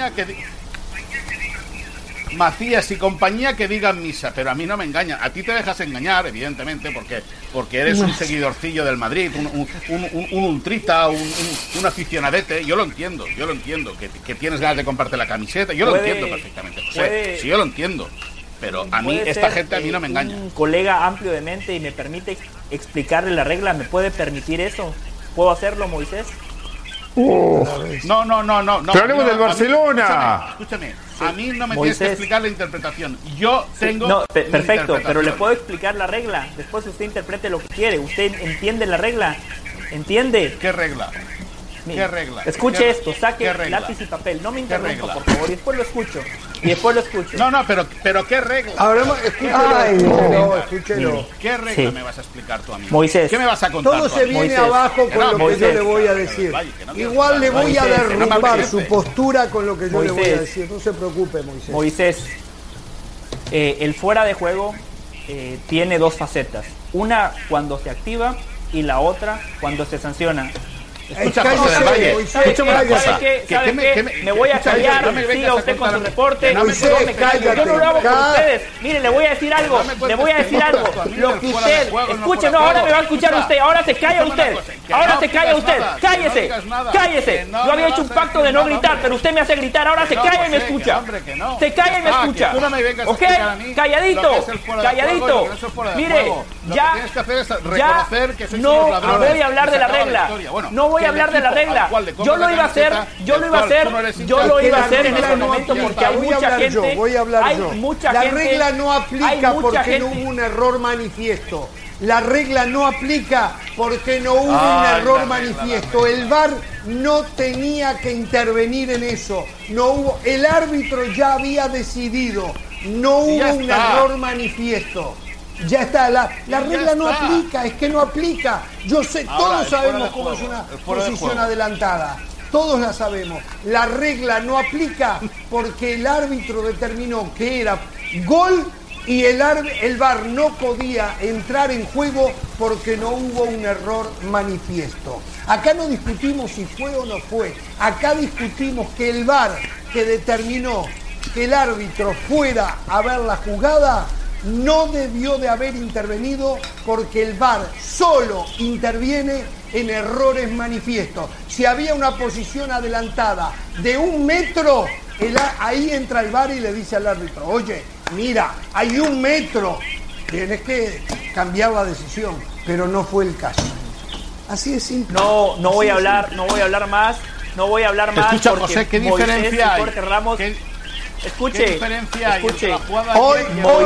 compañía que digan misa, pero a mí no me engañan. A ti te dejas engañar, evidentemente, porque eres un seguidorcillo del Madrid, un ultrita, un aficionadete. Yo lo entiendo, que tienes ganas de comprarte la camiseta. Yo lo entiendo perfectamente, José. Sí, yo lo entiendo. Pero a mí, esta gente a mí no me engaña. Un colega amplio de mente y me permite explicarle la regla. ¿Me puede permitir eso? ¿Puedo hacerlo, Moisés? No. Pero hablemos del Barcelona. Escúchame. A mí no me tienes que explicar la interpretación. Yo tengo... No, perfecto, pero le puedo explicar la regla. Después usted interprete lo que quiere. ¿Usted entiende la regla? ¿Entiende? ¿Qué regla? ¿Qué regla? Escuche esto, saque lápiz y papel. No me interrumpa, por favor. Y después lo escucho. No, pero ¿qué regla? Escúchelo. ¿Qué regla me vas a explicar tú a mí? Moisés. ¿Qué me vas a contar? Todo se viene abajo con lo que yo le voy a decir. Igual le voy a derrumbar su postura con lo que yo le voy a decir. No se preocupe, Moisés. Moisés, el fuera de juego tiene 2 facetas. Una cuando se activa y la otra cuando se sanciona. Escucha, José del Valle, escúchame una cosa. Me voy a callar, siga usted con su reporte. Yo no lo hago con ustedes. Mire, le voy a decir algo. Lo que usted... Escuche, no, ahora me va a escuchar usted. Ahora se calla usted. Cállese. Yo había hecho un pacto de no gritar, pero usted me hace gritar. Ahora se calla y me escucha. ¿Ok? Calladito. Mire, ya no voy a hablar de la regla. No voy a hablar de la regla. Yo lo iba a hacer en este momento porque hay mucha gente. La regla no aplica porque no hubo un error manifiesto. La regla no aplica porque no hubo un error manifiesto. El VAR no tenía que intervenir en eso. No hubo. El árbitro ya había decidido. No hubo un error manifiesto. Ya está, la regla no aplica, es que no aplica. Yo sé, todos sabemos cómo es una posición adelantada. todos la sabemos. La regla no aplica porque el árbitro determinó que era gol y el VAR no podía entrar en juego porque no hubo un error manifiesto. Acá no discutimos si fue o no fue. Acá discutimos que el VAR que determinó que el árbitro fuera a ver la jugada no debió de haber intervenido porque el VAR solo interviene en errores manifiestos. Si había una posición adelantada de 1 metro, ahí entra el VAR y le dice al árbitro, oye, mira, hay 1 metro, tienes que cambiar la decisión, pero no fue el caso. Así es simple. No voy a hablar más. Escucha, porque José, ¿qué diferencia hay? Jorge Ramos, escuche. Hoy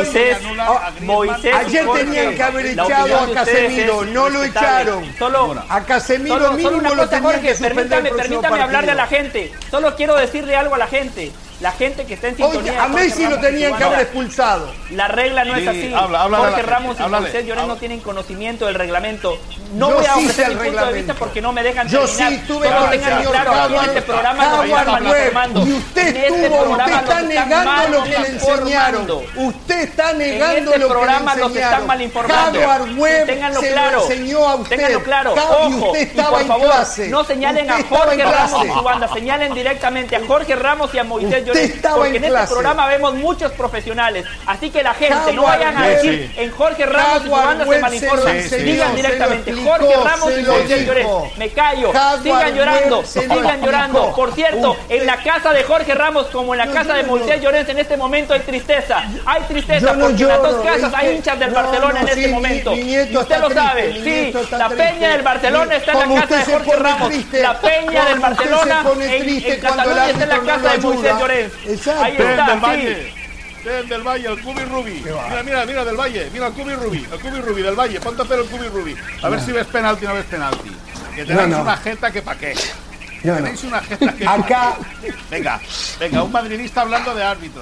Moisés ayer tenían que haber echado a Casemiro, no lo echaron. A Casemiro mínimo lo tenían que suspender. Permítame hablarle a la gente. Solo quiero decirle algo a la gente. La gente que está en sintonía. Oye, a Messi lo tenían que haber expulsado. La regla no es así. Jorge Ramos y Moisés Llorens no tienen conocimiento del reglamento. No voy a ofrecer mi punto de vista porque no me dejan terminar. Yo sí tuve con el señor claro, en este programa nos están informando. Y usted está negando lo que le enseñaron. Usted está negando lo que le enseñaron. En este programa los están mal informando. Ténganlo claro. Ténganlo claro. Ojo, y por favor, no señalen a Jorge Ramos y su banda. Señalen directamente a Jorge Ramos y a Moisés Llorens. Porque en este programa vemos muchos profesionales. Así que la gente, no vayan a decir en Jorge Ramos y su banda se malinforman. Digan directamente, Jorge Ramos y Moisés Llorens. Me callo. Sigan llorando. Por cierto, en la casa de Jorge Ramos como en la casa de Moisés Llorens en este momento hay tristeza. Hay tristeza porque en las dos casas hay hinchas del Barcelona en este momento. Y usted lo sabe. Sí, la peña del Barcelona está en la casa de Jorge Ramos. La peña del Barcelona en Cataluña está en la casa de Moisés Llorens. Ahí está, del Valle, el Cubi Rubi. Mira del Valle, mira el Cubi Rubi del Valle, ponte a hacer el Cubi Rubi. A ver si ves penalti o no ves penalti. Que tenéis una jeta que pa' qué. Tenéis una jeta que acá. Venga, un madridista hablando de árbitros.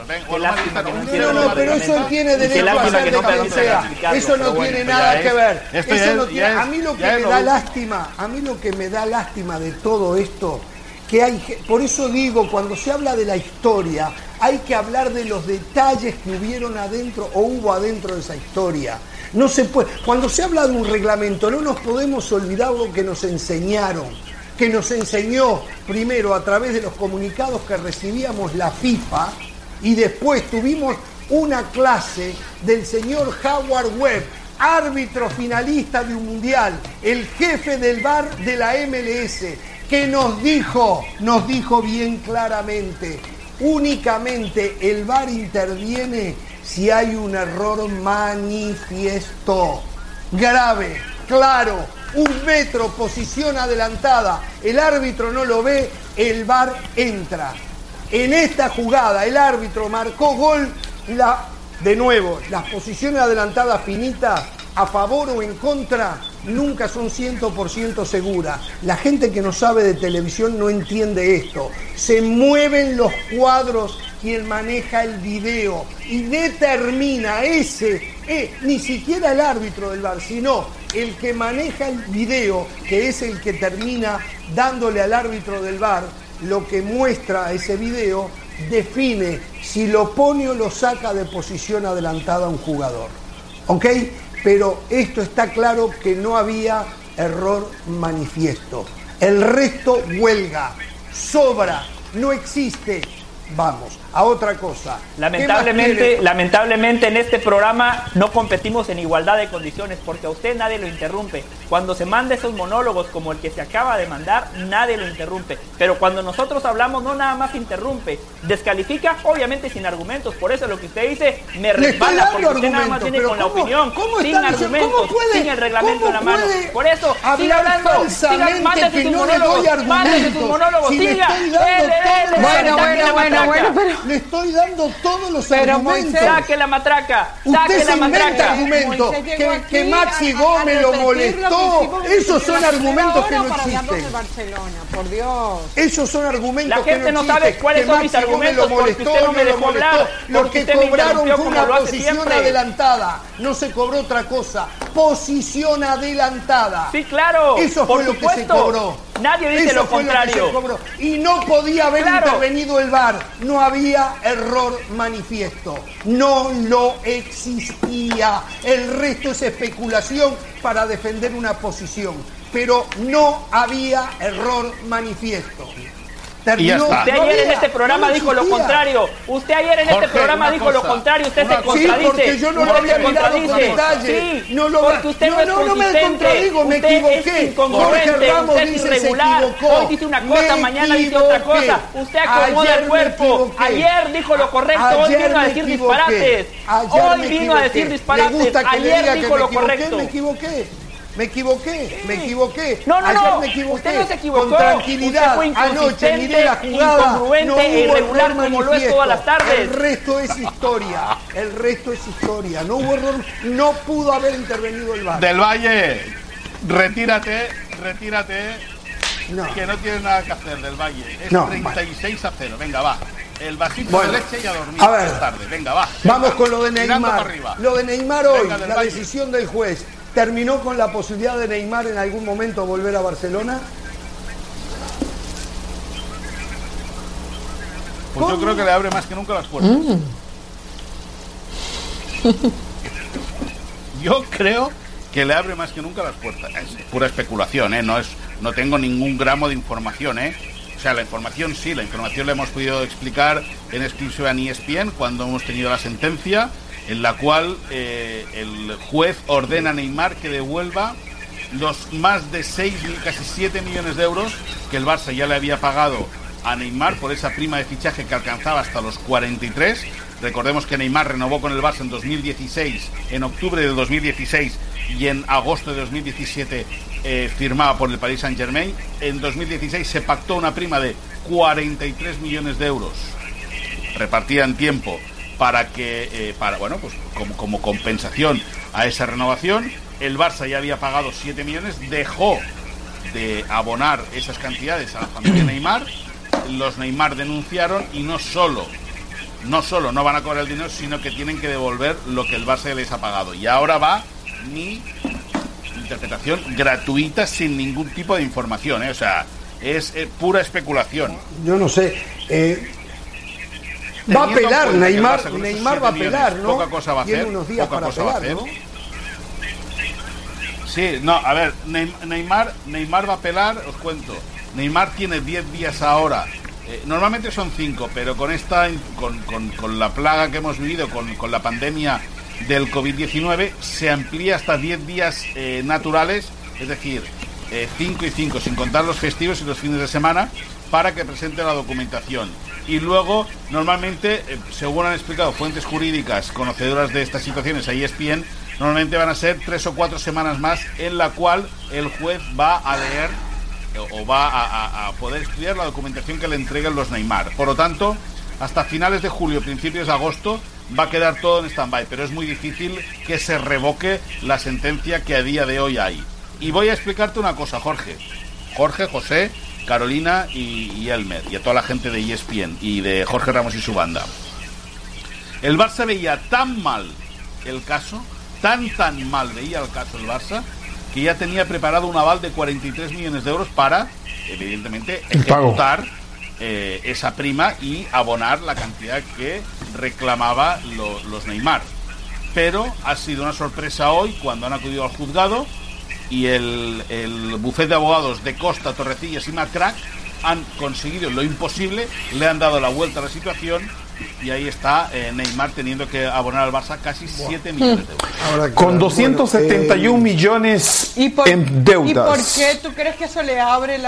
Pero eso tiene derecho a hacer de quien sea. Eso no tiene nada que ver. A mí lo que me da lástima de todo esto, que por eso digo, cuando se habla de la historia, hay que hablar de los detalles que hubieron adentro o hubo adentro de esa historia. No se puede. Cuando se habla de un reglamento, no nos podemos olvidar lo que nos enseñaron, que nos enseñó primero a través de los comunicados que recibíamos la FIFA y después tuvimos una clase del señor Howard Webb, árbitro finalista de un mundial, el jefe del VAR de la MLS, que nos dijo bien claramente, únicamente el VAR interviene si hay un error manifiesto, grave, claro, 1 metro, posición adelantada, el árbitro no lo ve, el VAR entra. En esta jugada el árbitro marcó gol, de nuevo, las posiciones adelantadas finitas, a favor o en contra, nunca son 100% seguras. La gente que no sabe de televisión no entiende esto. Se mueven los cuadros quien maneja el video y determina ni siquiera el árbitro del VAR, sino el que maneja el video, que es el que termina dándole al árbitro del VAR lo que muestra ese video, define si lo pone o lo saca de posición adelantada a un jugador. ¿Ok? Pero esto está claro que no había error manifiesto. El resto huelga, sobra, no existe. Vamos, a otra cosa. Lamentablemente en este programa no competimos en igualdad de condiciones porque a usted nadie lo interrumpe. Cuando se manda esos monólogos como el que se acaba de mandar, nadie lo interrumpe. Pero cuando nosotros hablamos no nada más interrumpe, descalifica obviamente sin argumentos. Por eso lo que usted dice me resbala porque usted nada más viene con la opinión, sin argumentos, sin el reglamento en la mano. Por eso, siga hablando, mándese sus monólogos, siga. Bueno, pero le estoy dando todos los argumentos. Saque la matraca. Usted se inventa argumentos. Que Maxi Gómez lo molestó. Esos son argumentos que no existen. Por Dios. Esos son argumentos que no existen. La gente no sabe cuáles son mis argumentos porque usted no me dejó hablar. Lo que cobraron fue una posición adelantada. No se cobró otra cosa. posición adelantada. Sí, claro. Eso fue lo que se cobró. Nadie dice lo contrario. Y no podía haber intervenido el VAR. No había error manifiesto. No lo existía. El resto es especulación para defender una posición. Pero no había error manifiesto. Usted ayer en este programa dijo lo contrario. Usted ayer en este programa dijo lo contrario. Usted se contradice. Sí, porque yo no lo había mirado con detalle. Sí, porque usted no es consistente. No me contradigo, me equivoqué. Usted es incongruente, usted es irregular. Hoy dice una cosa, mañana dice otra cosa. Usted acomoda el cuerpo. Ayer dijo lo correcto, hoy vino a decir disparates. Hoy vino a decir disparates. Ayer dijo lo correcto. Me equivoqué. No. Me equivoqué. Usted no se equivocó. Con tranquilidad. Usted fue Anoche miré la jugada. Incongruente e irregular como lo es todas las tardes. El resto es historia. No hubo error. No pudo haber intervenido el VAR. Del Valle, retírate. No. Que no tienes nada que hacer, Del Valle. Es 36-0. Venga, va. El vasito de leche y a dormir. A ver. Tarde. Venga, va. Vamos con lo de Neymar. Lo de Neymar hoy, Venga, la decisión del juez. ¿Terminó con la posibilidad de Neymar en algún momento volver a Barcelona? Pues yo creo que le abre más que nunca las puertas. Yo creo que le abre más que nunca las puertas. Es pura especulación, ¿eh? No tengo ningún gramo de información, ¿eh? O sea, la información la hemos podido explicar en exclusiva en ESPN cuando hemos tenido la sentencia, en la cual el juez ordena a Neymar que devuelva los más de 6, casi 7 millones de euros que el Barça ya le había pagado a Neymar por esa prima de fichaje que alcanzaba hasta los 43. Recordemos que Neymar renovó con el Barça en 2016, en octubre de 2016, y en agosto de 2017 firmaba por el Paris Saint-Germain. En 2016 se pactó una prima de 43 millones de euros repartida en tiempo para que como compensación a esa renovación. El Barça ya había pagado 7 millones, dejó de abonar esas cantidades a la familia Neymar. Los Neymar denunciaron y no solo no van a cobrar el dinero, sino que tienen que devolver lo que el Barça les ha pagado. Y ahora va mi interpretación gratuita, sin ningún tipo de información, ¿eh? O sea, es pura especulación. Yo no sé. Va a apelar Neymar va a apelar, ¿no? Poca cosa va a hacer. Tiene unos días para apelar, ¿no? Sí, no, a ver, Neymar va a apelar, os cuento. Neymar tiene 10 días ahora. Normalmente son 5, pero con la plaga que hemos vivido, con la pandemia del COVID-19, se amplía hasta 10 días naturales, es decir, 5 y 5, sin contar los festivos y los fines de semana, para que presente la documentación. Y luego, normalmente, según han explicado fuentes jurídicas conocedoras de estas situaciones a ESPN, normalmente van a ser 3 o 4 semanas más en la cual el juez va a leer o va a poder estudiar la documentación que le entreguen los Neymar. Por lo tanto, hasta finales de julio, principios de agosto, va a quedar todo en stand-by, pero es muy difícil que se revoque la sentencia que a día de hoy hay. Y voy a explicarte una cosa, Jorge, José, Carolina y Elmer, y a toda la gente de ESPN y de Jorge Ramos y su banda. El Barça veía tan mal el caso, tan mal veía el caso el Barça, que ya tenía preparado un aval de 43 millones de euros para, evidentemente, ejecutar esa prima y abonar la cantidad que reclamaba los Neymar. Pero ha sido una sorpresa hoy cuando han acudido al juzgado y el bufete de abogados de Costa, Torrecillas y Macrack han conseguido lo imposible, le han dado la vuelta a la situación. Y ahí está Neymar teniendo que abonar al Barça casi 7 millones de euros. Ahora, con 271 millones en deudas. ¿Y por qué tú crees que eso le abre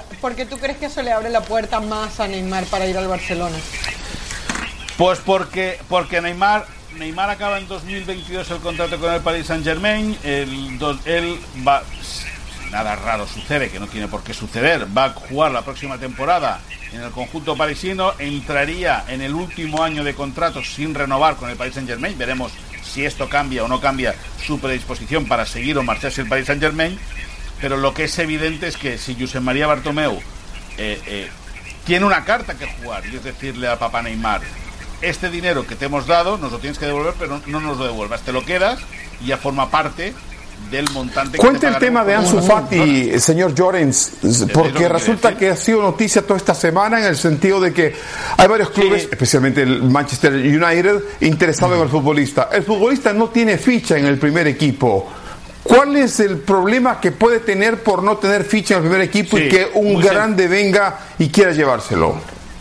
la puerta más a Neymar para ir al Barcelona? Pues porque Neymar acaba en 2022 el contrato con el Paris Saint-Germain. Él va, nada raro sucede, que no tiene por qué suceder, va a jugar la próxima temporada en el conjunto parisino, entraría en el último año de contrato sin renovar con el Paris Saint-Germain. Veremos si esto cambia o no cambia su predisposición para seguir o marcharse el Paris Saint-Germain, pero lo que es evidente es que si Josep María Bartomeu tiene una carta que jugar, y es decirle a papá Neymar: este dinero que te hemos dado nos lo tienes que devolver, pero no nos lo devuelvas, te lo quedas, y ya forma parte del montante. Cuente el tema de Ansu Fati, señor Llorens, porque resulta que ha sido noticia toda esta semana en el sentido de que hay varios clubes, especialmente el Manchester United, interesados en el futbolista. El futbolista no tiene ficha en el primer equipo. ¿Cuál es el problema que puede tener por no tener ficha en el primer equipo y que un grande venga y quiera llevárselo?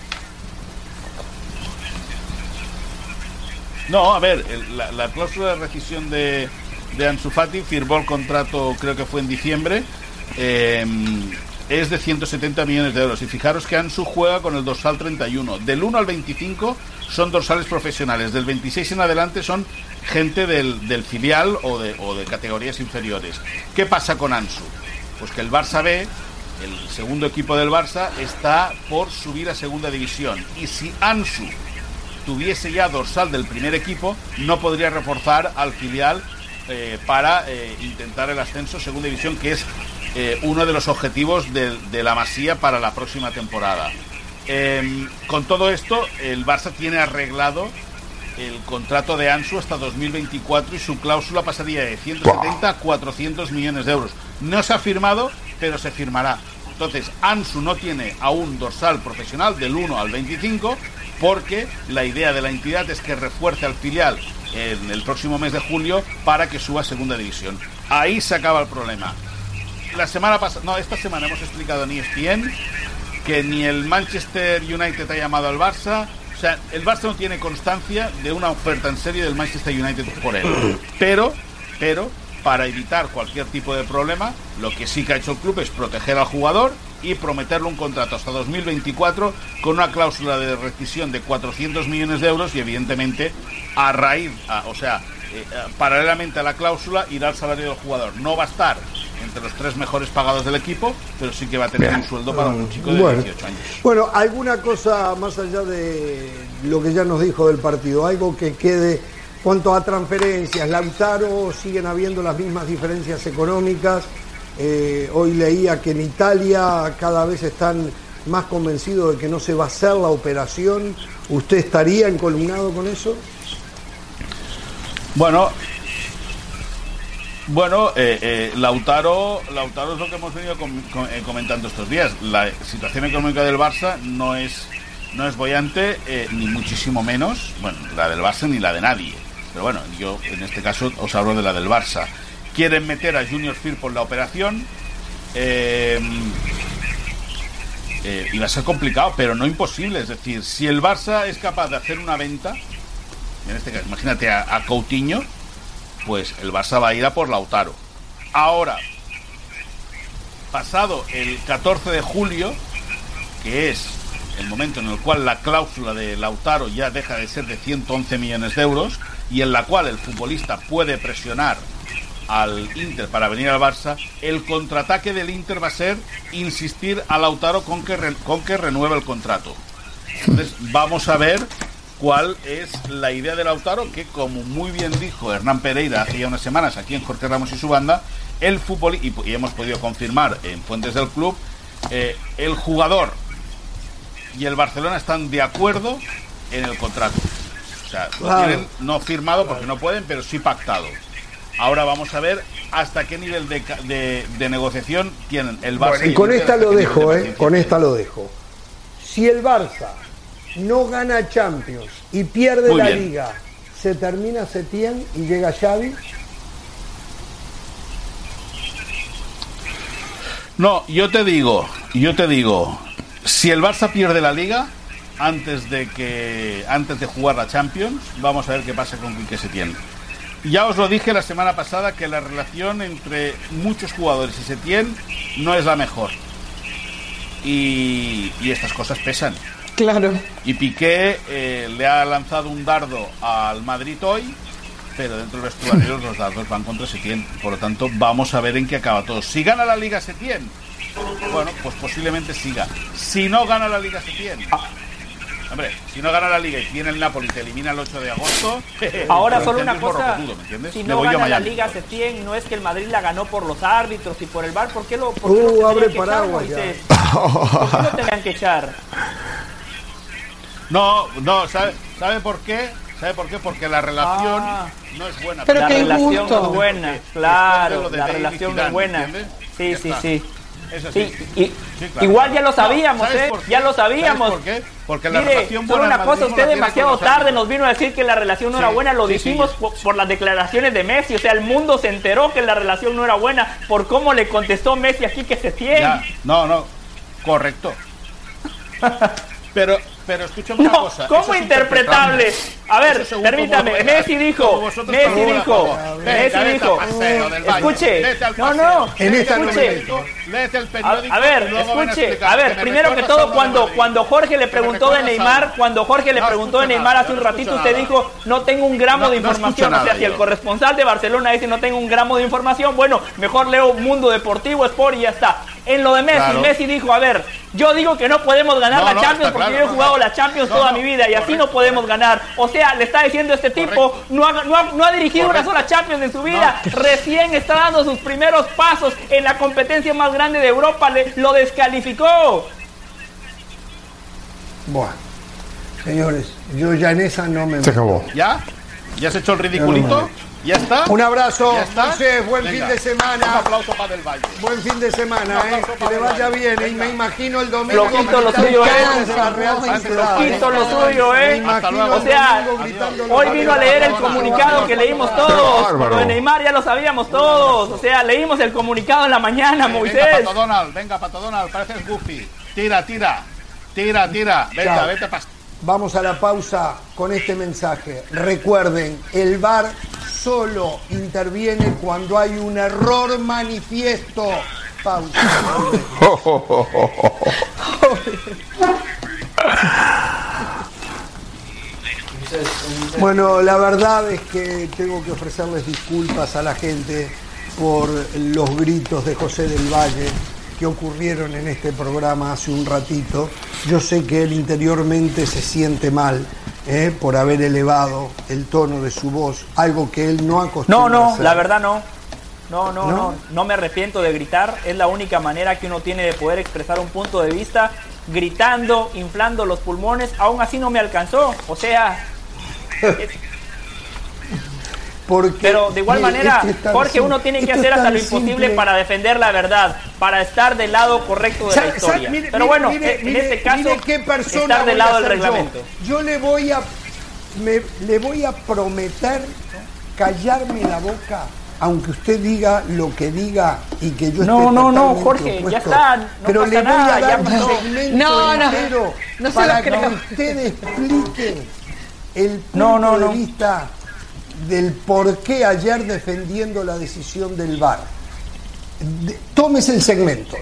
No, a ver, la cláusula de rescisión de Ansu Fati, firmó el contrato, creo que fue en diciembre, es de 170 millones de euros. Y fijaros que Ansu juega con el dorsal 31. Del 1 al 25 son dorsales profesionales. Del 26 en adelante son gente del filial o de categorías inferiores. ¿Qué pasa con Ansu? Pues que el Barça B, el segundo equipo del Barça, está por subir a segunda división. Y si Ansu tuviese ya dorsal del primer equipo, no podría reforzar al filial para intentar el ascenso a segunda división, que es uno de los objetivos de la Masía para la próxima temporada. Con todo esto, el Barça tiene arreglado el contrato de Ansu hasta 2024 y su cláusula pasaría de 170 a 400 millones de euros. No se ha firmado, pero se firmará. Entonces, Ansu no tiene aún dorsal profesional del 1 al 25, porque la idea de la entidad es que refuerce al filial en el próximo mes de julio para que suba a segunda división. Ahí se acaba el problema. Esta semana hemos explicado en ESPN que ni el Manchester United ha llamado al Barça. O sea, el Barça no tiene constancia de una oferta en serie del Manchester United por él. Pero para evitar cualquier tipo de problema, lo que sí que ha hecho el club es proteger al jugador y prometerle un contrato hasta 2024 con una cláusula de rescisión de 400 millones de euros y evidentemente paralelamente a la cláusula irá el salario del jugador. No va a estar entre los 3 mejores pagados del equipo, pero sí que va a tener un sueldo para un chico de 18 años. Bueno, alguna cosa más allá de lo que ya nos dijo del partido, algo que quede cuanto a transferencias. Lautaro, siguen habiendo las mismas diferencias económicas. Hoy leía que en Italia cada vez están más convencidos de que no se va a hacer la operación. ¿Usted estaría encolumnado con eso? Bueno, Lautaro es lo que hemos venido comentando estos días. La situación económica del Barça no es boyante, ni muchísimo menos, bueno, la del Barça ni la de nadie. Pero bueno, yo en este caso os hablo de la del Barça. Quieren meter a Junior Firpo en la operación, y va a ser complicado, pero no imposible. Es decir, si el Barça es capaz de hacer una venta, en este caso, imagínate a Coutinho, pues el Barça va a ir a por Lautaro. Ahora, pasado el 14 de julio, que es el momento en el cual la cláusula de Lautaro ya deja de ser de 111 millones de euros y en la cual el futbolista puede presionar al Inter para venir al Barça, el contraataque del Inter va a ser insistir a Lautaro con que renueve el contrato. Entonces vamos a ver cuál es la idea de Lautaro, que como muy bien dijo Hernán Pereira hace ya unas semanas aquí en Jorge Ramos y su banda, el fútbol, y hemos podido confirmar en fuentes del club, el jugador y el Barcelona están de acuerdo en el contrato. O sea, lo tienen no firmado porque no pueden, pero sí pactado. Ahora vamos a ver hasta qué nivel de negociación tienen el Barça. Bueno, y con esta lo dejo, con esta lo dejo. Si el Barça no gana Champions y pierde la Liga, ¿se termina Setién y llega Xavi? No, yo te digo, si el Barça pierde la Liga antes de jugar la Champions, vamos a ver qué pasa con Quique Setién. Ya os lo dije la semana pasada que la relación entre muchos jugadores y Setién no es la mejor. Y estas cosas pesan. Claro. Y Piqué le ha lanzado un dardo al Madrid hoy, pero dentro del vestuario los dardos van contra Setién. Por lo tanto, vamos a ver en qué acaba todo. Si gana la Liga Setién, bueno, pues posiblemente siga. Si no gana la Liga Setién, hombre, si no gana la Liga y tiene el Napoli y te elimina el 8 de agosto... Ahora solo una cosa, si no gana la Liga Setién, no es que el Madrid la ganó por los árbitros y por el VAR, ¿por qué lo abre paraguas ya. ¿Por qué lo tenían que echar? No, ¿sabe por qué? ¿Sabe por qué? Porque la relación no es buena. Pero la qué relación injusto. no es buena, claro, la relación no es buena. Sí, sí, sí. Es así. Sí, claro. Igual ya lo sabíamos, ¿Sabes por qué? ya lo sabíamos. ¿Sabes por qué? Porque la Mire, relación solo buena una del cosa, madridismo usted la tiene demasiado con los tarde árbitros. nos vino a decir que la relación no era buena, lo dijimos por las declaraciones de Messi, o sea, el mundo se enteró que la relación no era buena por cómo le contestó Messi aquí que se tiene. Ya, no, correcto. Pero escúchame una cosa. ¿Cómo eso es interpretable? A ver, Eso según permítame, cómo lo veas. Messi dijo, escuche, En esta no me escuche. meto. Léete el periódico. A ver, y luego ven a escuche, explicar a ver, que me primero que recuerdas todo, algo de Madrid. cuando Jorge le Que me preguntó de recuerdas Neymar, algo. cuando Jorge le No preguntó de escucho Neymar nada, hace un no ratito, escucho usted nada. dijo, no tengo un gramo de No escucho información, o sea, nada si el yo. corresponsal de Barcelona dice no tengo un gramo de información, bueno, mejor leo Mundo Deportivo, Sport y ya está. En lo de Messi, Claro. Messi dijo, a ver, yo digo que no podemos ganar No, la no, Champions está porque claro, yo he jugado no, la Champions no, toda no, mi vida y así correcto, no podemos ganar. O sea, le está diciendo este tipo, no ha dirigido una Correcto. sola Champions en su vida, recién está dando sus primeros pasos en la competencia más grande de Europa, lo descalificó. Bueno, señores, yo ya en esa no me Se meto. acabó. ¿Ya? ¿Ya has hecho el ridiculito? ¿Ya está? Un abrazo, ¿Ya está? Moisés, buen Venga, fin de semana. Un aplauso para Del Valle. Buen fin de semana, que le vaya bien. Y me imagino el domingo. Flojito lo gritar suyo, Cansa, Real Sociedad, Flojito lo suyo, Me imagino O el sea, domingo gritando hoy los vino a leer el goles. comunicado que leímos Qué todos. bárbaro. Lo de Neymar ya lo sabíamos todos. O sea, leímos el comunicado en la mañana, Venga, Moisés. Pato Donald, pareces Goofy. Tira. Venga, Chao. vete para... Vamos a la pausa con este mensaje. Recuerden, el VAR solo interviene cuando hay un error manifiesto. Pausa. Bueno, la verdad es que tengo que ofrecerles disculpas a la gente por los gritos de José del Valle que ocurrieron en este programa hace un ratito. Yo sé que él interiormente se siente mal por haber elevado el tono de su voz, algo que él no acostumbra a No, hacer. la verdad no. No me arrepiento de gritar. Es la única manera que uno tiene de poder expresar un punto de vista. Gritando, inflando los pulmones, aún así no me alcanzó. O sea... Porque, pero de igual mire, manera, esto es tan Jorge, simple, uno tiene que esto hacer es hasta tan lo imposible simple. para defender la verdad, para estar del lado correcto de la historia. Mire, pero bueno, mire, en este caso, mire qué persona estar del voy a lado del ser yo. reglamento. Yo le voy a prometer callarme la boca, aunque usted diga lo que diga y que yo No, esté totalmente Jorge, opuesto. ya está, no pero pasa le voy nada, a ya dar un pasó. segmento No, entero no se para lo creo. que usted explique el No, punto no. de vista del por qué ayer defendiendo la decisión del VAR. Tómese el segmento.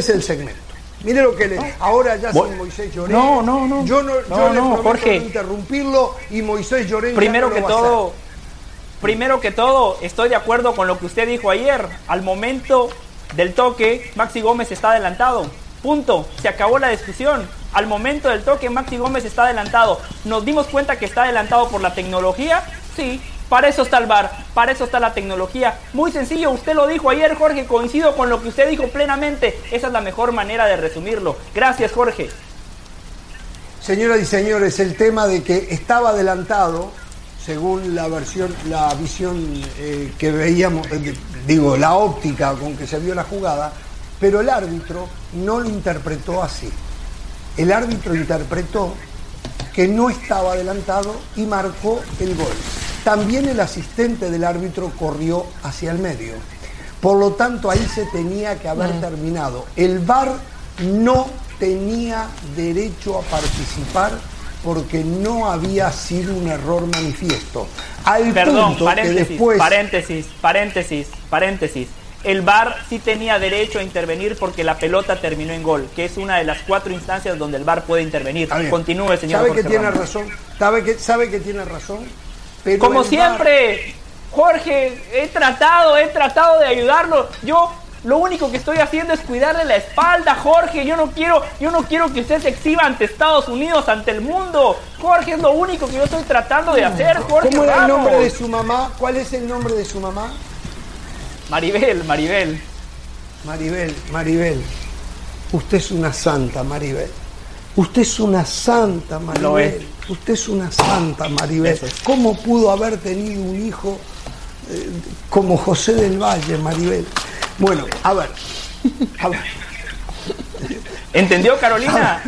Mire lo que le... Ahora ya sin Moisés Llorén. No. Yo le prometo Jorge. no interrumpirlo y Moisés Llorén Primero ya no que lo va a todo, primero que todo, estoy de acuerdo con lo que usted dijo ayer. Al momento del toque, Maxi Gómez está adelantado. Punto. Se acabó la discusión. Al momento del toque, Maxi Gómez está adelantado. ¿Nos dimos cuenta que está adelantado por la tecnología? Sí. Para eso está el VAR, para eso está la tecnología. Muy sencillo, usted lo dijo ayer, Jorge, coincido con lo que usted dijo plenamente. Esa es la mejor manera de resumirlo. Gracias, Jorge. Señoras y señores, el tema de que estaba adelantado, según la visión que veíamos, la óptica con que se vio la jugada, pero el árbitro no lo interpretó así. El árbitro interpretó que no estaba adelantado y marcó el gol. También el asistente del árbitro corrió hacia el medio. Por lo tanto, ahí se tenía que haber terminado. El VAR no tenía derecho a participar porque no había sido un error manifiesto. Perdón, punto que después... paréntesis. El VAR sí tenía derecho a intervenir porque la pelota terminó en gol, que es una de las 4 instancias donde el VAR puede intervenir. Continúe, señor. ¿Sabe Jorge que tiene Ramos. razón? ¿Sabe que tiene razón? Pero Como el siempre, Jorge, he tratado de ayudarlo. Yo lo único que estoy haciendo es cuidarle la espalda, Jorge. Yo no quiero que usted se exhiba ante Estados Unidos, ante el mundo. Jorge, es lo único que yo estoy tratando de hacer, Jorge. ¿Cómo era el Ramos. nombre de su mamá? ¿Cuál es el nombre de su mamá? Maribel. Maribel. Usted es una santa, Maribel. Usted es una santa, Maribel. Lo es. Usted es una santa, Maribel. ¿Cómo pudo haber tenido un hijo como José del Valle, Maribel? Bueno, a ver. ¿Entendió, Carolina?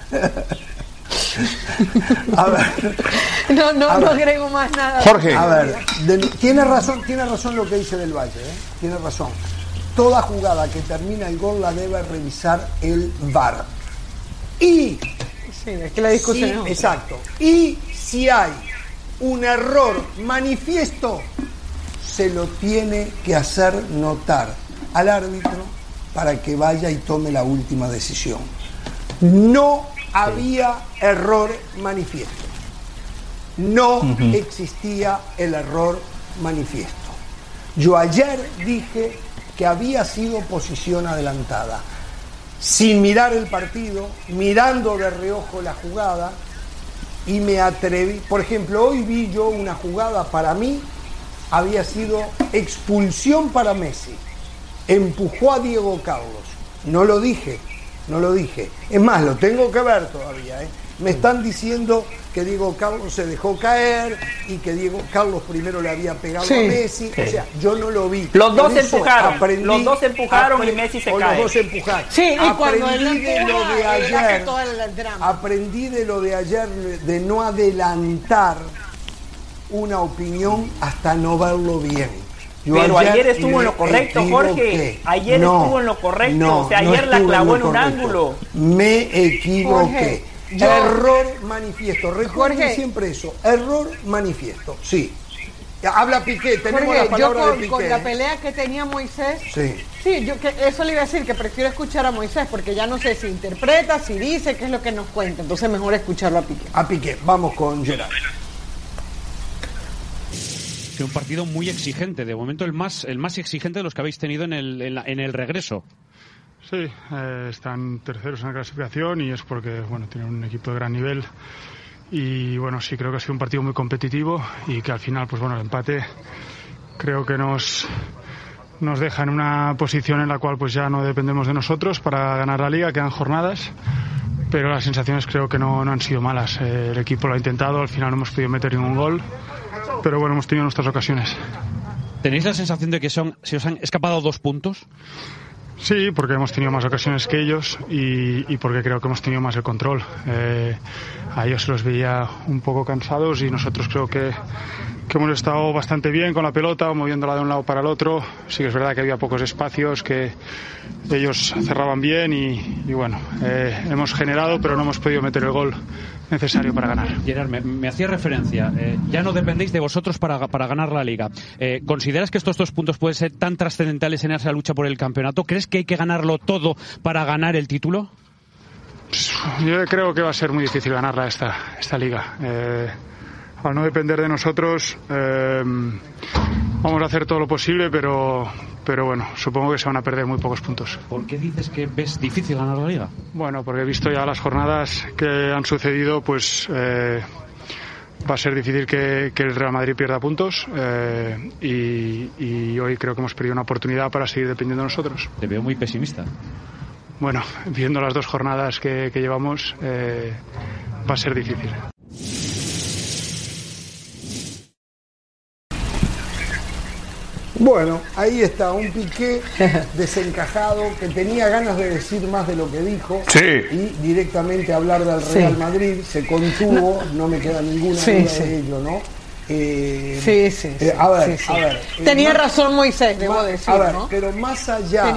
A ver. No agrego más nada. Jorge. A ver, tiene razón lo que dice del Valle, tiene razón. Toda jugada que termina el gol la debe revisar el VAR. Y sí, es que la discusión es exacto. Y si hay un error manifiesto, se lo tiene que hacer notar al árbitro para que vaya y tome la última decisión. No había error manifiesto. No existía el error manifiesto. Yo ayer dije que había sido posición adelantada. Sin mirar el partido, mirando de reojo la jugada, y me atreví. Por ejemplo, hoy vi yo una jugada, para mí había sido expulsión para Messi. Empujó a Diego Carlos. No lo dije. Es más, lo tengo que ver todavía. Me están diciendo que Diego Carlos se dejó caer y que Diego Carlos primero le había pegado a Messi. O sea, yo no lo vi. Los dos empujaron y Messi se cae. Los dos empujaron. Sí, y cuando él aprendí de lo de ayer de no adelantar una opinión hasta no verlo bien. Pero ayer estuvo en lo correcto, Jorge. Ayer estuvo en lo correcto. O sea, ayer la clavó en un ángulo. Me equivoqué. Error manifiesto. Recuerden siempre eso. Error manifiesto. Sí. Habla Piqué. Tenemos la palabra de Piqué. Con la pelea que tenía Moisés. Sí, yo eso le iba a decir, que prefiero escuchar a Moisés, porque ya no sé si interpreta, si dice, qué es lo que nos cuenta. Entonces mejor escucharlo a Piqué. A Piqué. Vamos con Gerard. Un partido muy exigente, de momento el más exigente de los que habéis tenido en el regreso. Sí, están terceros en la clasificación y es porque tienen un equipo de gran nivel y sí creo que ha sido un partido muy competitivo y que al final el empate creo que nos deja en una posición en la cual ya no dependemos de nosotros para ganar la liga, quedan jornadas, pero las sensaciones creo que no han sido malas. El equipo lo ha intentado, al final no hemos podido meter ningún gol, pero hemos tenido nuestras ocasiones. ¿Tenéis la sensación de que se os han escapado 2 puntos? Sí, porque hemos tenido más ocasiones que ellos y porque creo que hemos tenido más el control. A ellos se los veía un poco cansados y nosotros creo que hemos estado bastante bien con la pelota, moviéndola de un lado para el otro. Sí que es verdad que había pocos espacios, que ellos cerraban bien y hemos generado, pero no hemos podido meter el gol necesario para ganar. Gerard, me hacía referencia, ya no dependéis de vosotros para ganar la Liga. ¿Consideras que estos 2 puntos pueden ser tan trascendentales en esa lucha por el campeonato? ¿Crees que hay que ganarlo todo para ganar el título? Yo creo que va a ser muy difícil ganarla esta Liga. Al no depender de nosotros, vamos a hacer todo lo posible, pero supongo que se van a perder muy pocos puntos. ¿Por qué dices que ves difícil ganar la Liga? Bueno, porque he visto ya las jornadas que han sucedido, va a ser difícil que el Real Madrid pierda puntos y hoy creo que hemos perdido una oportunidad para seguir dependiendo de nosotros. Te veo muy pesimista. Bueno, viendo las 2 jornadas que llevamos, va a ser difícil. Bueno, ahí está un Piqué desencajado que tenía ganas de decir más de lo que dijo y directamente hablar del Real Madrid, se contuvo, no me queda ninguna duda de ello, ¿no? A ver. Tenía razón Moisés, debo decir, ¿no? Pero más allá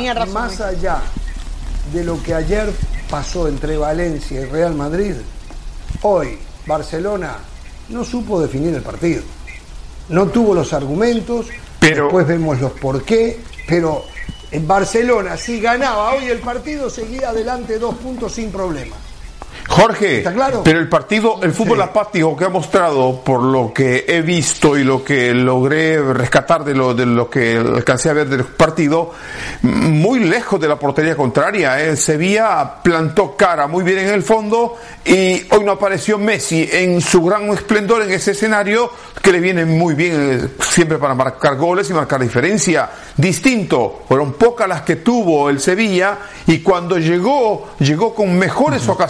de lo que ayer pasó entre Valencia y Real Madrid, hoy Barcelona no supo definir el partido. No tuvo los argumentos. Después vemos los por qué, pero en Barcelona, si ganaba hoy el partido, seguía adelante 2 puntos sin problema. Jorge, ¿está claro? Pero el fútbol apático que ha mostrado, por lo que he visto y lo que logré rescatar de lo que alcancé a ver del partido, muy lejos de la portería contraria. Sevilla plantó cara muy bien en el fondo y hoy no apareció Messi en su gran esplendor en ese escenario que le viene muy bien siempre para marcar goles y marcar diferencia. Distinto, fueron pocas las que tuvo el Sevilla y cuando llegó con mejores ocasiones que las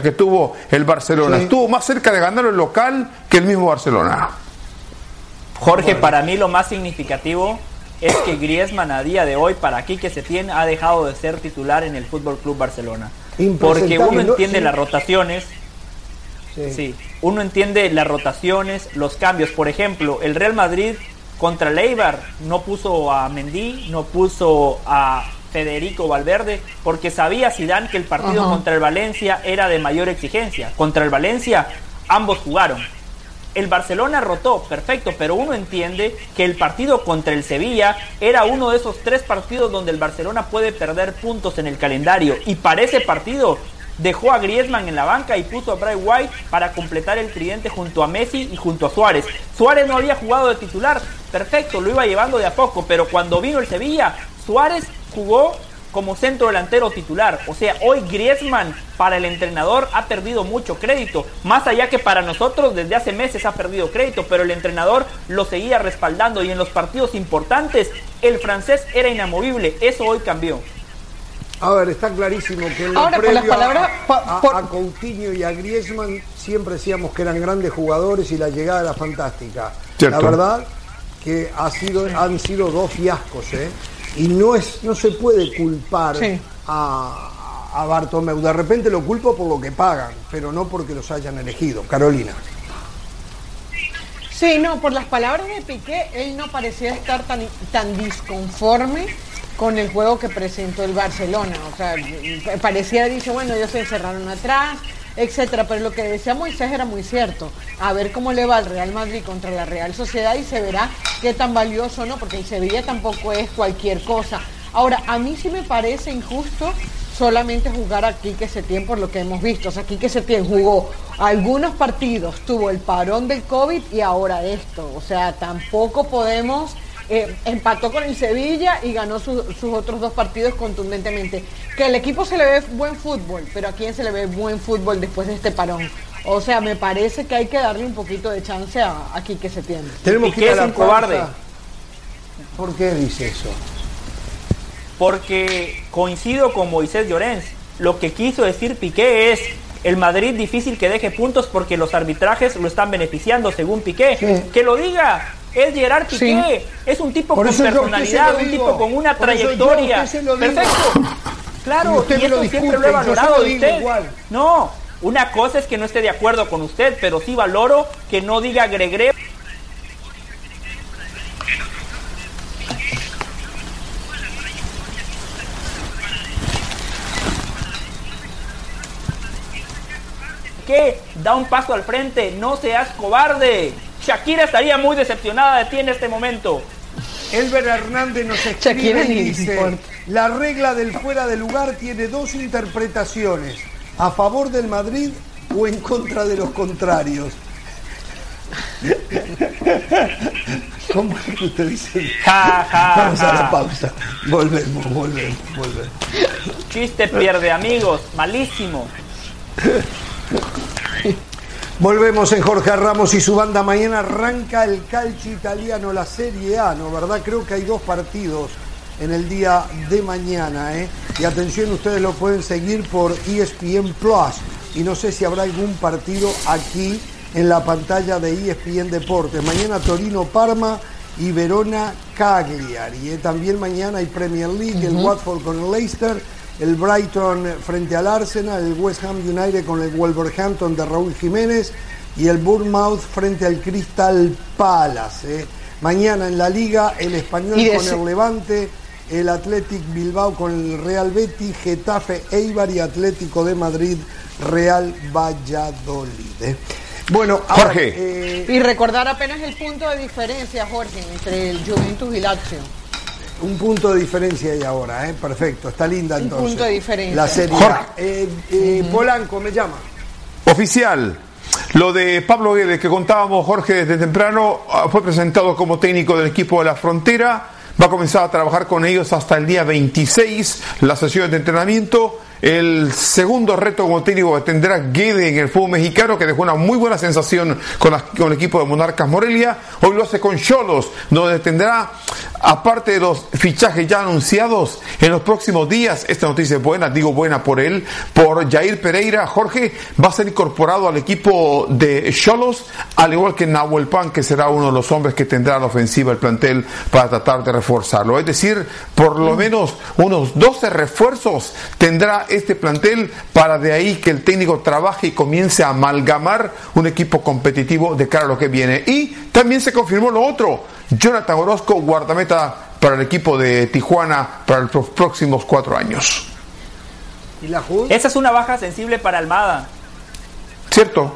que tuvo el Barcelona. Sí. Estuvo más cerca de ganar el local que el mismo Barcelona. Jorge, para mí lo más significativo es que Griezmann a día de hoy, para Quique Setién, ha dejado de ser titular en el Fútbol Club Barcelona. Porque uno entiende las rotaciones. Sí, uno entiende las rotaciones, los cambios. Por ejemplo, el Real Madrid contra el Eibar no puso a Mendy, no puso a Federico Valverde, porque sabía Zidane que el partido contra el Valencia era de mayor exigencia. Contra el Valencia ambos jugaron. El Barcelona rotó, perfecto, pero uno entiende que el partido contra el Sevilla era uno de esos 3 partidos donde el Barcelona puede perder puntos en el calendario, y para ese partido dejó a Griezmann en la banca y puso a Bray White para completar el tridente junto a Messi y junto a Suárez. Suárez no había jugado de titular, perfecto, lo iba llevando de a poco, pero cuando vino el Sevilla, Suárez jugó como centro delantero titular. O sea, hoy Griezmann para el entrenador ha perdido mucho crédito, más allá que para nosotros desde hace meses ha perdido crédito, pero el entrenador lo seguía respaldando, y en los partidos importantes el francés era inamovible. Eso hoy cambió. A ver, está clarísimo que en lo previo a Coutinho y a Griezmann siempre decíamos que eran grandes jugadores y la llegada era fantástica. ¿Cierto? La verdad que han sido 2 fiascos, ¿eh? Y no se puede culpar a Bartomeu. De repente lo culpo por lo que pagan, pero no porque los hayan elegido. Carolina. Sí, no, por las palabras de Piqué, él no parecía estar tan disconforme con el juego que presentó el Barcelona. O sea, parecía, dice, bueno, ellos se encerraron atrás, etcétera, pero lo que decía Moisés era muy cierto. A ver cómo le va al Real Madrid contra la Real Sociedad y se verá qué tan valioso, ¿no? Porque el Sevilla tampoco es cualquier cosa. Ahora, a mí sí me parece injusto solamente jugar a Quique Setién por lo que hemos visto. O sea, Quique Setién jugó algunos partidos, tuvo el parón del COVID y ahora esto. O sea, tampoco podemos... empató con el Sevilla y ganó sus otros 2 partidos contundentemente. Que al equipo se le ve buen fútbol, pero ¿a quién se le ve buen fútbol después de este parón? O sea, me parece que hay que darle un poquito de chance a Quique Setién. Tenemos que ir a la cobarde. ¿Por qué dice eso? Porque coincido con Moisés Llorens. Lo que quiso decir Piqué es: el Madrid difícil que deje puntos porque los arbitrajes lo están beneficiando, según Piqué. Sí. Que lo diga. Es Gerard Piqué, es un tipo con personalidad, un tipo con una trayectoria. Perfecto. Claro, y esto siempre lo he valorado de usted. No, una cosa es que no esté de acuerdo con usted, pero sí valoro que no diga Gregre. Que da un paso al frente, no seas cobarde. Shakira estaría muy decepcionada de ti en este momento. Elber Hernández nos escribe y dice: la regla del fuera de lugar tiene 2 interpretaciones: a favor del Madrid o en contra de los contrarios. ¿Cómo es que usted dice? Vamos a la pausa. Volvemos. Chiste pierde amigos, malísimo. Volvemos en Jorge Ramos y su banda. Mañana arranca el calcio italiano, la Serie A, ¿no? ¿Verdad? Creo que hay 2 partidos en el día de mañana, ¿eh? Y atención, ustedes lo pueden seguir por ESPN Plus. Y no sé si habrá algún partido aquí en la pantalla de ESPN Deportes. Mañana Torino-Parma y Verona-Cagliari. También mañana hay Premier League, el Watford con el Leicester, el Brighton frente al Arsenal, el West Ham United con el Wolverhampton de Raúl Jiménez y el Bournemouth frente al Crystal Palace. Mañana en la Liga, el Español con el Levante, el Athletic Bilbao con el Real Betis, Getafe, Eibar y Atlético de Madrid, Real Valladolid. Bueno, Jorge. Y recordar apenas el punto de diferencia, Jorge, entre el Juventus y Lazio. Un punto de diferencia hay ahora, perfecto, está linda entonces. Un punto de diferencia. La Serie A. Polanco me llama. Oficial, lo de Pablo Guedes que contábamos, Jorge, desde temprano, fue presentado como técnico del equipo de la Frontera, va a comenzar a trabajar con ellos hasta el día 26, las sesiones de entrenamiento. el segundo reto como técnico que tendrá Guede en el fútbol mexicano, que dejó una muy buena sensación con el equipo de Monarcas Morelia. Hoy lo hace con Xolos, donde tendrá, aparte de los fichajes ya anunciados en los próximos días, esta noticia es buena, digo buena por él, por Jair Pereira. Jorge va a ser incorporado al equipo de Xolos, al igual que Nahuel Pan, que será uno de los hombres que tendrá la ofensiva el plantel para tratar de reforzarlo. Es decir, por lo menos unos 12 refuerzos tendrá este plantel para de ahí que el técnico trabaje y comience a amalgamar un equipo competitivo de cara a lo que viene. Y también se confirmó lo otro: Jonathan Orozco, guardameta para el equipo de Tijuana para los próximos 4 años. ¿Y la JUD? Esa es una baja sensible para Almada. ¿Cierto?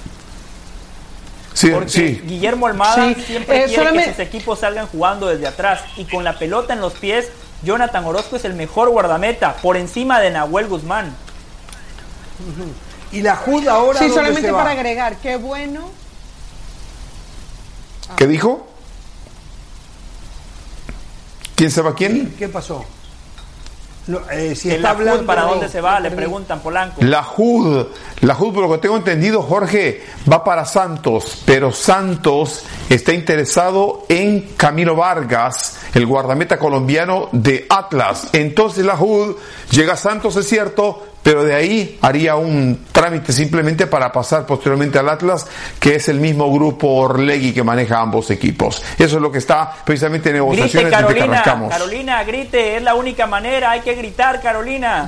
Sí, porque sí. Guillermo Almada siempre quiere que sus equipos salgan jugando desde atrás, y con la pelota en los pies, Jonathan Orozco es el mejor guardameta, por encima de Nahuel Guzmán. ¿Y la JUD ahora? Sí, solamente para agregar, qué bueno. ¿Qué dijo? ¿Quién se va quién? ¿Qué pasó? No, si está hablando, ¿para dónde se va? Le preguntan, Polanco. La JUD, por lo que tengo entendido, Jorge, va para Santos, pero Santos está interesado en Camilo Vargas, el guardameta colombiano de Atlas. Entonces la JUD llega a Santos, es cierto, pero de ahí haría un trámite simplemente para pasar posteriormente al Atlas, que es el mismo grupo Orlegui que maneja ambos equipos. Eso es lo que está precisamente en negociaciones. Grite, Carolina, desde que arrancamos. Carolina, grite, es la única manera, hay que gritar, Carolina.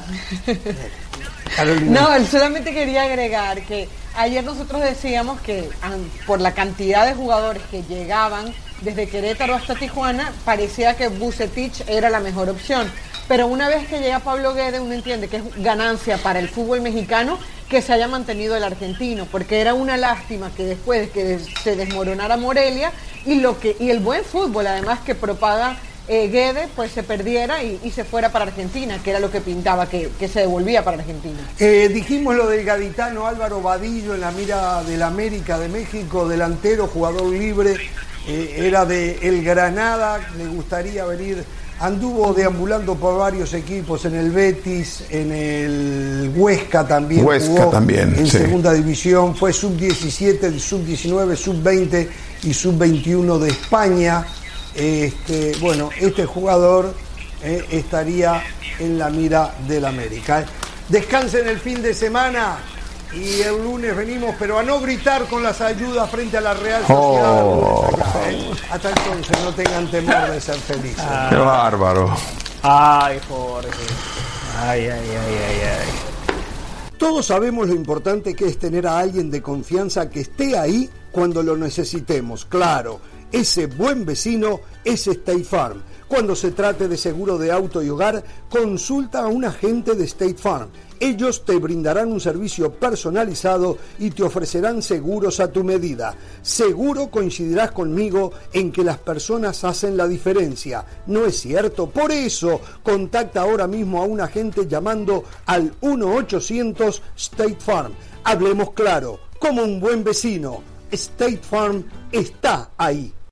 No, solamente quería agregar que ayer nosotros decíamos que por la cantidad de jugadores que llegaban desde Querétaro hasta Tijuana, parecía que Vucetich era la mejor opción. Pero una vez que llega Pablo Guede, uno entiende que es ganancia para el fútbol mexicano que se haya mantenido el argentino, porque era una lástima que después de que se desmoronara Morelia y el buen fútbol además que propaga Guede, pues se perdiera y se fuera para Argentina, que era lo que pintaba, que se devolvía para Argentina. Dijimos lo del gaditano Álvaro Vadillo en la mira del América de México, delantero, jugador libre, era de el Granada, le gustaría venir. Anduvo deambulando por varios equipos, en el Betis, en el Huesca también. Jugó en segunda división, fue sub-17, sub-19, sub-20 y sub-21 de España. Bueno, este jugador estaría en la mira del América. Descansen el fin de semana y el lunes venimos, pero a no gritar con las ayudas frente a la Real Sociedad. Hasta entonces no tengan temor de ser felices. Qué bárbaro. Ay, Jorge. Ay. Todos sabemos lo importante que es tener a alguien de confianza que esté ahí cuando lo necesitemos. Claro, ese buen vecino es State Farm. Cuando se trate de seguro de auto y hogar, consulta a un agente de State Farm. Ellos te brindarán un servicio personalizado y te ofrecerán seguros a tu medida. Seguro coincidirás conmigo en que las personas hacen la diferencia, ¿no es cierto? Por eso, contacta ahora mismo a un agente llamando al 1-800 State Farm. Hablemos claro, como un buen vecino. State Farm está ahí.